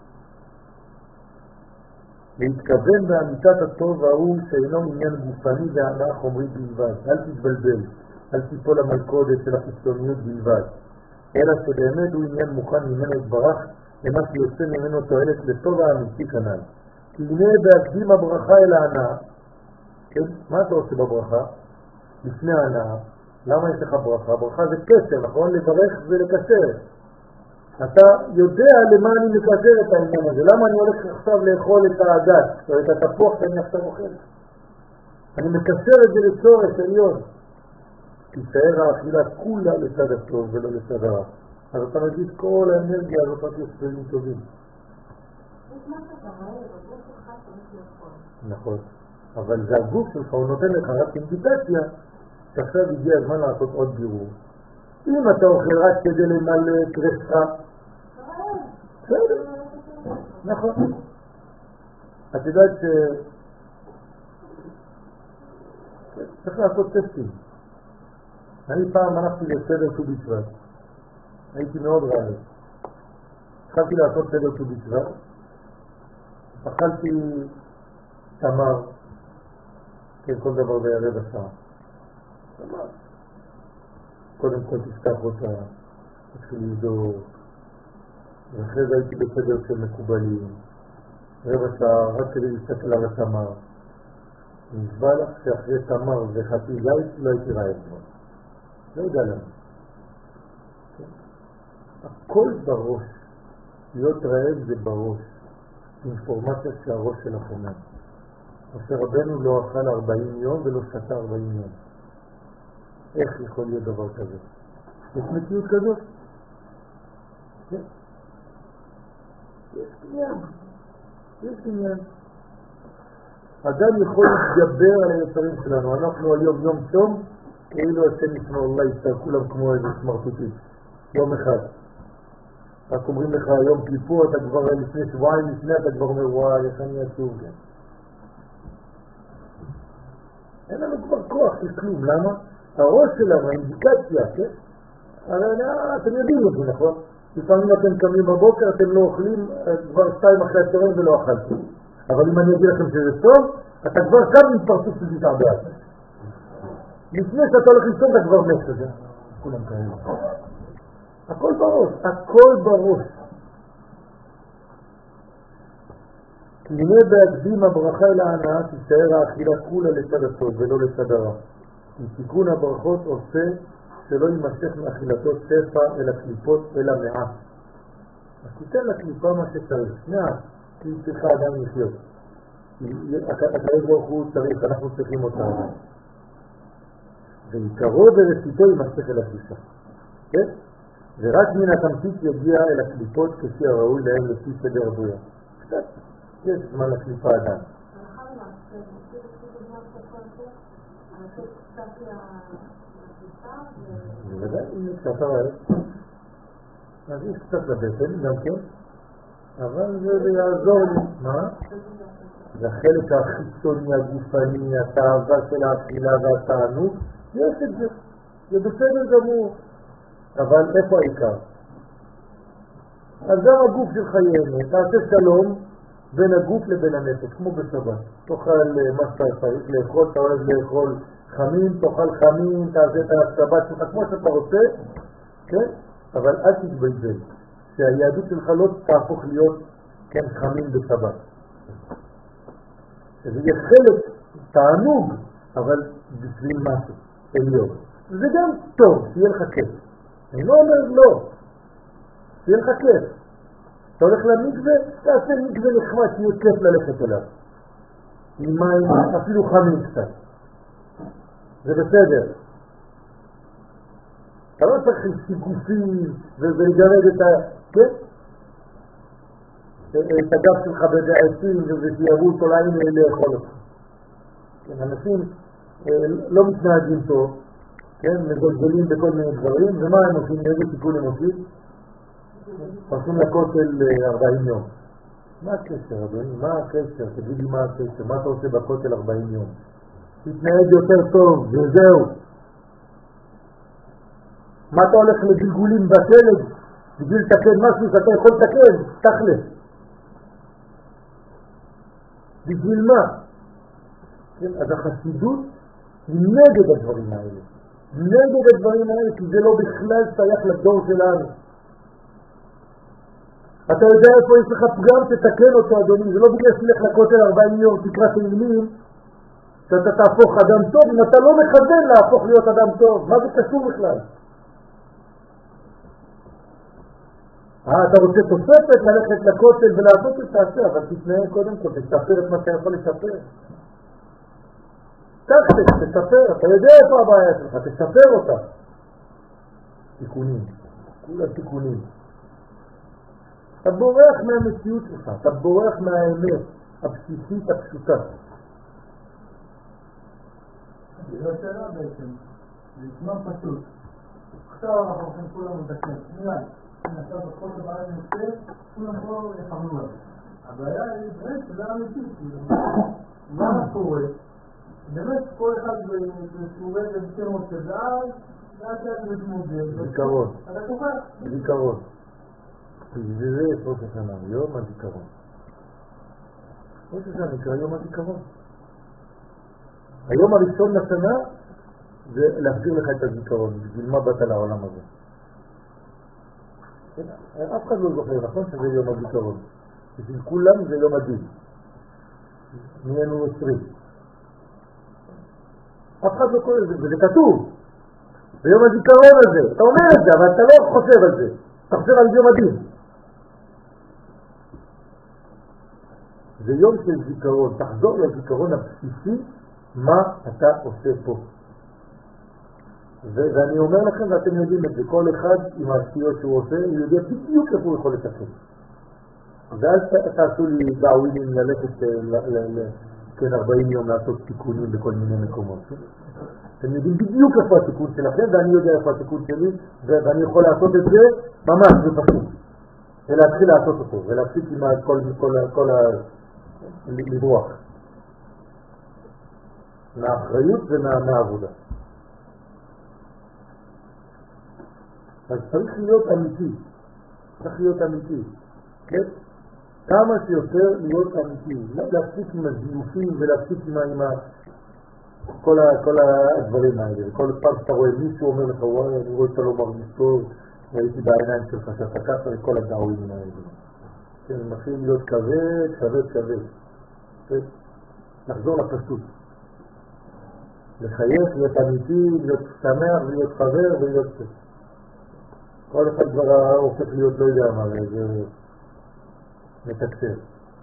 להתכוון באמיתת הטוב ההוא שאינו עניין גופני והנאה חומרית בלבד. אל תתבלבל, אל תיפול למלכודת של החיצוניות בלבד, אלא שבאמת הוא עניין מוכן ממנו יתברך למה שיוצא ממנו תועלת לטוב האמיתי כנ"ל. כי הנה בהקדים הברכה אל ההנאה, כן? מה אתה עושה בברכה? לפני ההנאה. למה יש לך ברכה? ברכה זה קשר, נכון? לברך זה לקשר. אתה יודע למה אני מקשר את העניין הזה. למה אני הולך עכשיו לאכול את האגת או את התפוח שאני עכשיו אוכל? אני מקשר את זה לצורך עליון. כי תאר האכילה כולה לצד הטוב ולא לצד הרע. אז אתה מגיד כל האנרגיה הזאת רק לצדדים טובים. נכון. אבל זה הגוף שלך, הוא נותן לך רק אינדיקציה שעכשיו הגיע הזמן לעשות עוד בירור. אם אתה אוכל רק כדי למלא קרסך, בסדר. נכון. את יודעת צריך לעשות טסטים. אני פעם הלכתי לסדר ט"ו בשבט. הייתי מאוד רעב. התחלתי לעשות סדר ט"ו בשבט. אכלתי תמר, כן, כל דבר בערב השעה. תמר. קודם כל תפתח אותה, תתחיל לבדוק. ואחרי זה הייתי בסדר של מקובלים. רבע שעה, רק כדי להסתכל על התמר. נשבע לך שאחרי תמר וחצי זית לא הייתי רעב כבר. לא יודע למה. הכל בראש. להיות רעב זה בראש. אינפורמציה שהראש של החומר. משה רבנו לא אכל 40 יום ולא שתה 40 יום. איך יכול להיות דבר כזה? יש מציאות כזאת? כן. יש עניין. אדם יכול להתגבר על היצרים שלנו. אנחנו היום יום צום, כאילו השם ישמור אולי יצטר כולם כמו איזה סמרטוטים. יום אחד. רק אומרים לך היום כיפור, אתה כבר לפני שבועיים לפני, אתה כבר אומר וואי, איך אני עצוב. אין לנו כבר כוח של כלום. למה? הראש שלנו, האינדיקציה, כן? הרי אתם יודעים את זה, נכון? לפעמים אתם קמים בבוקר, אתם לא אוכלים כבר 2 אחרי הצהריים ולא אכלתם. אבל אם אני אגיד לכם שזה טוב, אתה כבר קם עם פרצוף של מתעבד. לפני שאתה הולך לצום, אתה כבר מת כזה. כולם כאלה. הכל בראש, הכל בראש. כי הנה בהקדים הברכה אל ההנאה, תישאר האכילה כולה לצד הטוב ולא לצד הרע. כי תיקון הברכות עושה שלא יימשך מאכילתו שפע אל הקליפות אל המעט. אז תיתן לקליפה מה שצריך, מעט, כי צריכה אדם לחיות. הקדוש ברוך הוא צריך, אנחנו צריכים אותה. ועיקרו ורציתו יימשך אל הקליפה. כן? ורק מן התמצית יגיע אל הקליפות כפי הראוי להם לפי סדר הבריאה. קצת, יש זמן לקליפה אדם. בוודאי, אם כשאתה רואה, אז יש קצת לבטן, גם כן, אבל זה יעזור לי. מה? זה החלק החיצוני, הגופני, התאווה של האכילה והתענוג, יש את זה, זה בסדר גמור. אבל איפה העיקר? אז גם הגוף שלך ייהנה, תעשה שלום בין הגוף לבין הנפש, כמו בשבת. תאכל מה שאתה צריך לאכול, אתה אוהב לאכול חמים, תאכל חמים, תעשה את השבת שלך כמו שאתה רוצה, כן? אבל אל תתבלבל, שהיהדות שלך לא תהפוך להיות כן חמים בשבת. שזה יהיה חלק, תענוג, אבל בשביל משהו, עליון. זה גם טוב, שיהיה לך כיף. אני לא אומר לא, שיהיה לך כיף. אתה הולך למקווה, תעשה מקווה נחמד, שיהיה כיף ללכת אליו. עם מים, אפילו חמים קצת. זה בסדר. אתה לא צריך סיגופים ולגרד את את הגב שלך בדעצים ותיירו אותו לעין לאכול אותו. אנשים לא מתנהגים טוב, מגולגלים בכל מיני דברים, ומה הם עושים? איזה סיכון הם עושים? עושים לכותל 40 יום. מה הקשר, אדוני? מה הקשר? תגיד לי מה הקשר. מה אתה עושה בכותל 40 יום? תתנהג יותר טוב, וזהו. מה אתה הולך לגלגולים בשלג? בשביל לתקן משהו שאתה יכול לתקן, תכלס. בשביל מה? אז החסידות היא נגד הדברים האלה. נגד הדברים האלה, כי זה לא בכלל שייך לדור שלנו. אתה יודע איפה יש לך פגם, תתקן אותו, אדוני. זה לא בגלל שתלך לכותל 40 יום, תקרא תהילים, שאתה תהפוך אדם טוב, אם אתה לא מכוון להפוך להיות אדם טוב. מה זה קשור בכלל? אתה רוצה תוספת ללכת לכותל ולעשות את תעשה, אבל תתנהל קודם כל, תשפר את מה שאתה יכול לשפר. תשפר, אתה יודע איפה הבעיה שלך, תשפר אותה. תיקונים, כולה תיקונים. אתה בורח מהמציאות שלך, אתה בורח מהאמת הבסיסית הפשוטה. זה לא שאלה בעצם, זה נשמע פשוט. עכשיו אנחנו הולכים כולם לדקן, מיד. עכשיו בכל דבר נושא, כולם פה יחמנו על זה. הבעיה היא באמת, זה אמיתית, מה קורה? באמת כל אחד בסורי ובצמות שדעת, לאט לאט מתמודד. זיכרון. אתה תוכל. זיכרון. וזה יש ראש השנה, יום הזיכרון. ראש השנה נקרא יום הזיכרון. היום הראשון לשנה זה להחזיר לך את הזיכרון, בשביל מה באת לעולם הזה. אף אחד לא זוכר, נכון שזה יום הזיכרון. בשביל כולם זה יום הדין. נהיינו 20. אף אחד לא קורא את זה, וזה כתוב. ביום הזיכרון הזה. אתה אומר את זה, אבל אתה לא חושב על זה. אתה חושב על יום הדין. זה יום של זיכרון. תחזור לזיכרון הבסיסי, מה אתה עושה פה. ואני אומר לכם, ואתם יודעים את זה, כל אחד עם העשיות שהוא עושה, הוא יודע בדיוק איפה הוא יכול לתקן. ואל תעשו לי דעווינים ללכת כן, 40 יום לעשות תיקונים בכל מיני מקומות. אתם יודעים בדיוק איפה התיקון שלכם, ואני יודע איפה התיקון שלי, ואני יכול לעשות את זה ממש בפשוט. ולהתחיל לעשות אותו, ולהפסיק עם כל לברוח. מהאחריות ומהעבודה. אז צריך להיות אמיתי. צריך להיות אמיתי. כן? כמה שיותר להיות אמיתי. להפסיק עם הזיופים ולהפסיק עם כל הדברים האלה. כל פעם שאתה רואה מישהו אומר לך, וואי, אני רואה שאתה לא מרגיש טוב, ראיתי בעיניים שלך שאתה ככה וכל הדעויים האלה. כן, הם מתחילים להיות כבד. כן? לחזור לפשוט. לחייך, להיות אמיתי, להיות שמח, להיות חבר ולהיות זה. כל אחד כבר הופך להיות לא יודע מה, זה מתקצר.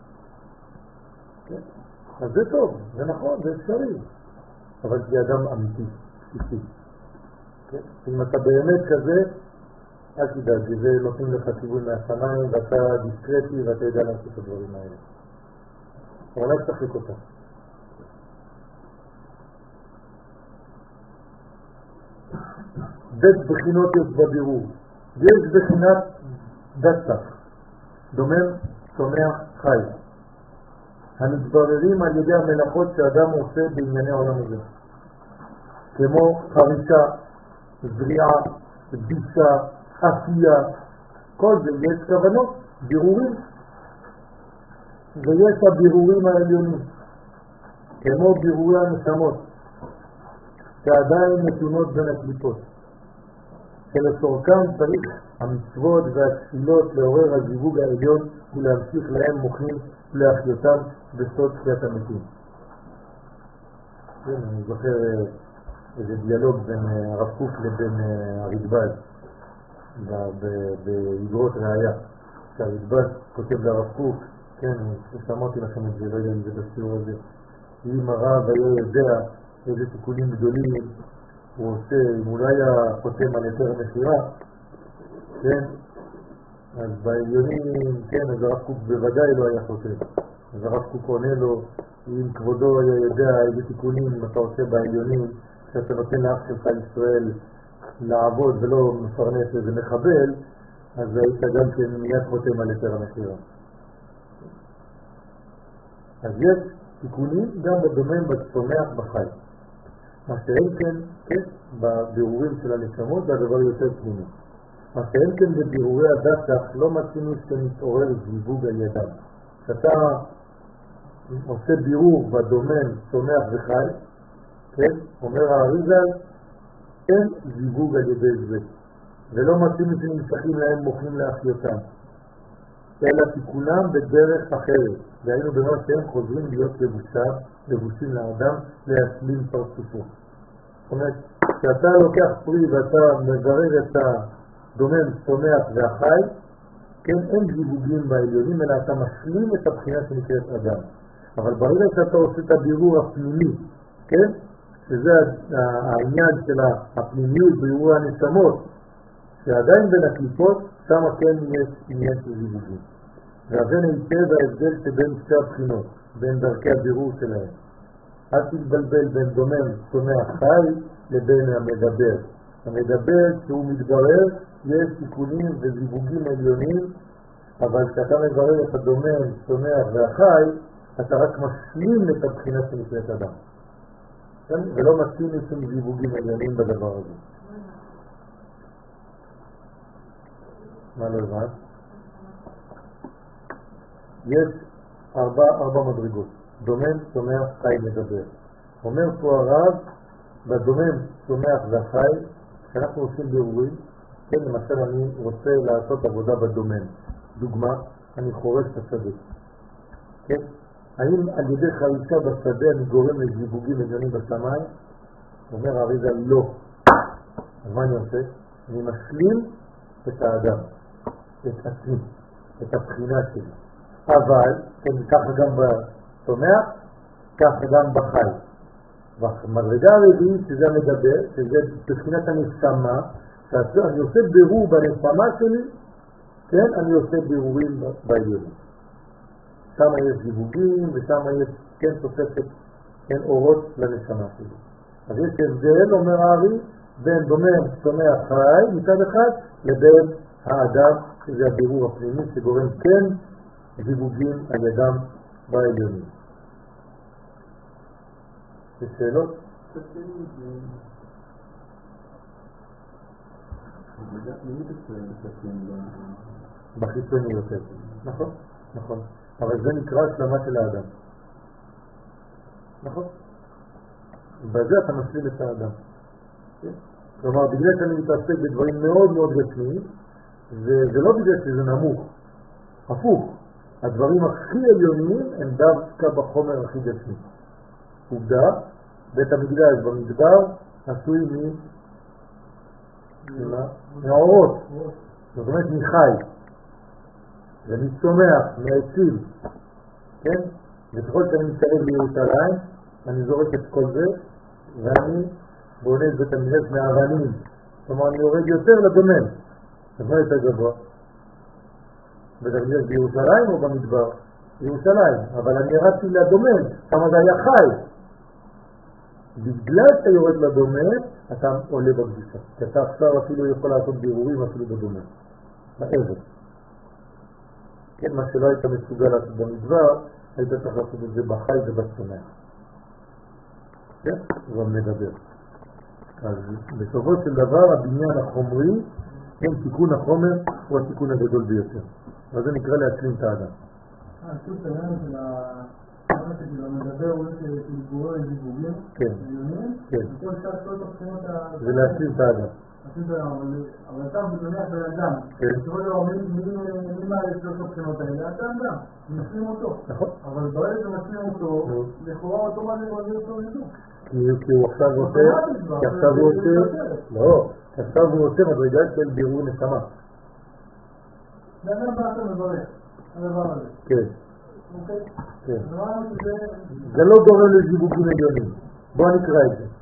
כן? אז זה טוב, זה נכון, זה אפשרי. אבל זה אדם אמיתי, בסיסי. כן? אם אתה באמת כזה, אל תדאג, זה נותנים לך כיוון מהשמיים, ואתה דיסקרטי ואתה יודע לעשות את הדברים האלה. אבל אל תשחק אותה. בית בחינות יש בבירור. יש בחינת דסך, דומם, צומח, חי, המתבררים על ידי המלאכות שאדם עושה בענייני העולם הזה, כמו חרישה, זריעה, ביצה, עשייה, כל זה יש כוונות, בירורים, ויש הבירורים העליונים, כמו בירורי הנשמות, שעדיין נתונות בין הקליפות. שלצורכם צריך המצוות והתפילות לעורר הזיווג העליון ולהמשיך להם מוכנים להחיותם בסוד תחיית המתים. כן, אני זוכר איזה דיאלוג בין הרב קוק לבין הרדב"ז באגרות ראיה. שהרדב"ז כותב לרב קוק, כן, שמעתי לכם את זה, לא יודע אם זה בשיעור הזה, אם הרב היה יודע איזה תיקונים גדולים הוא עושה, אם הוא לא היה חותם על יותר מחירה, כן, אז בעליונים, כן, אז הרב קוק בוודאי לא היה חותם. אז הרב קוק עונה לו, אם כבודו היה יודע איזה תיקונים אתה עושה בעליונים, שאתה נותן לאח שלך ישראל לעבוד ולא מפרנס איזה מחבל, אז היית גם כן מיד חותם על יותר מחירה. אז יש תיקונים גם בדומים בצומח בחי. מה שאין כן, בבירורים של הנשמות זה הדבר יותר פנימי. מה שאין כן בבירורי הדסך לא מצינו שמתעורר זיווג על ידם. כשאתה עושה בירור בדומן, צומח וחי, כן, אומר האריזל, אין זיווג על ידי זה. ולא מצינו שנמשכים להם מוכנים להחיותם. אלא תיקונם בדרך אחרת. והיינו במה שהם חוזרים להיות לבושים לאדם להסלים פרצופו. זאת אומרת, כשאתה לוקח פרי ואתה מברר את הדומם, צומח והחי, כן, אין זיווגים בעליונים, אלא אתה משלים את הבחינה שנקראת אדם. אבל ברגע שאתה עושה את הבירור הפנימי, כן, שזה העניין של הפנימיות, בירור הנשמות, שעדיין בין הקליפות, שם כן יש עניין של זיווגים. והבן היטב ההבדל שבין שתי הבחינות, בין דרכי הבירור שלהם. אל תתבלבל בין דומם, צומח, חי, לבין המדבר. המדבר, שהוא מתברר, יש תיקונים וזיווגים עליונים, אבל כשאתה מברר את הדומם, צומח והחי, אתה רק משלים את הבחינה שנקראת אדם. כן? ולא משלים את זיווגים עליונים בדבר הזה. מה לא הבנת? יש ארבע מדרגות, דומם, צומח, חי, מדבר. אומר פה הרב, בדומם, צומח והחי, כשאנחנו עושים בירורים, כן, למשל אני רוצה לעשות עבודה בדומם. דוגמה, אני חורש את השדה. כן? האם על ידי חרישה בשדה אני גורם לזיווגים עליונים בשמיים? אומר האריזל, לא. אז מה אני עושה? אני משלים את האדם, את עצמי, את הבחינה שלי. אבל, כן, ככה גם בצומח, ככה גם בחי. והמדרגה הרביעית, שזה המדבר, שזה בבחינת הנשמה, שאני עושה בירור בנשמה שלי, כן, אני עושה בירורים בעליונים. שם יש זיווגים, ושם יש כן, תוספת, כן, אורות לנשמה שלי. אז יש הבדל, אומר הארי, בין דומם, צומח, חי, מצד אחד, לבין האדם, שזה הבירור הפנימי, שגורם כן זיווגים על ידם בעליונים. יש שאלות? בחיצוני יותר. נכון, נכון. אבל זה נקרא השלמה של האדם. נכון? בזה אתה משלים את האדם. כלומר, בגלל שאני מתעסק בדברים מאוד מאוד רציניים, זה לא בגלל שזה נמוך. הפוך. הדברים הכי עליוניים הם דווקא בחומר הכי גשמי. עובדה, בית המקדש במדבר עשוי מהאורות. זאת אומרת מחי. ומצומח, מעצים. כן? וככל שאני מתקרב לירושלים, אני זורק את כל זה, ואני בונה את בית המקדש מהאבנים. כלומר, אני יורד יותר לדומם. אז מה יותר גבוה? בית המקדש בירושלים או במדבר? בירושלים. אבל אני ירדתי לדומם, כמה זה היה חי. בגלל שאתה יורד לדומם, אתה עולה בקדושה. כי אתה עכשיו אפילו יכול לעשות בירורים אפילו בדומם. בעבר. כן, מה שלא היית מסוגל לעשות במדבר, היית צריך לעשות את זה בחי ובצומח. כן? הוא גם מדבר. אז בסופו של דבר, הבניין החומרי, כן, תיקון החומר הוא התיקון הגדול ביותר. וזה נקרא להשלים את האדם. שוב את העניין של שכאילו המדבר הוא שגורר זיווגים, עליונים, וכל שעת כל הבחינות זה להשלים את האדם. אבל אתה מניח בן אדם, בסופו של דבר מי מעלה את שלוש הבחינות האלה? אתה אדם, משלים אותו. אבל ברגע שמשלים אותו, לכאורה אותו מה זה אותו לדו. כי הוא עכשיו רוצה, עכשיו הוא רוצה מדרגה של בירור נשמה. לאדם בא אתה מברך, הדבר הזה. כן. זה לא גורם לזיווגים עליונים. בוא נקרא את זה.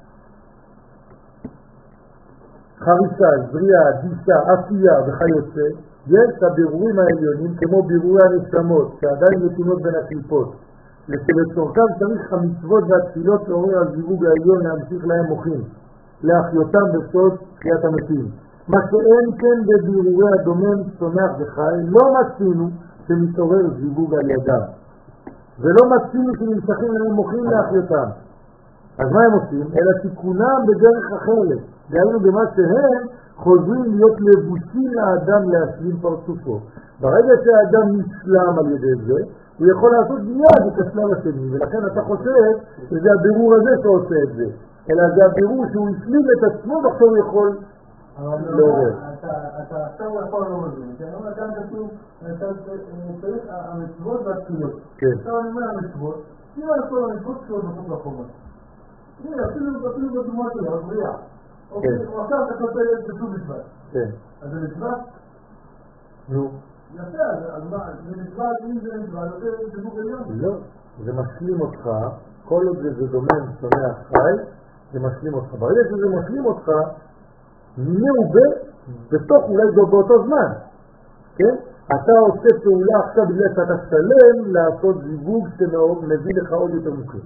חרישה, זריעה, דישה, עשייה וכיוצא, יש הבירורים העליונים כמו בירורי הנשמות שעדיין נתונות בין הקליפות. לצורכם צריך המצוות והתפילות לעורר על זיווג העליון להמשיך להם מוחים, להחיותם בסוד תחיית המתים. מה שאין כן בבירורי הדומם, צומח וחי, לא מצינו שמתעורר זיווג על ידם. ולא מצינו שנמשכים להם מוחים להחיותם. אז מה הם עושים? אלא תיקונם בדרך אחרת. דהיינו במה שהם חוזרים להיות לבוסים לאדם להשלים פרצופו. ברגע שהאדם נשלם על ידי זה, הוא יכול לעשות מיד את השלם השני, ולכן אתה חושב שזה הבירור הזה שעושה את זה. אלא זה הבירור שהוא השלים את עצמו, ועכשיו הוא יכול לעורר. אתה עכשיו יכול לעורר את זה, כי אני אומר כאן כתוב, צריך המצוות והתפילות. עכשיו אני אומר המצוות, תראה על כל המצוות שלו בחוק לחומה. תראה, אפילו בדוגמה שלו, הבריאה. הוא עכשיו אתה כותב את זה שוב מצוות. אז זה מצוות? נו. יפה, אז מה, זה מצוות, אם זה מצוות, זה זיווג עליון? לא, זה משלים אותך, כל עוד זה דומם, צומח, חי, זה משלים אותך. ברגע שזה משלים אותך, מי הוא בתוך אולי באותו זמן, כן? אתה עושה פעולה עכשיו בגלל שאתה שלם לעשות זיווג שמביא לך עוד יותר מוכר.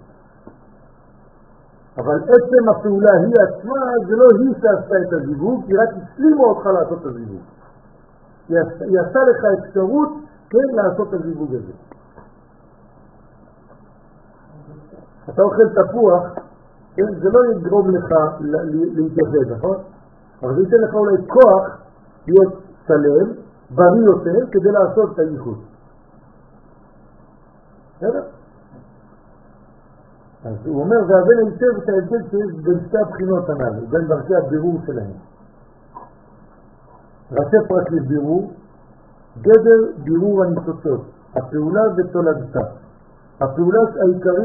אבל עצם הפעולה היא עצמה, זה לא היא שעשתה את הזיווג, כי רק הסלימו אותך לעשות את הזיווג. היא עשה לך אפשרות, כן, לעשות את הזיווג הזה. אתה אוכל תפוח, כן, זה לא יגרום לך להתייחד, נכון? אבל זה ייתן לך אולי כוח להיות שלם, בריא יותר, כדי לעשות את הייחוד. בסדר? אז הוא אומר, והבן היטב את ההבדל שיש בין שתי הבחינות הנ"ל, בין דרכי הבירור שלהם. ראשי פרקים בירור, גדר בירור הניצוצות, הפעולה ותולדתה. הפעולה העיקרית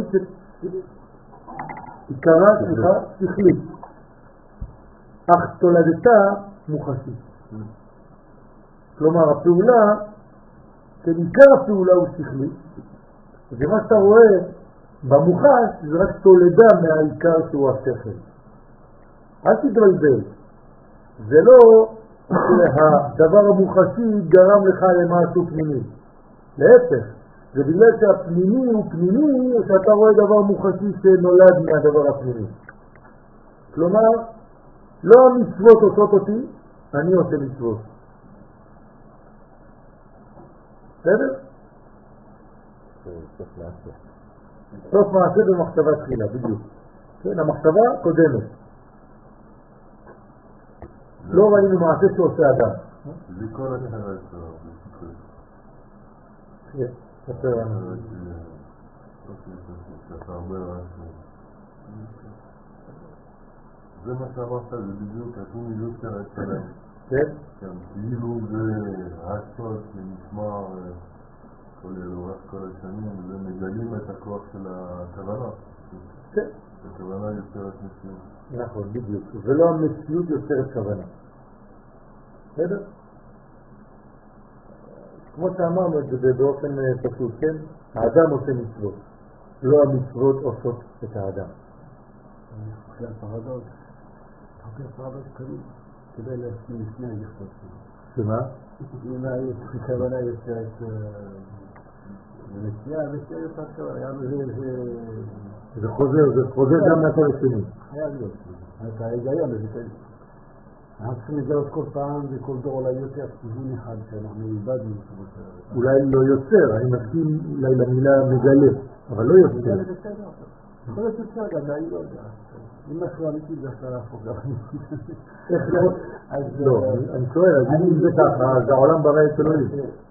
עיקרה שכלית, אך תולדתה מוחשית. כלומר, הפעולה, כעיקר הפעולה הוא שכלית, ומה שאתה רואה במוחש זה רק תולדה מהעיקר שהוא השכל. אל תתבלבל. זה לא שהדבר המוחשי גרם לך למשהו פנימי. להפך, זה בגלל שהפנימי הוא פנימי, שאתה רואה דבר מוחשי שנולד מהדבר הפנימי. כלומר, לא המצוות עושות אותי, אני עושה מצוות. בסדר? סוף מעשה במחשבה תחילה, בדיוק. כן, המחשבה קודמת. לא ראינו מעשה שעושה אדם. זה כל התחלה שלו. כן, תספר לנו. זה מה שאמרת, זה בדיוק, עשו מילות של הצלם. כן? כן, כאילו זה הסוד שנשמע כל השנים, זה מגלים את הכוח של הכוונה. כן. הכוונה יוצרת מציאות. נכון, בדיוק. ולא המציאות יוצרת כוונה. בסדר? כמו שאמרנו את זה באופן פשוט, כן? האדם עושה מצוות, לא המצוות עושות את האדם. זה הפרדות. הפרדות קלים כדי להשמיע לפני היכולת. שמה? אם הכוונה יוצרת ומציאה יותר כוונה. זה חוזר גם מהצד השני. חייב להיות. אתה ההיגיון הזה כאלה. אנחנו צריכים לגלות כל פעם וכל דור אולי יותר כיוון אחד שאנחנו איבדנו. אולי לא יוצר, אני מסכים למילה מגלה, אבל לא יוצר. מגלה בסדר. יכול להיות יוצר גם, אני לא יודע. אם משהו אמיתי זה אפשר להפוך גם אמיתי. איך לא? לא, אני שואל, אז אם זה ככה, אז העולם ברא את אלוהים.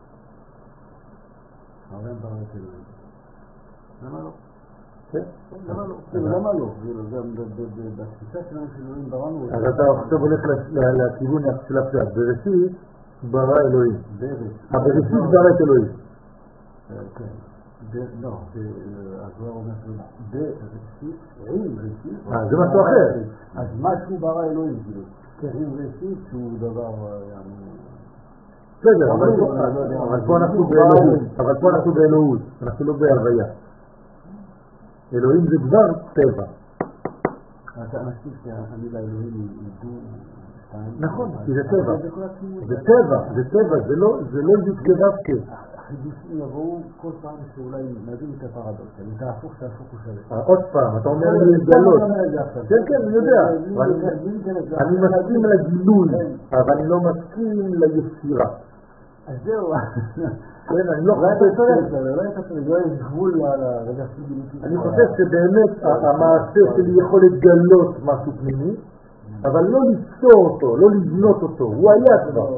העולם ברא את אלוהים. למה לא? למה לא? למה לא? בתפיסה שלנו של אלוהים בראנו... אז אתה עכשיו הולך לכיוון של הפשט. בראשית ברא אלוהים. בראשית ברא את אלוהים. כן. לא, הזוהר אומר בראשית, עם ראשית. זה משהו אחר. אז משהו ברא אלוהים, עם ראשית שהוא דבר... בסדר, אבל פה אנחנו באלוהות. אבל פה אנחנו באלוהות. אנחנו לא בהוויה. אלוהים זה דבר טבע. אתה מסכים שהמילה אלוהים ידעו נכון, כי זה טבע. זה טבע, זה לא יתגבב החידושים יבואו כל פעם שאולי נבין את הפרדוקס, אם תהפוך הוא שווה. עוד פעם, אתה אומר לי לגלות. כן, אני יודע. אני מסכים לגילוי, אבל אני לא מסכים ליצירה. אז זהו. כן, אני לא אני חושב שבאמת המעשה שלי יכול לגלות משהו פנימי, אבל לא ליצור אותו, לא לבנות אותו, הוא היה כבר.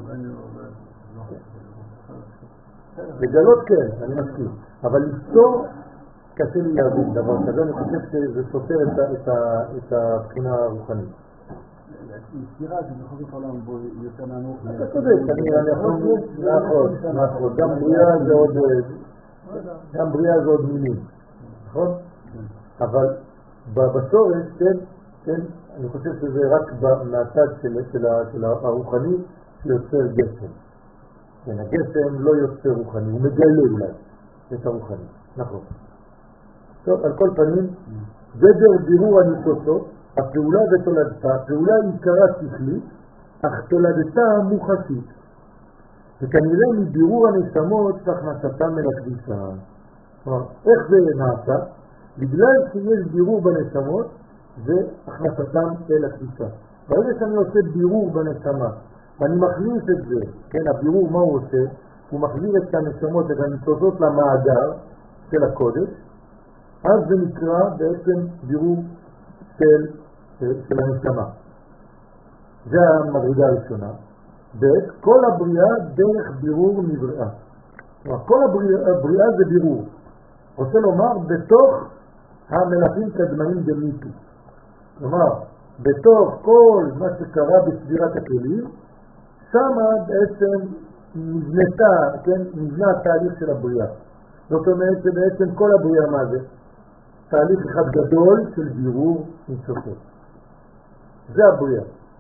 לגלות כן, אני מסכים, אבל ליצור קשה לי להבין דבר כזה, אני חושב שזה סותר את הבחינה הרוחנית. יצירה זה בכל זאת עולם בו יותר נמוך. אתה צודק, אני יכול, נכון, גם בריאה זה עוד מילים, נכון? אבל בשורש, כן, אני חושב שזה רק מהצד של הרוחני שיוצר גשם. כן, הגשם לא יוצר רוחני, הוא מגלה אולי את הרוחני, נכון. טוב, על כל פנים, גדר בירור הניסוסות, הפעולה ותולדתה, הפעולה היא עיקרה שכלית, אך תולדתה מוחשית. וכנראה מבירור הנשמות שהכנסתם אל הקדישה. כלומר, איך זה נעשה? בגלל שיש בירור בנשמות, זה הכנסתם אל הקדישה. ברגע שאני עושה בירור בנשמה, ואני מכניס את זה, כן, הבירור מה הוא עושה? הוא מחזיר את הנשמות, את הניסוסות למאגר של הקודש, אז זה נקרא בעצם בירור של הנשמה. זה המדרגה הראשונה. כל הבריאה דרך בירור נבראה. כל הבריאה זה בירור. רוצה לומר, בתוך המלאכים קדמאים דמיתו. כלומר, בתוך כל מה שקרה בסבירת הכלים, שמה בעצם נבנתה, כן, נבנה התהליך של הבריאה. זאת אומרת שבעצם כל הבריאה מה זה? תהליך אחד גדול של בירור ניסוסות. זה הבריאה.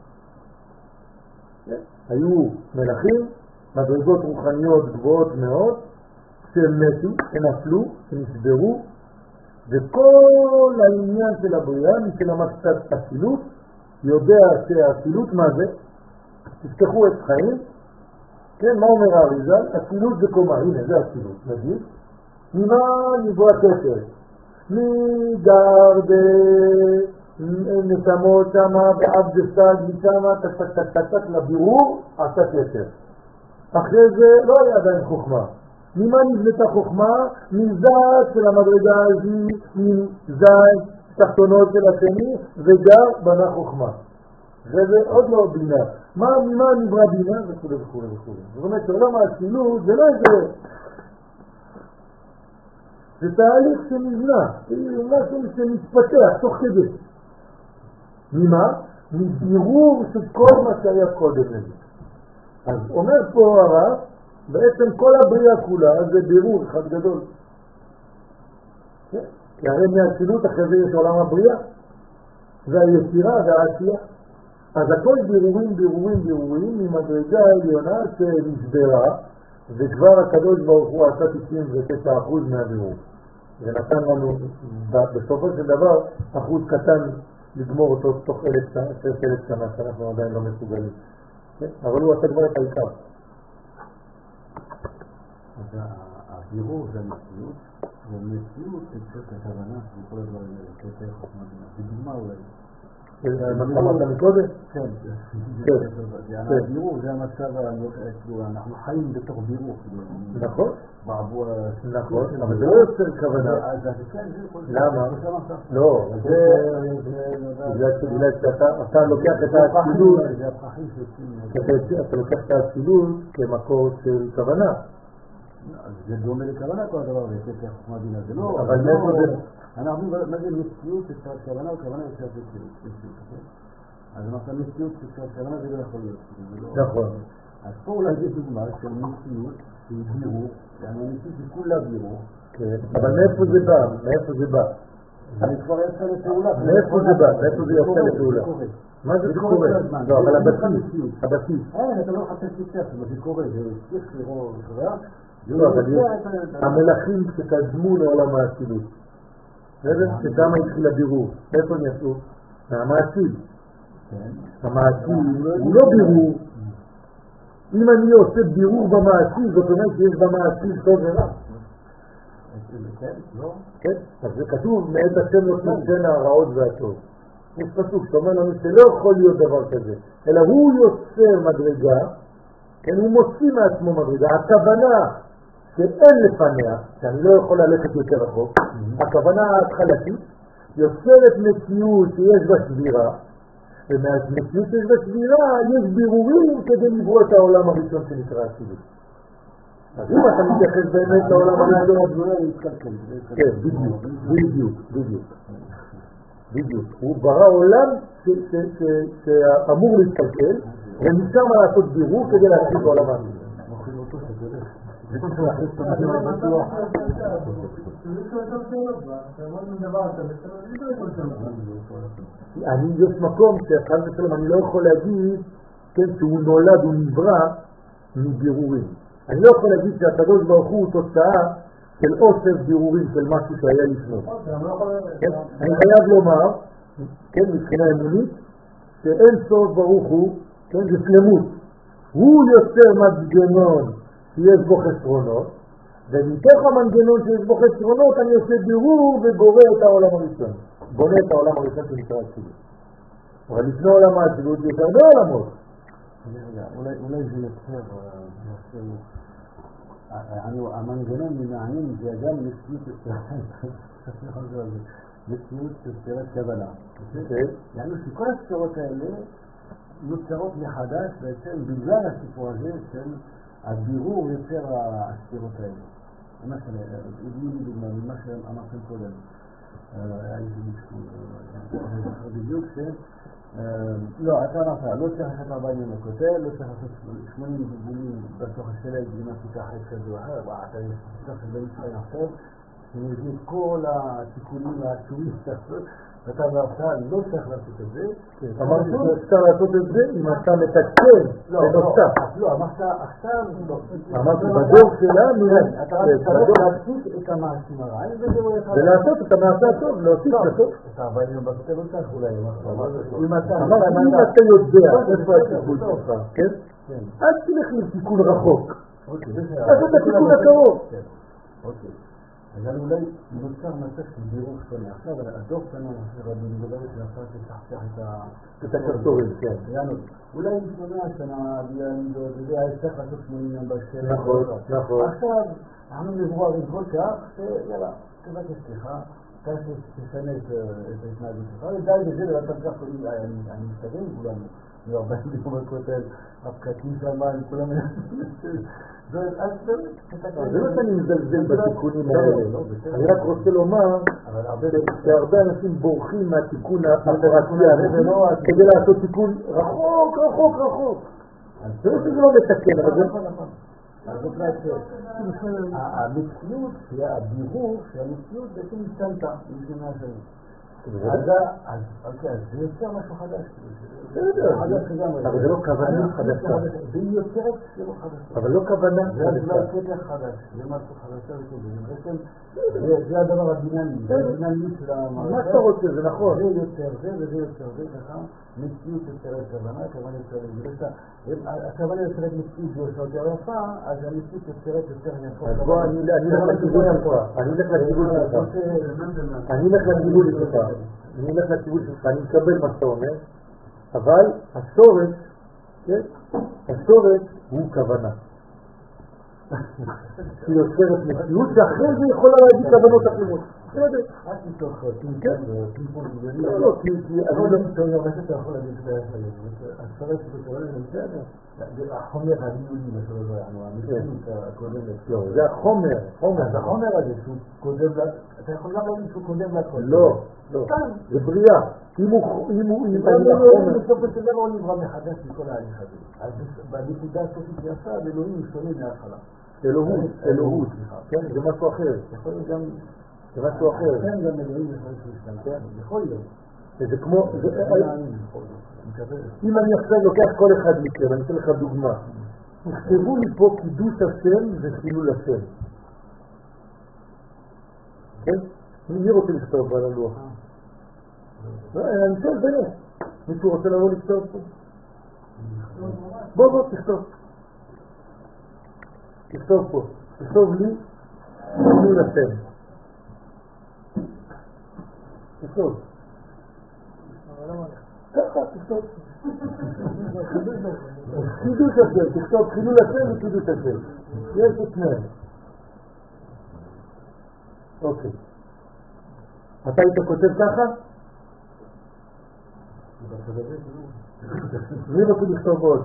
היו מלאכים, מדרגות רוחניות גבוהות מאוד, שהם מתו, הם נפלו, הם נשברו, וכל העניין של הבריאה, מי שלמד קצת אצילות, יודע שהאצילות מה זה? תפתחו את חיים, כן, מה אומר האריזל? אצילות זה קומה, הנה זה אצילות, נגיד, ממה נברא כתר? מגר בנשמות שמה באב דסג משמה תק לבירור עשה כתר. אחרי זה לא היה עדיין חוכמה. ממה נבנתה חוכמה? מזעת של המדרגה הזו, מזעת תחתונות של השני, וגר בנה חוכמה. וזה עוד לא בינה. ממה נברא בינה? וכו' וכו' וכו'. זאת אומרת שעולם האצילות זה לא איזה... זה תהליך שנבנה, זה משהו שמתפתח תוך כדי. ממה? מבירור של כל מה שהיה קודם לזה. אז אומר פה הרב, בעצם כל הבריאה כולה זה בירור אחד גדול. כי הרי מהאצילות אחרי זה יש עולם הבריאה, והיצירה והעשייה. אז הכל בירורים ממדרגה העליונה שנשברה, וכבר הקדוש ברוך הוא עשה 99% מהבירור. ונתן לנו בסופו של דבר אחוז קטן לגמור אותו תוך 1,000 שנה, שאנחנו עדיין לא מסוגלים. אבל הוא עשה כבר את העיקר. אז הבירור זה המציאות, והמציאות זה קצת הכוונה של כל הדברים האלה, כתר חוכמה בינה. בדוגמה אולי. מה אמרת מקודם? כן. הבירור זה המצב, אנחנו חיים בתוך בירור. נכון. בעבור... נכון, אבל זה לא יוצר כוונה. למה? לא, זה... בגלל שאתה לוקח את האצילות, אתה לוקח את האצילות כמקור של כוונה. זה דומה לכוונה כל הדבר הזה, כתר חוכמה בינה. זה לא... אבל מאיפה זה... אנחנו מה זה מציאות של כוונה או כוונה של מציאות. אז אנחנו מציאות של כוונה זה לא יכול להיות. נכון. אז פה אולי זה דוגמה של מציאות שהיא בירור, המציאות היא כולה בירור. אבל מאיפה זה בא? מאיפה זה בא? אני כבר יצא לפעולה. מאיפה זה בא? מאיפה זה יוצא לפעולה? מה זה קורה? לא, אבל הבסיס. אתה לא חצה שיצח, אבל זה קורה, זה צריך לראות חוויה. לא, אבל המלאכים שקדמו לעולם האצילות. שכמה התחיל הבירור. איפה הם יצאו? מהמעציל. המעציל הוא לא בירור. אם אני עושה בירור במעציל, זאת אומרת שיש במעציל טוב ורע. כן, אז זה כתוב, מאת השם נותנים בין הרעות והטוב. יש פסוק שאומר לנו שלא יכול להיות דבר כזה, אלא הוא יוצר מדרגה, כן, הוא מוציא מעצמו מדרגה. הכוונה שאין לפניה, שאני לא יכול ללכת יותר רחוק, הכוונה ההתחלתית יוצרת מציאות שיש בה שבירה, ומהמציאות שיש בה שבירה יש בירורים כדי לברוא את העולם הראשון שנקרא אצילות. אז אם אתה מתייחס באמת לעולם הראשון, כן, בדיוק. הוא ברא עולם שאמור להתקלקל, ומשם לעשות בירור כדי להחזיק העולם הראשון. יש מקום שאחד ושלום אני לא יכול להגיד שהוא נולד, הוא נברא מבירורים. אני לא יכול להגיד שהקדוש ברוך הוא תוצאה של אוסף בירורים של משהו שהיה לפני. אני חייב לומר, מבחינה אמונית, שאין סוף ברוך הוא, זה שלמות. הוא יוצר מנגנון שיש בו חסרונות, ומתוך המנגנון שיש בו חסרונות אני עושה בירור ובורא את העולם הראשון. בונה את העולם הראשון שנקרא אצילות. אבל לפני עולם האצילות יש הרבה עולמות. אולי זה יוצר, המנגנון ממענים זה גם מציאות יוצרת כוונה. יענו שכל הספירות האלה נוצרות מחדש בעצם בגלל הסיפור הזה של הבירור יוצר הספירות האלה. למשל, הביאו לי דוגמה ממה שאמרתם קודם. הייתי בדיוק לא, אתה אמרת, לא צריך לעשות 40 יום הכותל, לא צריך לעשות 80 גבולים בתוך השלג, אם תיקח את כזה או אחר, אתה תיקח את זה ישראל עכשיו, שמביא את כל התיקונים העצומים שתעשות, ואתה ואתה לא צריך לעשות את זה. אמרתי שאפשר לעשות את זה אם אתה מתקצב בנוסף. לא, אמרת עכשיו לא. אמרתי בדור שלנו, אתה צריך להפסיק את המעשים הרעים, ולעשות את המעשה הטוב, להוסיף את הטוב. את 40 יום בכותל לא צריך אולי. אם אתה יודע איפה התיקון שלך, כן? אל תלך לתיקון רחוק. אז את התיקון הקרוב. אוקיי. אז אני אולי נוצר מצב של בירור שונה. עכשיו, הדוח שלנו, רבי מדברת לאחר שתחתך את הכפתורים, כן. אולי לפני השנה, זה היה צריך לעשות 80 יום בשביל. נכון, נכון. עכשיו, אנחנו מבוארים כל כך, שיאללה, תבקש סליחה, תשנה את ההתנהגות שלך, ודי בזה, ואתה כך קוראים, אני מסתכל עם כולנו, והרבה דיבור בכותל, הפקקים שם, כולם זה לא שאני מזלזל בתיקונים האלה, אני רק רוצה לומר שהרבה אנשים בורחים מהתיקון האופרציאלי כדי לעשות תיקון רחוק, רחוק, רחוק. זה לא שזה לא מתקן, אבל זה... המציאות, הבירור שהמציאות בעצם השתנתה משנה שנים. אז זה יוצר משהו חדש. אבל זה לא כוונה חדשה. והיא יוצרת שלא חדשה. אבל לא כוונה חדשה. זה לא חדש, זה משהו חדשה וכו'. זה הדבר הדינמי, זה הדינמי של המערכת. מה שאתה רוצה, זה נכון. זה יוצר זה וזה יוצר זה, ככה מציאות יוצרת כוונה, כוונה יוצרת גרסה. הכוונה יוצרת מציאות גרסה יותר יפה, אז המציאות יוצרת יותר יפה. אז בוא, אני אלך לכיוון שלך. אני אלך לכיוון שלך, אני מקבל מה שאתה אומר, אבל השורש, כן? השורש הוא כוונה. היא יוצרת מציאות שאחרי זה יכולה להגיד כוונות אחרות. בסדר. רק מתוך טיפול גדולים. לא, כי אני לא מתאר מה שאתה יכול להגיד את זה. השורש שקוראים לזה, החומר הניהולי, מה שלא זה, המציאות הקודמת. לא, זה החומר. אז החומר הזה שהוא קודם, אתה יכול גם להגיד שהוא קודם לכל. לא, לא. זה בריאה. אם בסופו של דבר הוא נברא מחדש מכל ההליך הזה. אז בנקודה הסופית יפה, אלוהים שונה מההתחלה. אלוהות. כן, זה משהו אחר. יכול להיות גם... זה משהו אחר. כן, גם אלוהים יכול להיות. יכול להיות. זה כמו... אם אני עכשיו לוקח כל אחד מכם, אני אתן לך דוגמה. תכתבו לי פה קידוש השם וחילול השם. כן? מי רוצה לכתוב על הלוח? אני שואל באמת. מישהו רוצה לבוא לכתוב פה? בוא, תכתוב. תכתוב פה. תכתוב לי חילול השם. תכתוב. ככה, תכתוב. חידוש השם, תכתוב חילול השם וחידוש השם. יש את שניהם. אוקיי. אתה היית כותב ככה? מי רוצה לכתוב עוד?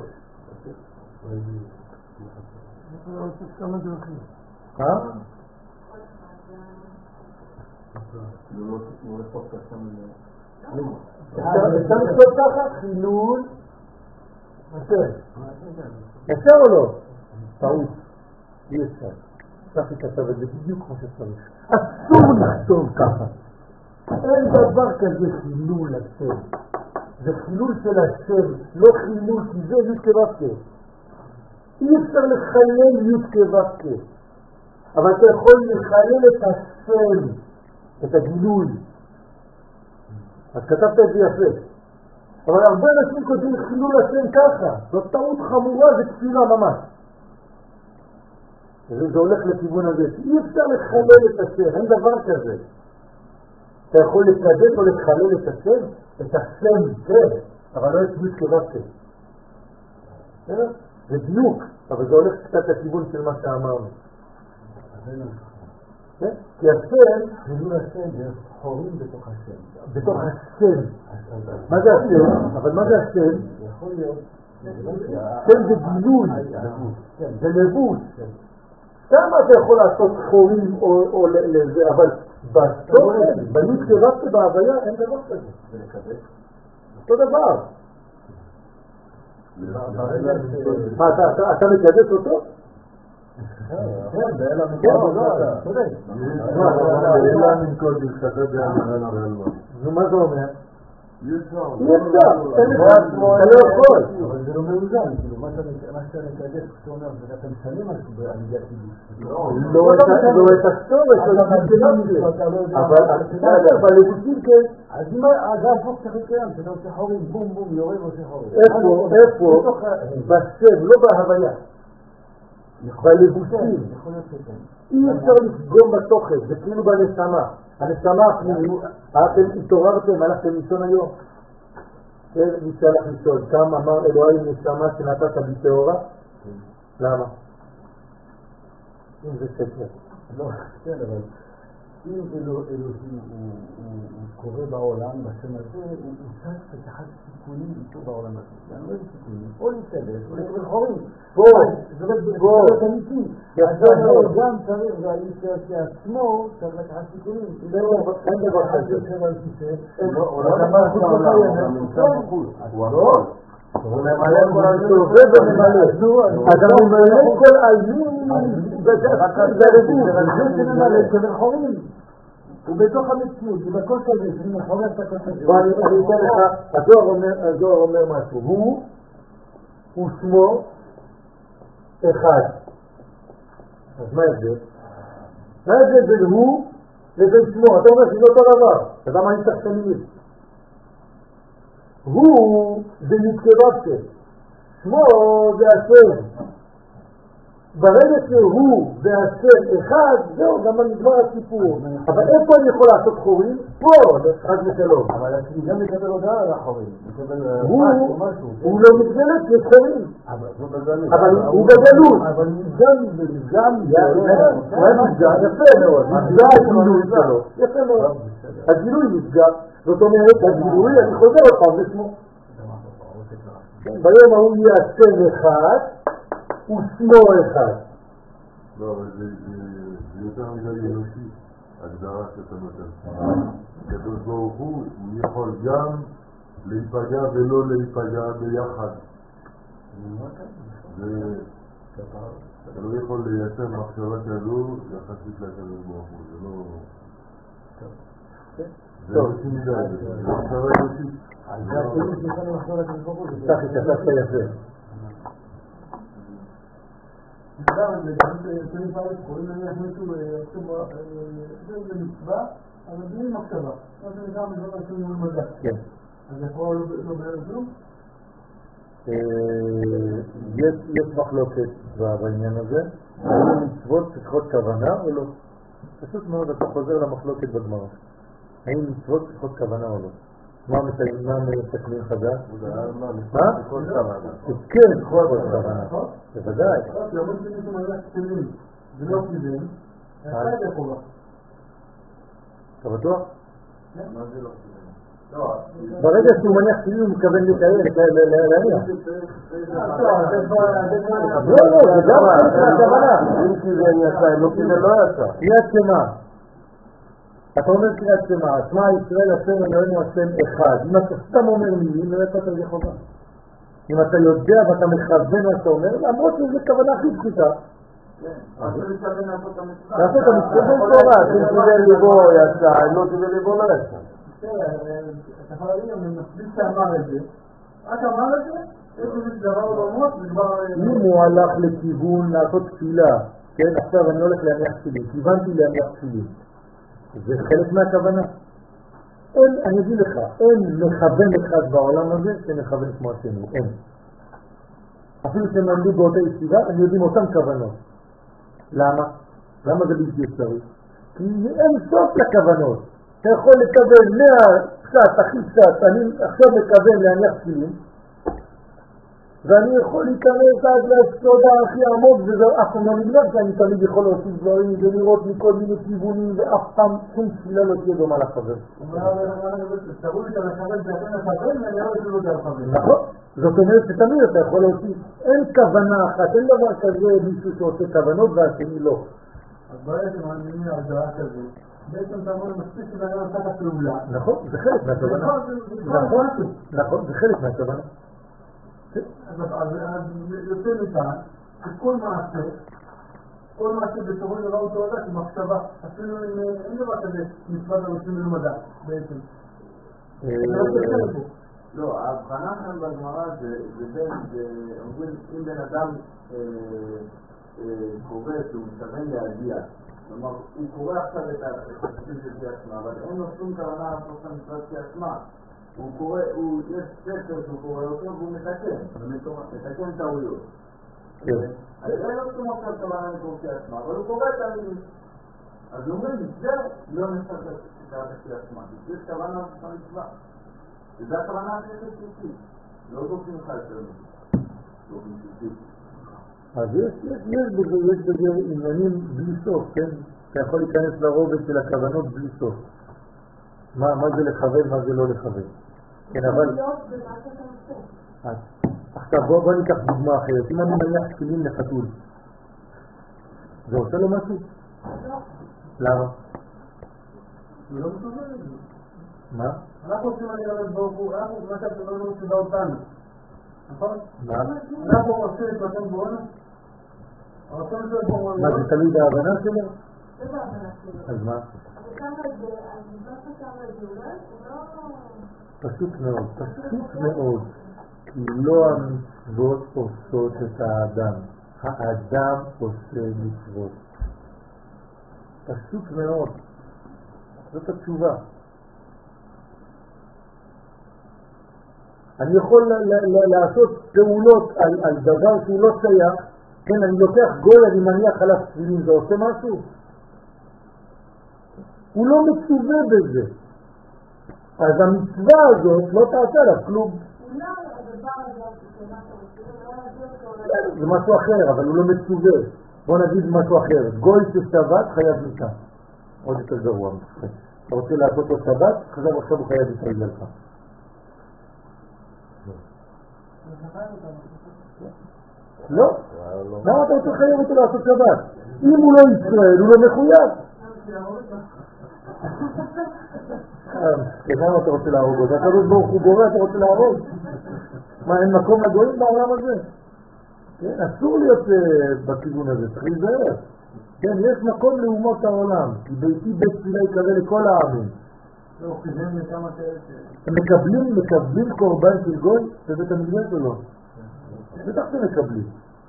אפשר לכתוב ככה? חילול השם. אפשר או לא? טעות. אי אפשר. צריך לכתוב את זה בדיוק כמו שצריך. אסור לכתוב ככה. אין דבר כזה חילול השם. זה חילול של השם, לא חילול, כי זה י' כו'. אי אפשר לחלל י' כו'. אבל אתה יכול לחלל את השם, את הגילוי. אז כתבת את זה יפה. אבל הרבה אנשים כותבים חילול השם ככה. זאת טעות חמורה, זה תפילה ממש. זה הולך לכיוון הזה. אי אפשר לחלל את השם, אין דבר כזה. אתה יכול לקדש או לחלל את השם? את השם, כן, אבל לא את י' כו'. זה דיוק, אבל זה הולך קצת לכיוון של מה שאמרנו. כי השם, חילול השם זה חורים בתוך השם. בתוך השם. מה זה השם? אבל מה זה השם? יכול להיות. שם זה גילוי, זה לבוש. כמה אתה יכול לעשות חורים או לזה, אבל בתוכן, בנית כבשת בהוויה, אין דבר כזה. זה לקדש. אותו דבר. מה, אתה מקדש אותו? כן, באלה מנקוד להשתתף באלה ואלמה. נו, מה זה אומר? אי אפשר. אתה לא יכול. אבל זה לא מאוזן, מה שאתה מקדש כשאומר, אתה משנה משהו בעלייה קידוש. לא את השורש, אבל לבושים כן. אז ההפוך צריך לקיים, שאתה עושה חורים, בום בום, יורד ועושה חורים. איפה? בשם, לא בהוויה. בלבושים. יכול להיות שכן. אי אפשר לפגום בתוכן, זה כאילו בנשמה. הנשמה הפנימית, אתם התעוררתם, הלכתם לישון היום. מי שהלך לישון, קם אמר אלוהי נשמה שנתת בי טהורה? למה? אם זה שקר. לא, כן, אבל אם אלוהים הוא קורא בעולם, בשם הזה, הוא צריך לקחת סיכונים איתו בעולם הזה. אני לא יודע סיכונים, או להתקדש, או לקבל חורים. פה, זה לא אמיתי. אז גם צריך, והאיש עצמו צריך לקחת סיכונים. אין דבר כזה. הוא לא למד בעולם, הוא נמצא בחוץ. הוא הכל. הוא ממלא כל המסתובב וממלא. אז אני ממלא כל עלמין זה שממלא קבל חורים. הוא בתוך המציאות, זה בכל כזה, שאני מחורר את הכל כזה. אני אתן לך, הזוהר אומר משהו. הוא שמו אחד. אז מה ההבדל? מה ההבדל בין הוא לבין שמו? אתה אומר שזה אותו דבר. אז למה אני צריך שנים? הוא זה נתקבצת, שמו זה השם. ברגע שהוא והשם אחד, זהו, גם נגמר הסיפור. אבל איפה אני יכול לעשות חורים? פה, חד ושלום. אבל אני גם מקבל הודעה על החורים. הוא לא מתגלת, יש חורים. אבל הוא בגלות. אבל גם יפה מאוד. נפגע הגילוי שלו. יפה מאוד. הגילוי נפגע. זאת אומרת, הגילוי, אני חוזר אותך, זה שמו. ביום ההוא יהיה השם אחד ושמו אחד. לא, אבל זה יותר מדי אנושי, הגדרה שאתה נותן. הקדוש ברוך הוא יכול גם להיפגע ולא להיפגע ביחד. אתה לא יכול לייצר מחשבה כזו יחסית לקדוש ברוך הוא, זה לא... זה אנושי מדי, זה מחשבה אנושית. זה הכלים שיכולים לחזור לקדוש ברוך הוא. צחי, כתבת יפה. צריך פעם קוראים לזה משהו, זה מצווה, אבל בלי מחשבה. אז זה גם לא משהו מולמדה. כן. אז יכול לא בערך כלום? יש מחלוקת בעניין הזה. האם מצוות צריכות כוונה או לא? פשוט מאוד, אתה חוזר למחלוקת בגמרא. האם מצוות צריכות כוונה או לא? מה מסתכלים חדש? מה? כן, צריכות כוונה. בוודאי. למרות שמישהו מלך כלים, זה לא כלים, אתה יכול. אתה בטוח? מה זה לא כלים? ברגע שהוא מניח כלים הוא מתכוון להניח. לא, זה גם הכוונה. אם כיוון יצא, אם לא כיוון לא יצא. קריאת שמה. אתה אומר קריאת שמה, שמע ישראל השם אלוהינו השם אחד. אם אתה סתם אומר מילים, לא יצאת זה חובה. אם אתה יודע ואתה מכוון מה שאתה אומר, למרות שזה כוונה הכי פשוטה. אז זה מתכוון לעשות את המצווה. לעשות את המצווה זה תורה, אם כיוון ליבו יצא, אם לא כיוון ליבו לא יצא. אתה יכול להגיד, אני מספיק שאמר את זה. רק אמר את זה, איזה דבר במות, זה כבר... אם הוא הלך לכיוון לעשות תפילה, כן, עכשיו אני הולך להניח תפילין, כיוונתי להניח תפילין. זה חלק מהכוונה. אני אגיד לך, אין מכוון אחד בעולם הזה שמכוון כמו השני, אין. אפילו שהם עמדו באותה ישיבה, הם יודעים אותם כוונות. למה? למה זה בלתי אפשרי? כי אין סוף לכוונות. אתה יכול לקבל 100 קצת, הכי קצת, אני עכשיו מכוון להניח תפילין, ואני יכול להיכנס עד לסודה הכי עמוק, וזה אף פעם לא נגנב, כי אני תמיד יכול להוסיף דברים ולראות מכל מיני כיוונים, ואף פעם שום תפילה לא תהיה דומה לחבר. תראו לי את המכוון שאתם מכוון, ואני לא אצלו את המכוון. נכון, זאת אומרת שתמיד אתה יכול להוסיף, אין כוונה אחת, אין דבר כזה מישהו שעושה כוונות והשני לא. אז ברגע שמאמינים להגדרה כזו, בעצם אתה אומר מספיק שבאדם עושה את הפעולה. נכון, זה חלק מהכוונה. נכון, זה חלק מהכוונה. אז יוצא מכאן שכל מעשה בסופו של דבר הוא תועדה כמחשבה, אפילו אם אין דבר כזה מצוות אנשים מלומדה בעצם. לא, ההבחנה כאן בגמרא זה בין, אומרים, אם בן אדם קורא שהוא מתכוון להגיע, כלומר, הוא קורא עכשיו את התקציב של קריאת שמע, אבל אין לו שום כוונה לעשות את המצוות קריאת שמע. הוא קורא, יש ספר שהוא קורא אותו והוא מתקן טעויות. אז אין לו שום אחר כוונה לקרוא עצמה, אבל הוא קורא את המילים. אז הוא אומר, זה לא נחשב שקראת עצמה, זה כוונה במצווה. וזה הכוונה הכי חשובה. לא דורשים לך יותר מזה. באופן חשוב. אז יש בזה עניינים בלי סוף, כן? אתה יכול להיכנס לרובד של הכוונות בלי סוף. מה זה לכוון, מה זה לא לכוון. כן, אבל... עכשיו בוא ניקח דוגמה אחרת. אם אני מניח כלים לחתול, זה עושה לו משהו? לא. למה? הוא לא מסוגל את זה. מה? אנחנו רוצים לגלות ברוך הוא, אנחנו מה שאתם לא רוצים לדעת אותנו. נכון? מה? אנחנו רוצים להתרשם בורנו? הרצון של בורנו... מה זה תלוי בהבנה שלו? זה בהבנה שלו. אז מה? אבל כמה את זה, אני לא חשבה את זה, הוא לא... פשוט מאוד. כי לא המצוות עושות את האדם. האדם עושה מצוות. פשוט מאוד. זאת התשובה. אני יכול לעשות פעולות על דבר שהוא לא שייך. כן, אני לוקח גוי, אני מניח עליו תפילין, זה עושה משהו? הוא לא מצווה בזה. אז המצווה הזאת לא תעשה לה כלום. אולי הדבר הזה, שמה אתה זה משהו אחר, אבל הוא לא מצווה. בוא נגיד משהו אחר. גוי ששבת חייב מיתה. עוד יותר גרוע. אתה רוצה לעשות לו שבת, חזר עכשיו הוא חייב להתרגל לך. לא. למה אתה רוצה לחייב אותו לעשות שבת? אם הוא לא ישראל, הוא לא מחויב. למה אתה רוצה להרוג אותו? אתה לא ברוך הוא בורא, אתה רוצה להרוג? מה, אין מקום לגויים בעולם הזה? אסור להיות בכיוון הזה, צריך להיזהר. כן, יש מקום לאומות העולם, כי ביתי בית תפילה יקרא לכל העמים. לא, חיזם לכמה כאלה. הם מקבלים קורבן של גוי בבית המקדש או לא? בטח שמקבלים.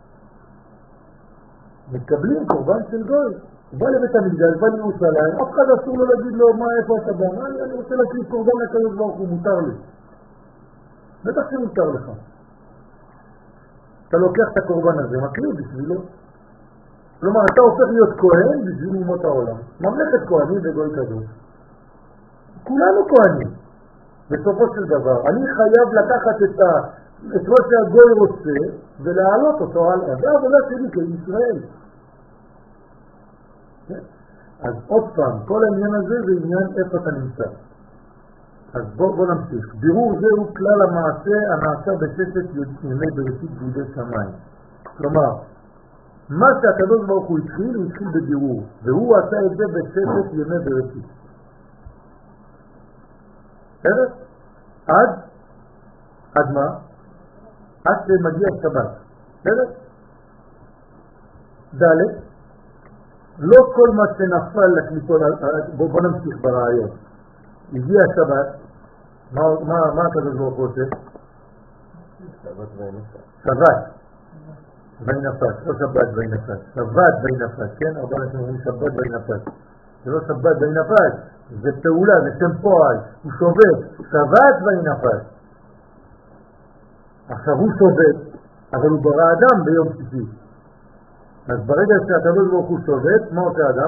מקבלים קורבן של גוי. הוא בא לבית המקדש, בא לירושלים, אף אחד אסור לו להגיד לו, מה, איפה אתה בא? אני רוצה להקריב קורבן לקדוש ברוך הוא, מותר לי. בטח שמותר לך. אתה לוקח את הקורבן הזה, מקריב בשבילו. כלומר, אתה הופך להיות כהן בשביל אומות העולם. ממלכת כהנים וגוי קדוש. כולנו כהנים. בסופו של דבר, אני חייב לקחת את מה שהגוי רוצה ולהעלות אותו הלאה. זה העבודה שלי כישראל. אז עוד פעם, כל העניין הזה זה עניין איפה אתה נמצא. אז בוא נמשיך. בירור זה הוא כלל המעשה הנעשה בששת ימי בראשית גדודי שמיים. כלומר, מה שהקדוש ברוך הוא התחיל בבירור, והוא עשה את זה בששת ימי בראשית. בסדר? עד מה? עד שמגיע שבת. בסדר? ד' לא כל מה שנפל לקליפון, בוא נמשיך ברעיון. הגיע שבת, מה הקדוש ברוך הוא עושה? שבת וינפש. שבת וינפש, לא שבת וינפש, שבת וינפש, כן? הרבה אנשים אומרים שבת וינפש. זה לא שבת וינפש, זה פעולה, זה שם פועל, הוא שובת, שבת וינפש. עכשיו הוא שובת, אבל הוא ברא אדם ביום שישי. אז ברגע שהקדוש ברוך הוא שובת, מה עושה אדם?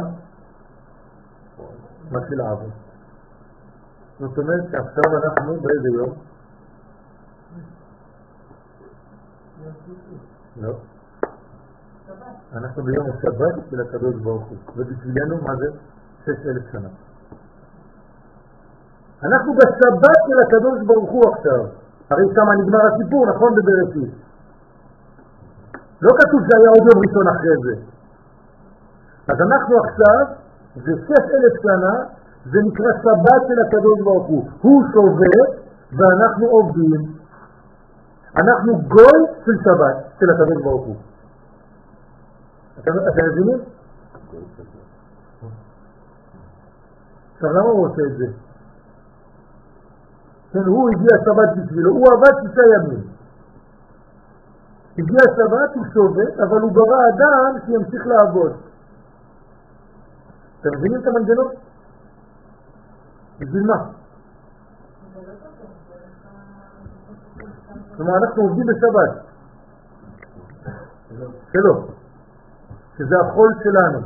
מתחיל לעבוד. זאת אומרת שעכשיו אנחנו באיזה יום? לא. אנחנו ביום השבת של הקדוש ברוך הוא. ובשבילנו מה זה? 6,000 שנה. אנחנו בשבת של הקדוש ברוך הוא עכשיו. הרי כמה נגמר הסיפור, נכון בבראשית? לא כתוב שהיה עוד יום ראשון אחרי זה. אז אנחנו עכשיו, זה 6,000 שנה, זה נקרא שבת של הקדוש ברוך הוא. הוא שובת ואנחנו עובדים. אנחנו גוי של שבת של הקדוש ברוך הוא. אתם מבינים? עכשיו למה הוא עושה את זה? כן, הוא הגיע שבת בשבילו, הוא עבד 6 ימים. הגיע שבת, הוא שובת, אבל הוא ברא אדם שימשיך לעבוד. אתם מבינים את המנגנון? בשביל מה? כלומר, אנחנו עובדים בשבת. שלו, שזה החול שלנו.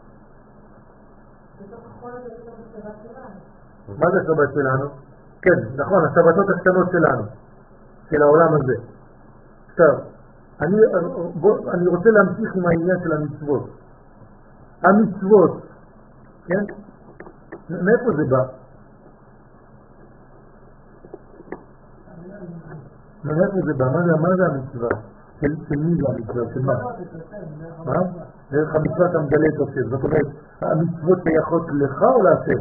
מה זה השבת שלנו? כן, נכון, השבתות הקטנות שלנו, של העולם הזה. עכשיו, אני רוצה להמשיך עם העניין של המצוות. המצוות, כן? מאיפה זה בא? מאיפה זה בא? מה זה המצווה? של מי זה המצווה? של מה? מה? דרך המצווה אתה מגלה את השם. זאת אומרת, המצוות שייכות לך או להשם?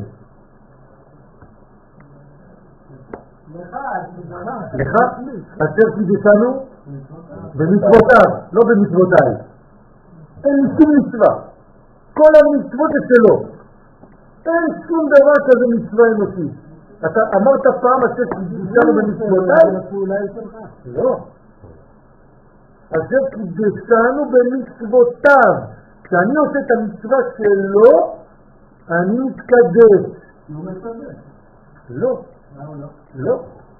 לך? אשר קידשנו במצוותיו, לא במצוותיי. אין שום מצווה. כל המצוות אצלו. אין שום דבר כזה מצווה אנושית. אתה אמרת פעם אשר קידשנו במצוותיי? לא. אשר קידשנו במצוותיו. כשאני עושה את המצווה שלו, אני מתקדש. לא. לא.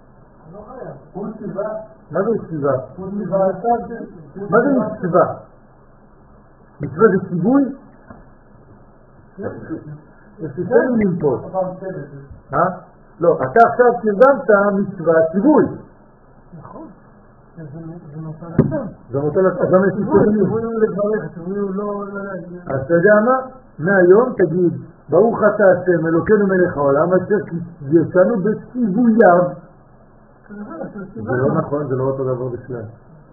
מה זה מצווה? מה זה מצווה? מצווה זה ציווי? יש שתי מילים פה. לא, אתה עכשיו תרגמת מצווה ציווי. נכון. זה נותן לצדם את ציווי. אז אתה יודע מה? מהיום תגיד, ברוך אתה השם אלוקינו מלך העולם אשר קידשנו בציווייו. זה לא נכון, זה לא אותו דבר בכלל.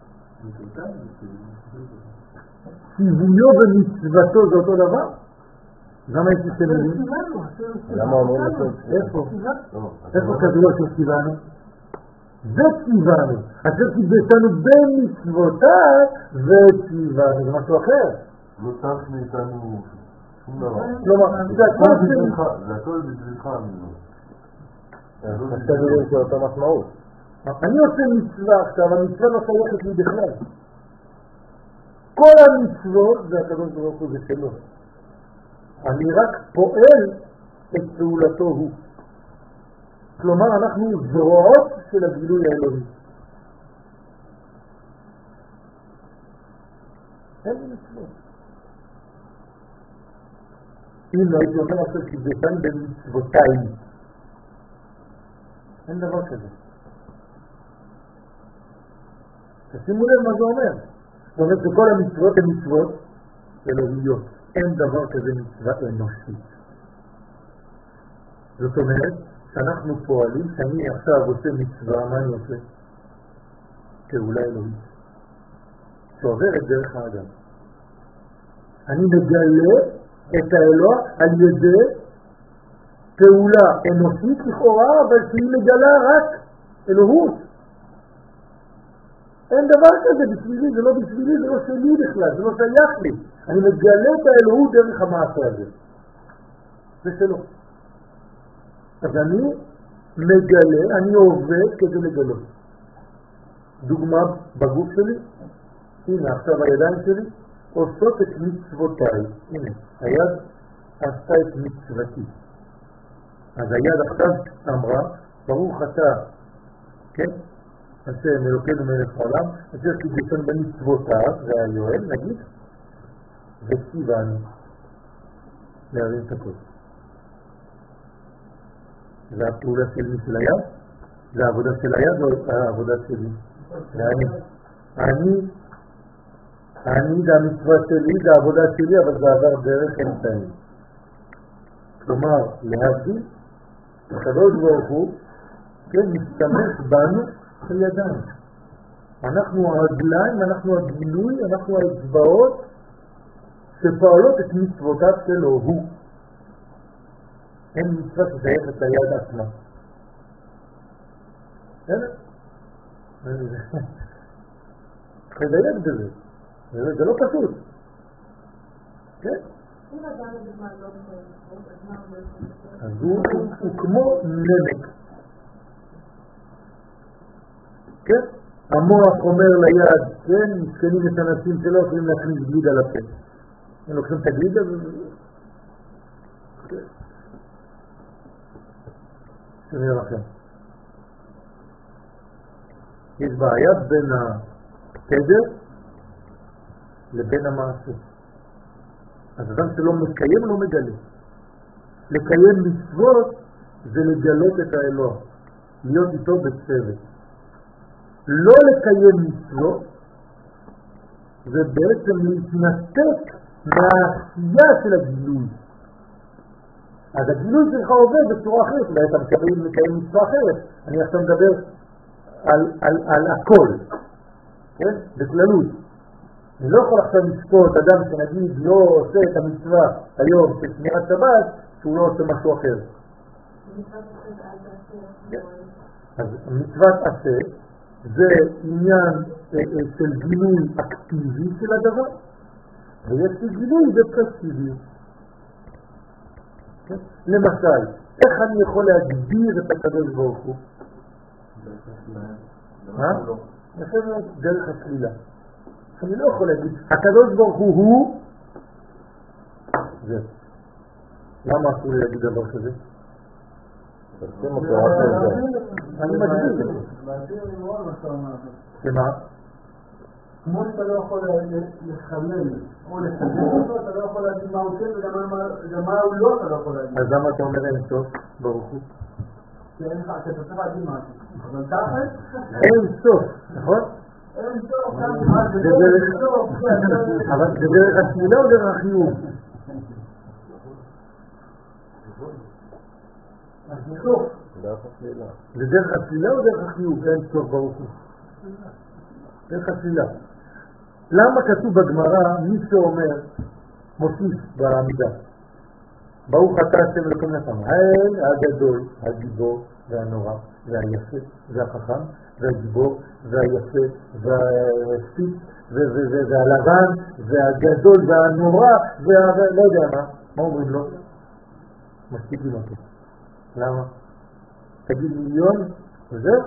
ציוויו ומצוותו זה אותו דבר? למה יש שתי מילים? למה אומרים לעשות? איפה? איפה כדוע שציוונו? זה ציוונו. אשר קידשנו במצוותיו וציוונו. זה משהו אחר. לא צריך מאיתנו שום דבר. כלומר, זה הכל בשבילך. עכשיו נראה שאותה משמעות. אני עושה מצווה עכשיו, המצווה לא שייכת לי בכלל. כל המצוות זה הקדוש ברוך הוא, זה שלו. אני רק פועל את פעולתו הוא. כלומר, אנחנו זרועות של הגילוי האלוהי. אין מצוות. אם לא הייתי אומר עכשיו קידשנו במצוותיי, אין דבר כזה. תשימו לב מה זה אומר. זאת אומרת שכל המצוות הן מצוות אלוהיות. אין דבר כזה מצווה אנושית. זאת אומרת שאנחנו פועלים, שאני עכשיו עושה מצווה, מה אני עושה? פעולה אלוהית. שעוברת דרך האדם. אני מגלה את האלוה על ידי פעולה אנושית לכאורה, אבל שהיא מגלה רק אלוהות. אין דבר כזה בשבילי, זה לא בשבילי, זה לא שלי בכלל, זה לא שייך לי. אני מגלה את האלוהות דרך המעשה הזה. זה שלו. אז אני מגלה, אני עובד כדי לגלות. דוגמה בגוף שלי, הנה עכשיו הידיים שלי עושות את מצוותיי. הנה, היד עשתה את מצוותי. אז היד עכשיו אמרה, ברוך אתה, כן? השם אלוקינו מלך העולם, אשר קידשנו במצוותיו, זה היואל, נגיד, וציוונו להרים את הכל. זה הפעולה שלי של היד? זה העבודה של היד או העבודה שלי? זה אני זה המצווה שלי, זה העבודה שלי, אבל זה עבר דרך אמצעים. כלומר, להבדיל, הקדוש ברוך הוא, כן, משתמש בנו של ידיים. אנחנו הרגליים, אנחנו הגילוי, אנחנו האצבעות שפועלות את מצוותיו שלו הוא. אין מצווה ששייכת ליד עצמה. בסדר? חדייק בזה. זה לא פשוט. כן? אם אדם לדוגמה לא בסדר, אז הוא כמו נמק. כן? המוח אומר ליד, כן, מסכנים את האנשים שלא יכולים להכניס גליד על הפה. הם לוקחים את הגליד הזה. כן. שנראה לכם. יש בעיה בין התדר לבין המעשה. אז אדם שלא מקיים לא מגלה. לקיים מצוות זה לגלות את האלוה, להיות איתו בצוות. לא לקיים מצוות זה בעצם להתנתק מהעשייה של הגילוי. אז הגילוי שלך עובד בצורה אחרת, אולי אתה מקיים מצווה אחרת. אני עכשיו מדבר על הכל, כן? בכללות. אני לא יכול עכשיו לשפוט אדם שנגיד לא עושה את המצווה היום של שמירת שבת, שהוא לא עושה משהו אחר. אז מצוות עשה זה עניין של גילוי אקטיבי של הדבר, ויש גילוי בפסיבי. למשל, איך אני יכול להגדיר את הקדוש ברוך הוא? דרך השלילה. אני לא יכול להגיד, הקדוש ברוך הוא זה. למה אסור לי להגיד דבר כזה? אני מגדיר. שמה? כמו שאתה לא יכול לחלל או לחלל אותו, אתה לא יכול להגיד מה הוא כן וגם מה הוא לא, אתה לא יכול להגיד. אז למה אתה אומר אין סוף ברוך הוא? כי אין לך, אתה צריך להגיד משהו. אבל תכף? אין סוף, נכון? אין סוף, אבל זה דרך השלילה או דרך החיוב? זה דרך השלילה או דרך החיוב? אין סוף ברוך הוא. דרך השלילה. למה כתוב בגמרא, מי שאומר, מוסיף בעמידה, ברוך אתה השם אלוקים נשמה, האל הגדול, הגיבור והנורא והיפה והחכם והגיבור והיפה והספיק והלבן והגדול והנורא לא יודע מה אומרים לו? מספיקים אותו. למה? תגיד מיליון וזהו?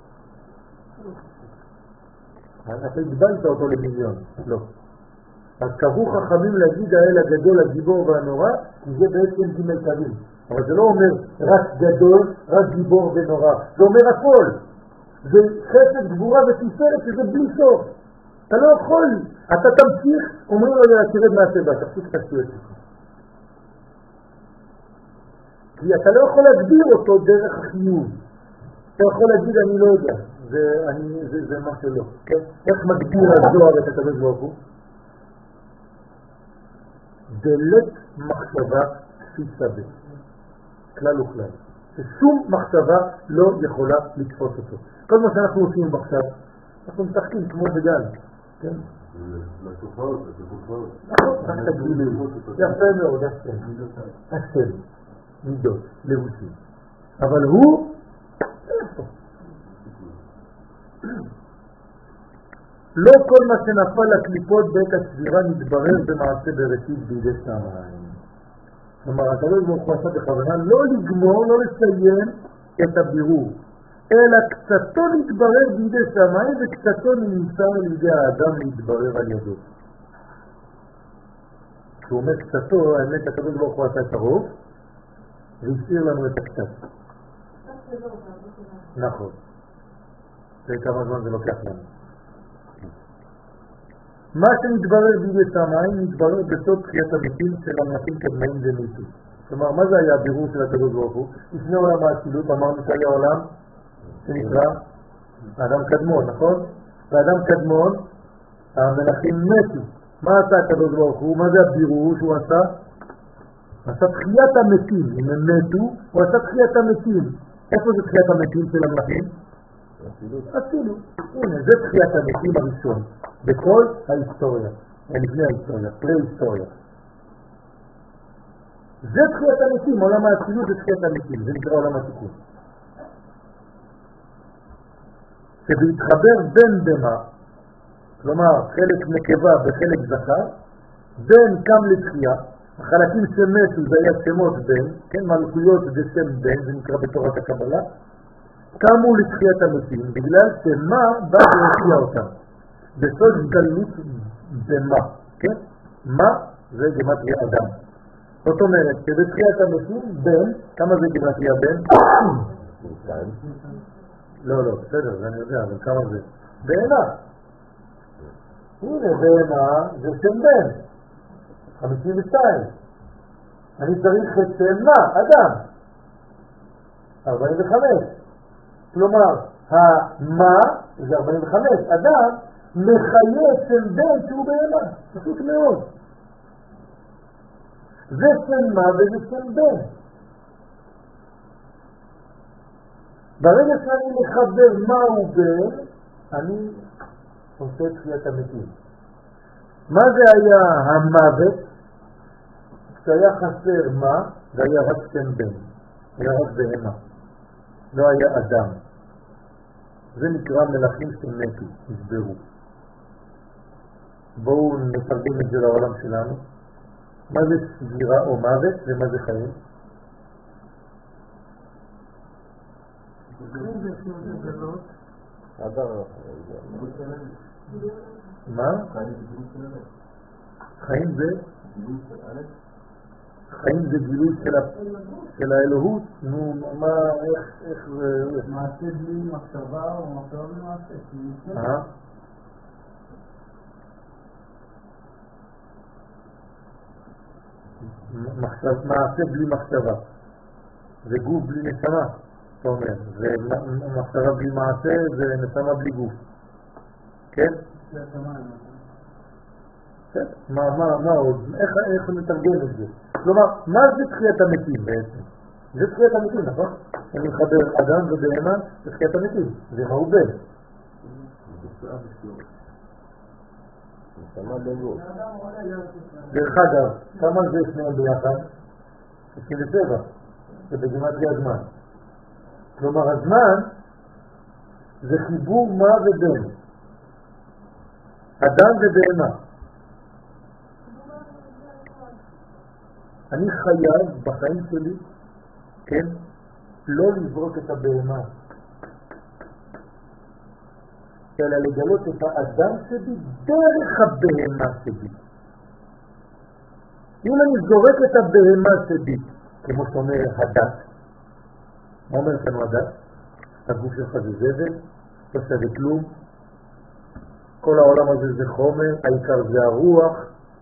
אתה הגבלת אותו למיליון, לא. אז קבעו חכמים להגיד האל הגדול, הגיבור והנורא, כי זה בעצם ג' קווים. אבל זה לא אומר רק גדול, רק גיבור ונורא. זה אומר הכל. זה חסד, גבורה ותפארת שזה בלי סוף. אתה לא יכול. אתה תמשיך, אומרים לו תרד מהסבא, תפסיק את השטויות שלך. כי אתה לא יכול להגדיר אותו דרך החיוב. אתה יכול להגיד אני לא יודע. זה מה שלא. איך מגדיר הזוהר את הקדוש ברוך הוא? דלת מחשבה תפיסה ב. כלל וכלל. ששום מחשבה לא יכולה לתפוס אותו. כל מה שאנחנו עושים עכשיו, אנחנו משחקים כמו בגן. כן? לתופעות, לתופעות. נכון, רק תגבילים. יפה מאוד, השם. מידות, לבושים. אבל הוא, איפה? לא כל מה שנפל לקליפות בית הסבירה נתברר במעשה בראשית בידי שמיים. כלומר, הקדוש ברוך הוא עשה בכוונה לא לגמור, לא לסיים את הבירור, אלא קצתו נתברר בידי שמיים וקצתו נמסר לידי האדם להתברר על ידו. כשהוא אומר קצתו, האמת הקדוש ברוך הוא עשה את הרוב והשאיר לנו את הקצת. נכון. זה כמה זמן זה לוקח לנו. מה שנתברר בידי שמיים נתברר בסוד תחיית המתים של המלאכים קדמאים ומיתים. כלומר, מה זה היה הבירור של הקדוש ברוך הוא? לפני עולם האצילות אמרנו שהיה עולם שנקרא האדם קדמון, נכון? והאדם קדמון, המלאכים מתו. מה עשה הקדוש ברוך הוא? מה זה הבירור שהוא עשה? עשה תחיית המתים. אם הם מתו, הוא עשה תחיית המתים. איפה זה תחיית המתים של המלאכים? אצילות. הנה, זה תחיית המתים הראשון. בכל ההיסטוריה, לפני ההיסטוריה, פרה-היסטוריה. זה תחיית המתים, עולם האצילות זה תחיית המתים, זה נקרא עולם התיקון. שבהתחבר בין במה, כלומר חלק נקבה וחלק זכר, בין קם לתחייה, החלקים שמתו זה היה שמות בין, כן, מלכויות זה שם בין, זה נקרא בתורת הקבלה, קמו לתחיית המתים, בגלל שמה בא והופיע אותם. בסוד גלות במה, כן? מה זה גמטריה אדם. זאת אומרת, שבתחיית המתים בין, כמה זה גמטריה בין? לא, בסדר, אני יודע, אבל כמה זה? בעינה. הנה, בהמה זה שם בן. 52. אני צריך את שם מה? אדם. 45. כלומר, המה זה 45. אדם מחיה שם בן שהוא בהמה. פשוט מאוד. זה שם מה וזה שם בן. ברגע שאני מחבר מה הוא בן, אני עושה תחיית המתים. מה זה היה המוות? כשהיה חסר מה, זה היה רק שם בן, היה רק בהמה, לא היה אדם. זה נקרא מלאכים שמתו, נסברו. בואו נתרגם את זה לעולם שלנו. מה זה סגירה או מוות ומה זה חיים? מה? חיים זה? חיים זה גילוי של האלוהות. נו, מה, איך זה? מעשה בלי מחשבה או מחשבה בלי מעשה. מעשה בלי מחשבה. זה גוף בלי נשמה. זאת אומרת, מחשבה בלי מעשה זה נשמה בלי גוף. כן? מה עוד? איך נתרגם את זה? כלומר, מה זה תחיית המתים בעצם? זה תחיית המתים, נכון? אני מחבר אדם ובהמה, זה תחיית המתים. זה מעובד. דרך אגב, כמה זה שניהם ביחד? 27. זה בגימטרי הזמן. כלומר, הזמן זה חיבור מה ובן. אדם ובהמה. אני חייב בחיים שלי, כן, לא לזרוק את הבהמה, אלא לגלות את האדם שבי דרך הבהמה שבי. אם אני זורק את הבהמה שבי, כמו שאומר הדת, מה אומר לנו הדת? הגוף שלך זה זבל, לא שווה כלום, כל העולם הזה זה חומר, העיקר זה הרוח,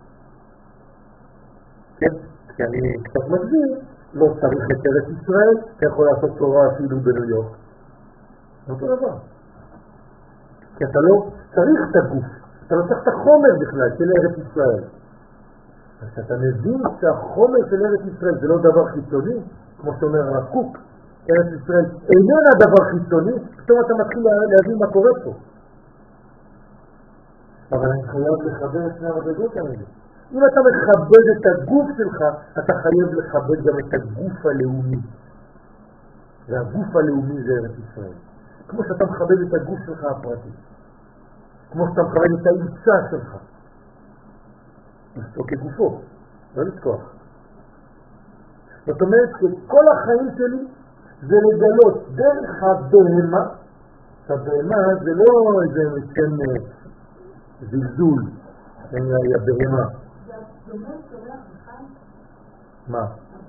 כן? כי אני קצת מגזיר, לא צריך את ארץ ישראל, אתה יכול לעשות תורה אפילו בניו יורק. אותו דבר. כי אתה לא צריך את הגוף, אתה לא צריך את החומר בכלל של ארץ ישראל. אז אתה מבין שהחומר של ארץ ישראל זה לא דבר חיצוני, כמו שאומר הרב קוק, ארץ ישראל איננה דבר חיצוני, פתאום אתה מתחיל להבין מה קורה פה. אבל אני חייב לחבר את שני המדרגות האלה. אם אתה מכבד את הגוף שלך, אתה חייב לכבד גם את הגוף הלאומי. והגוף הלאומי זה ארץ ישראל. כמו שאתה מכבד את הגוף שלך הפרטי. כמו שאתה מכבד את האיצה שלך. או כגופו, לא לתקוח. זאת אומרת שכל החיים שלי זה לגלות דרך הבהמה. הבהמה זה לא איזה משם זלזול, היא הבהמה. מה?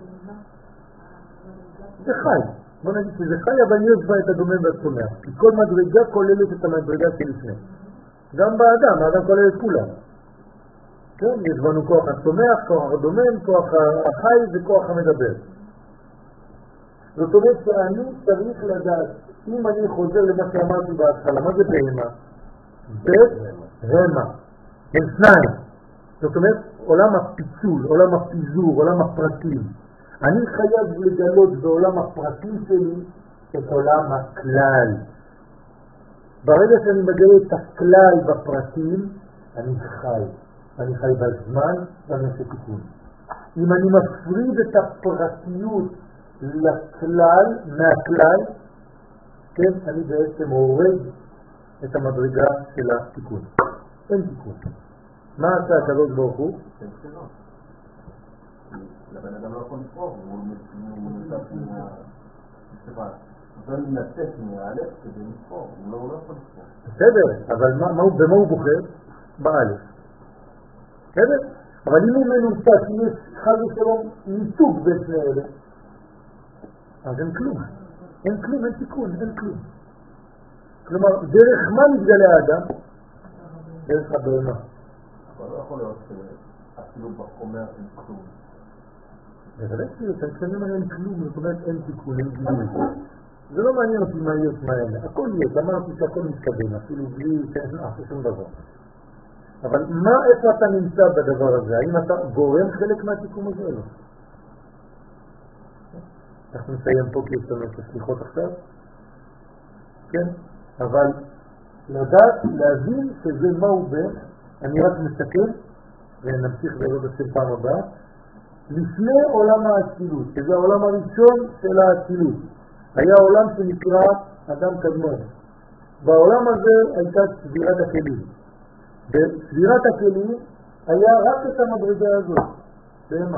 זה חי. בוא נגיד שזה חי, אבל יש בה את הדומם והצומח. כי כל מדרגה כוללת את המדרגה שלפני. גם באדם, האדם כולל את כולם. כן, יש בנו כוח הצומח, כוח הדומם, כוח החי וכוח המדבר. זאת אומרת שאני צריך לדעת, אם אני חוזר למה שאמרתי בהתחלה, מה זה בהמה? בהמה. הם שניים. זאת אומרת, עולם הפיצול, עולם הפיזור, עולם הפרטים. אני חייב לגלות בעולם הפרטים שלי את עולם הכלל. ברגע שאני מגלה את הכלל בפרטים, אני חי. אני חי בזמן ואני עושה תיקון. אם אני מפריד את הפרטיות לכלל, מהכלל, כן, אני בעצם הורג את המדרגה של התיקון. אין תיקון. מה עשה הקדוש ברוך הוא? לבן אדם לא יכול לפרוק, הוא מנצח מהסבבה. הוא לא מנצח מהאלף כדי לפרוק, הוא לא יכול לפרוק. בסדר, אבל במה הוא בוחר? באלף. בסדר? אבל אם הוא מנוצח, אם יש חד ושלום ניתוק בין שני אלה, אז אין כלום. אין כלום, אין תיקון, אין כלום. כלומר, דרך מה מתגלה האדם? דרך הבהמה. אבל לא יכול להיות אפילו בחומר אין כלום. בוודאי שהתקנים האלה אין כלום, זאת אומרת אין תיקון, אין גילוי. זה לא מעניין אותי מה יש מה אין, הכל יש, אמרתי שהכל מתקדם, אפילו בלי שאין אף שום דבר. אבל מה, איפה אתה נמצא בדבר הזה? האם אתה גורם חלק מהתיקון הזה או לא? אנחנו נסיים פה כי יש לנו את הסליחות עכשיו. כן, אבל לדעת, להבין שזה מהו בין, אני רק מסתכל, ונמשיך לראות את זה פעם הבאה, לפני עולם האצילות, שזה העולם הראשון של האצילות. היה עולם שנקרא אדם קדמון. בעולם הזה הייתה סבירת הכלים. בסבירת הכלים היה רק את המדרגה הזאת. בהמה.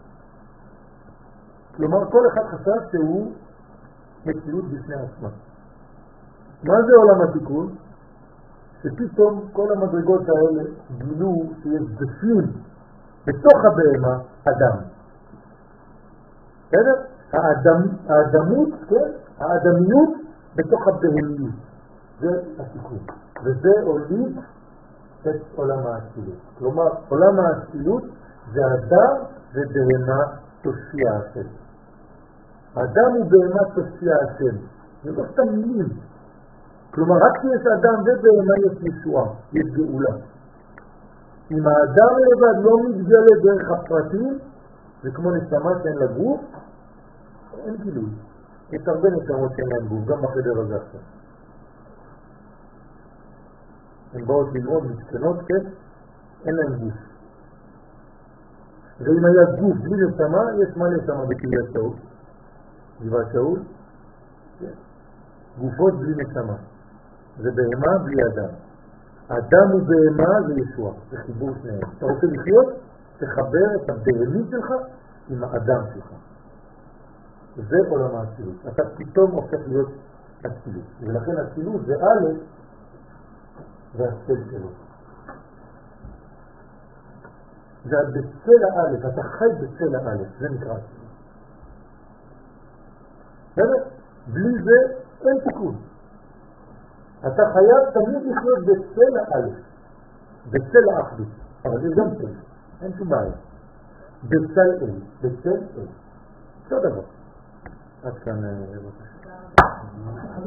כלומר, כל אחד חשב שהוא מציאות בפני עצמה. מה זה עולם התיקון? שפתאום כל המדרגות האלה גילו שיש בפנים, בתוך הבהמה, אדם. בסדר? האדמות, כן? האדמיות בתוך הבהמיות. זה התיקון. וזה הוליד את עולם האצילות. כלומר, עולם האצילות זה אדם ובהמה תושיע השם. אדם ובהמה תושיע השם. זה לא סתם מילים. כלומר, רק כשיש אדם ובהמה יש ישועה, יש גאולה. אם האדם לבד לא מתגלה דרך הפרטים, זה כמו נשמה שאין לה גוף, אין גילוי. יש הרבה נשמות שאין להם גוף, גם בחדר הזה עכשיו. הן באות ללמוד מסכנות, כן? אין להם גוף. ואם היה גוף בלי נשמה, יש מה נשמה בקריית שאול? גבעת שאול? כן. גופות בלי נשמה. זה בהמה בלי אדם. אדם ובהמה זה ישוע, זה חיבור שניהם. אתה רוצה לחיות? תחבר את הבהמית שלך עם האדם שלך. זה עולם האצילות. אתה פתאום הופך להיות אצילות. ולכן אצילות זה א' והצל שלו. זה בצל האלף, אתה חי בצל האלף, זה נקרא אצילות. בלי זה אין תיקון. אתה חייב תמיד לחיות בצל האלף, בצל האחדות, אבל זה גם צל, אין שום בעיה. בצל אל, בצל אל. אותו דבר. עד כאן, בבקשה.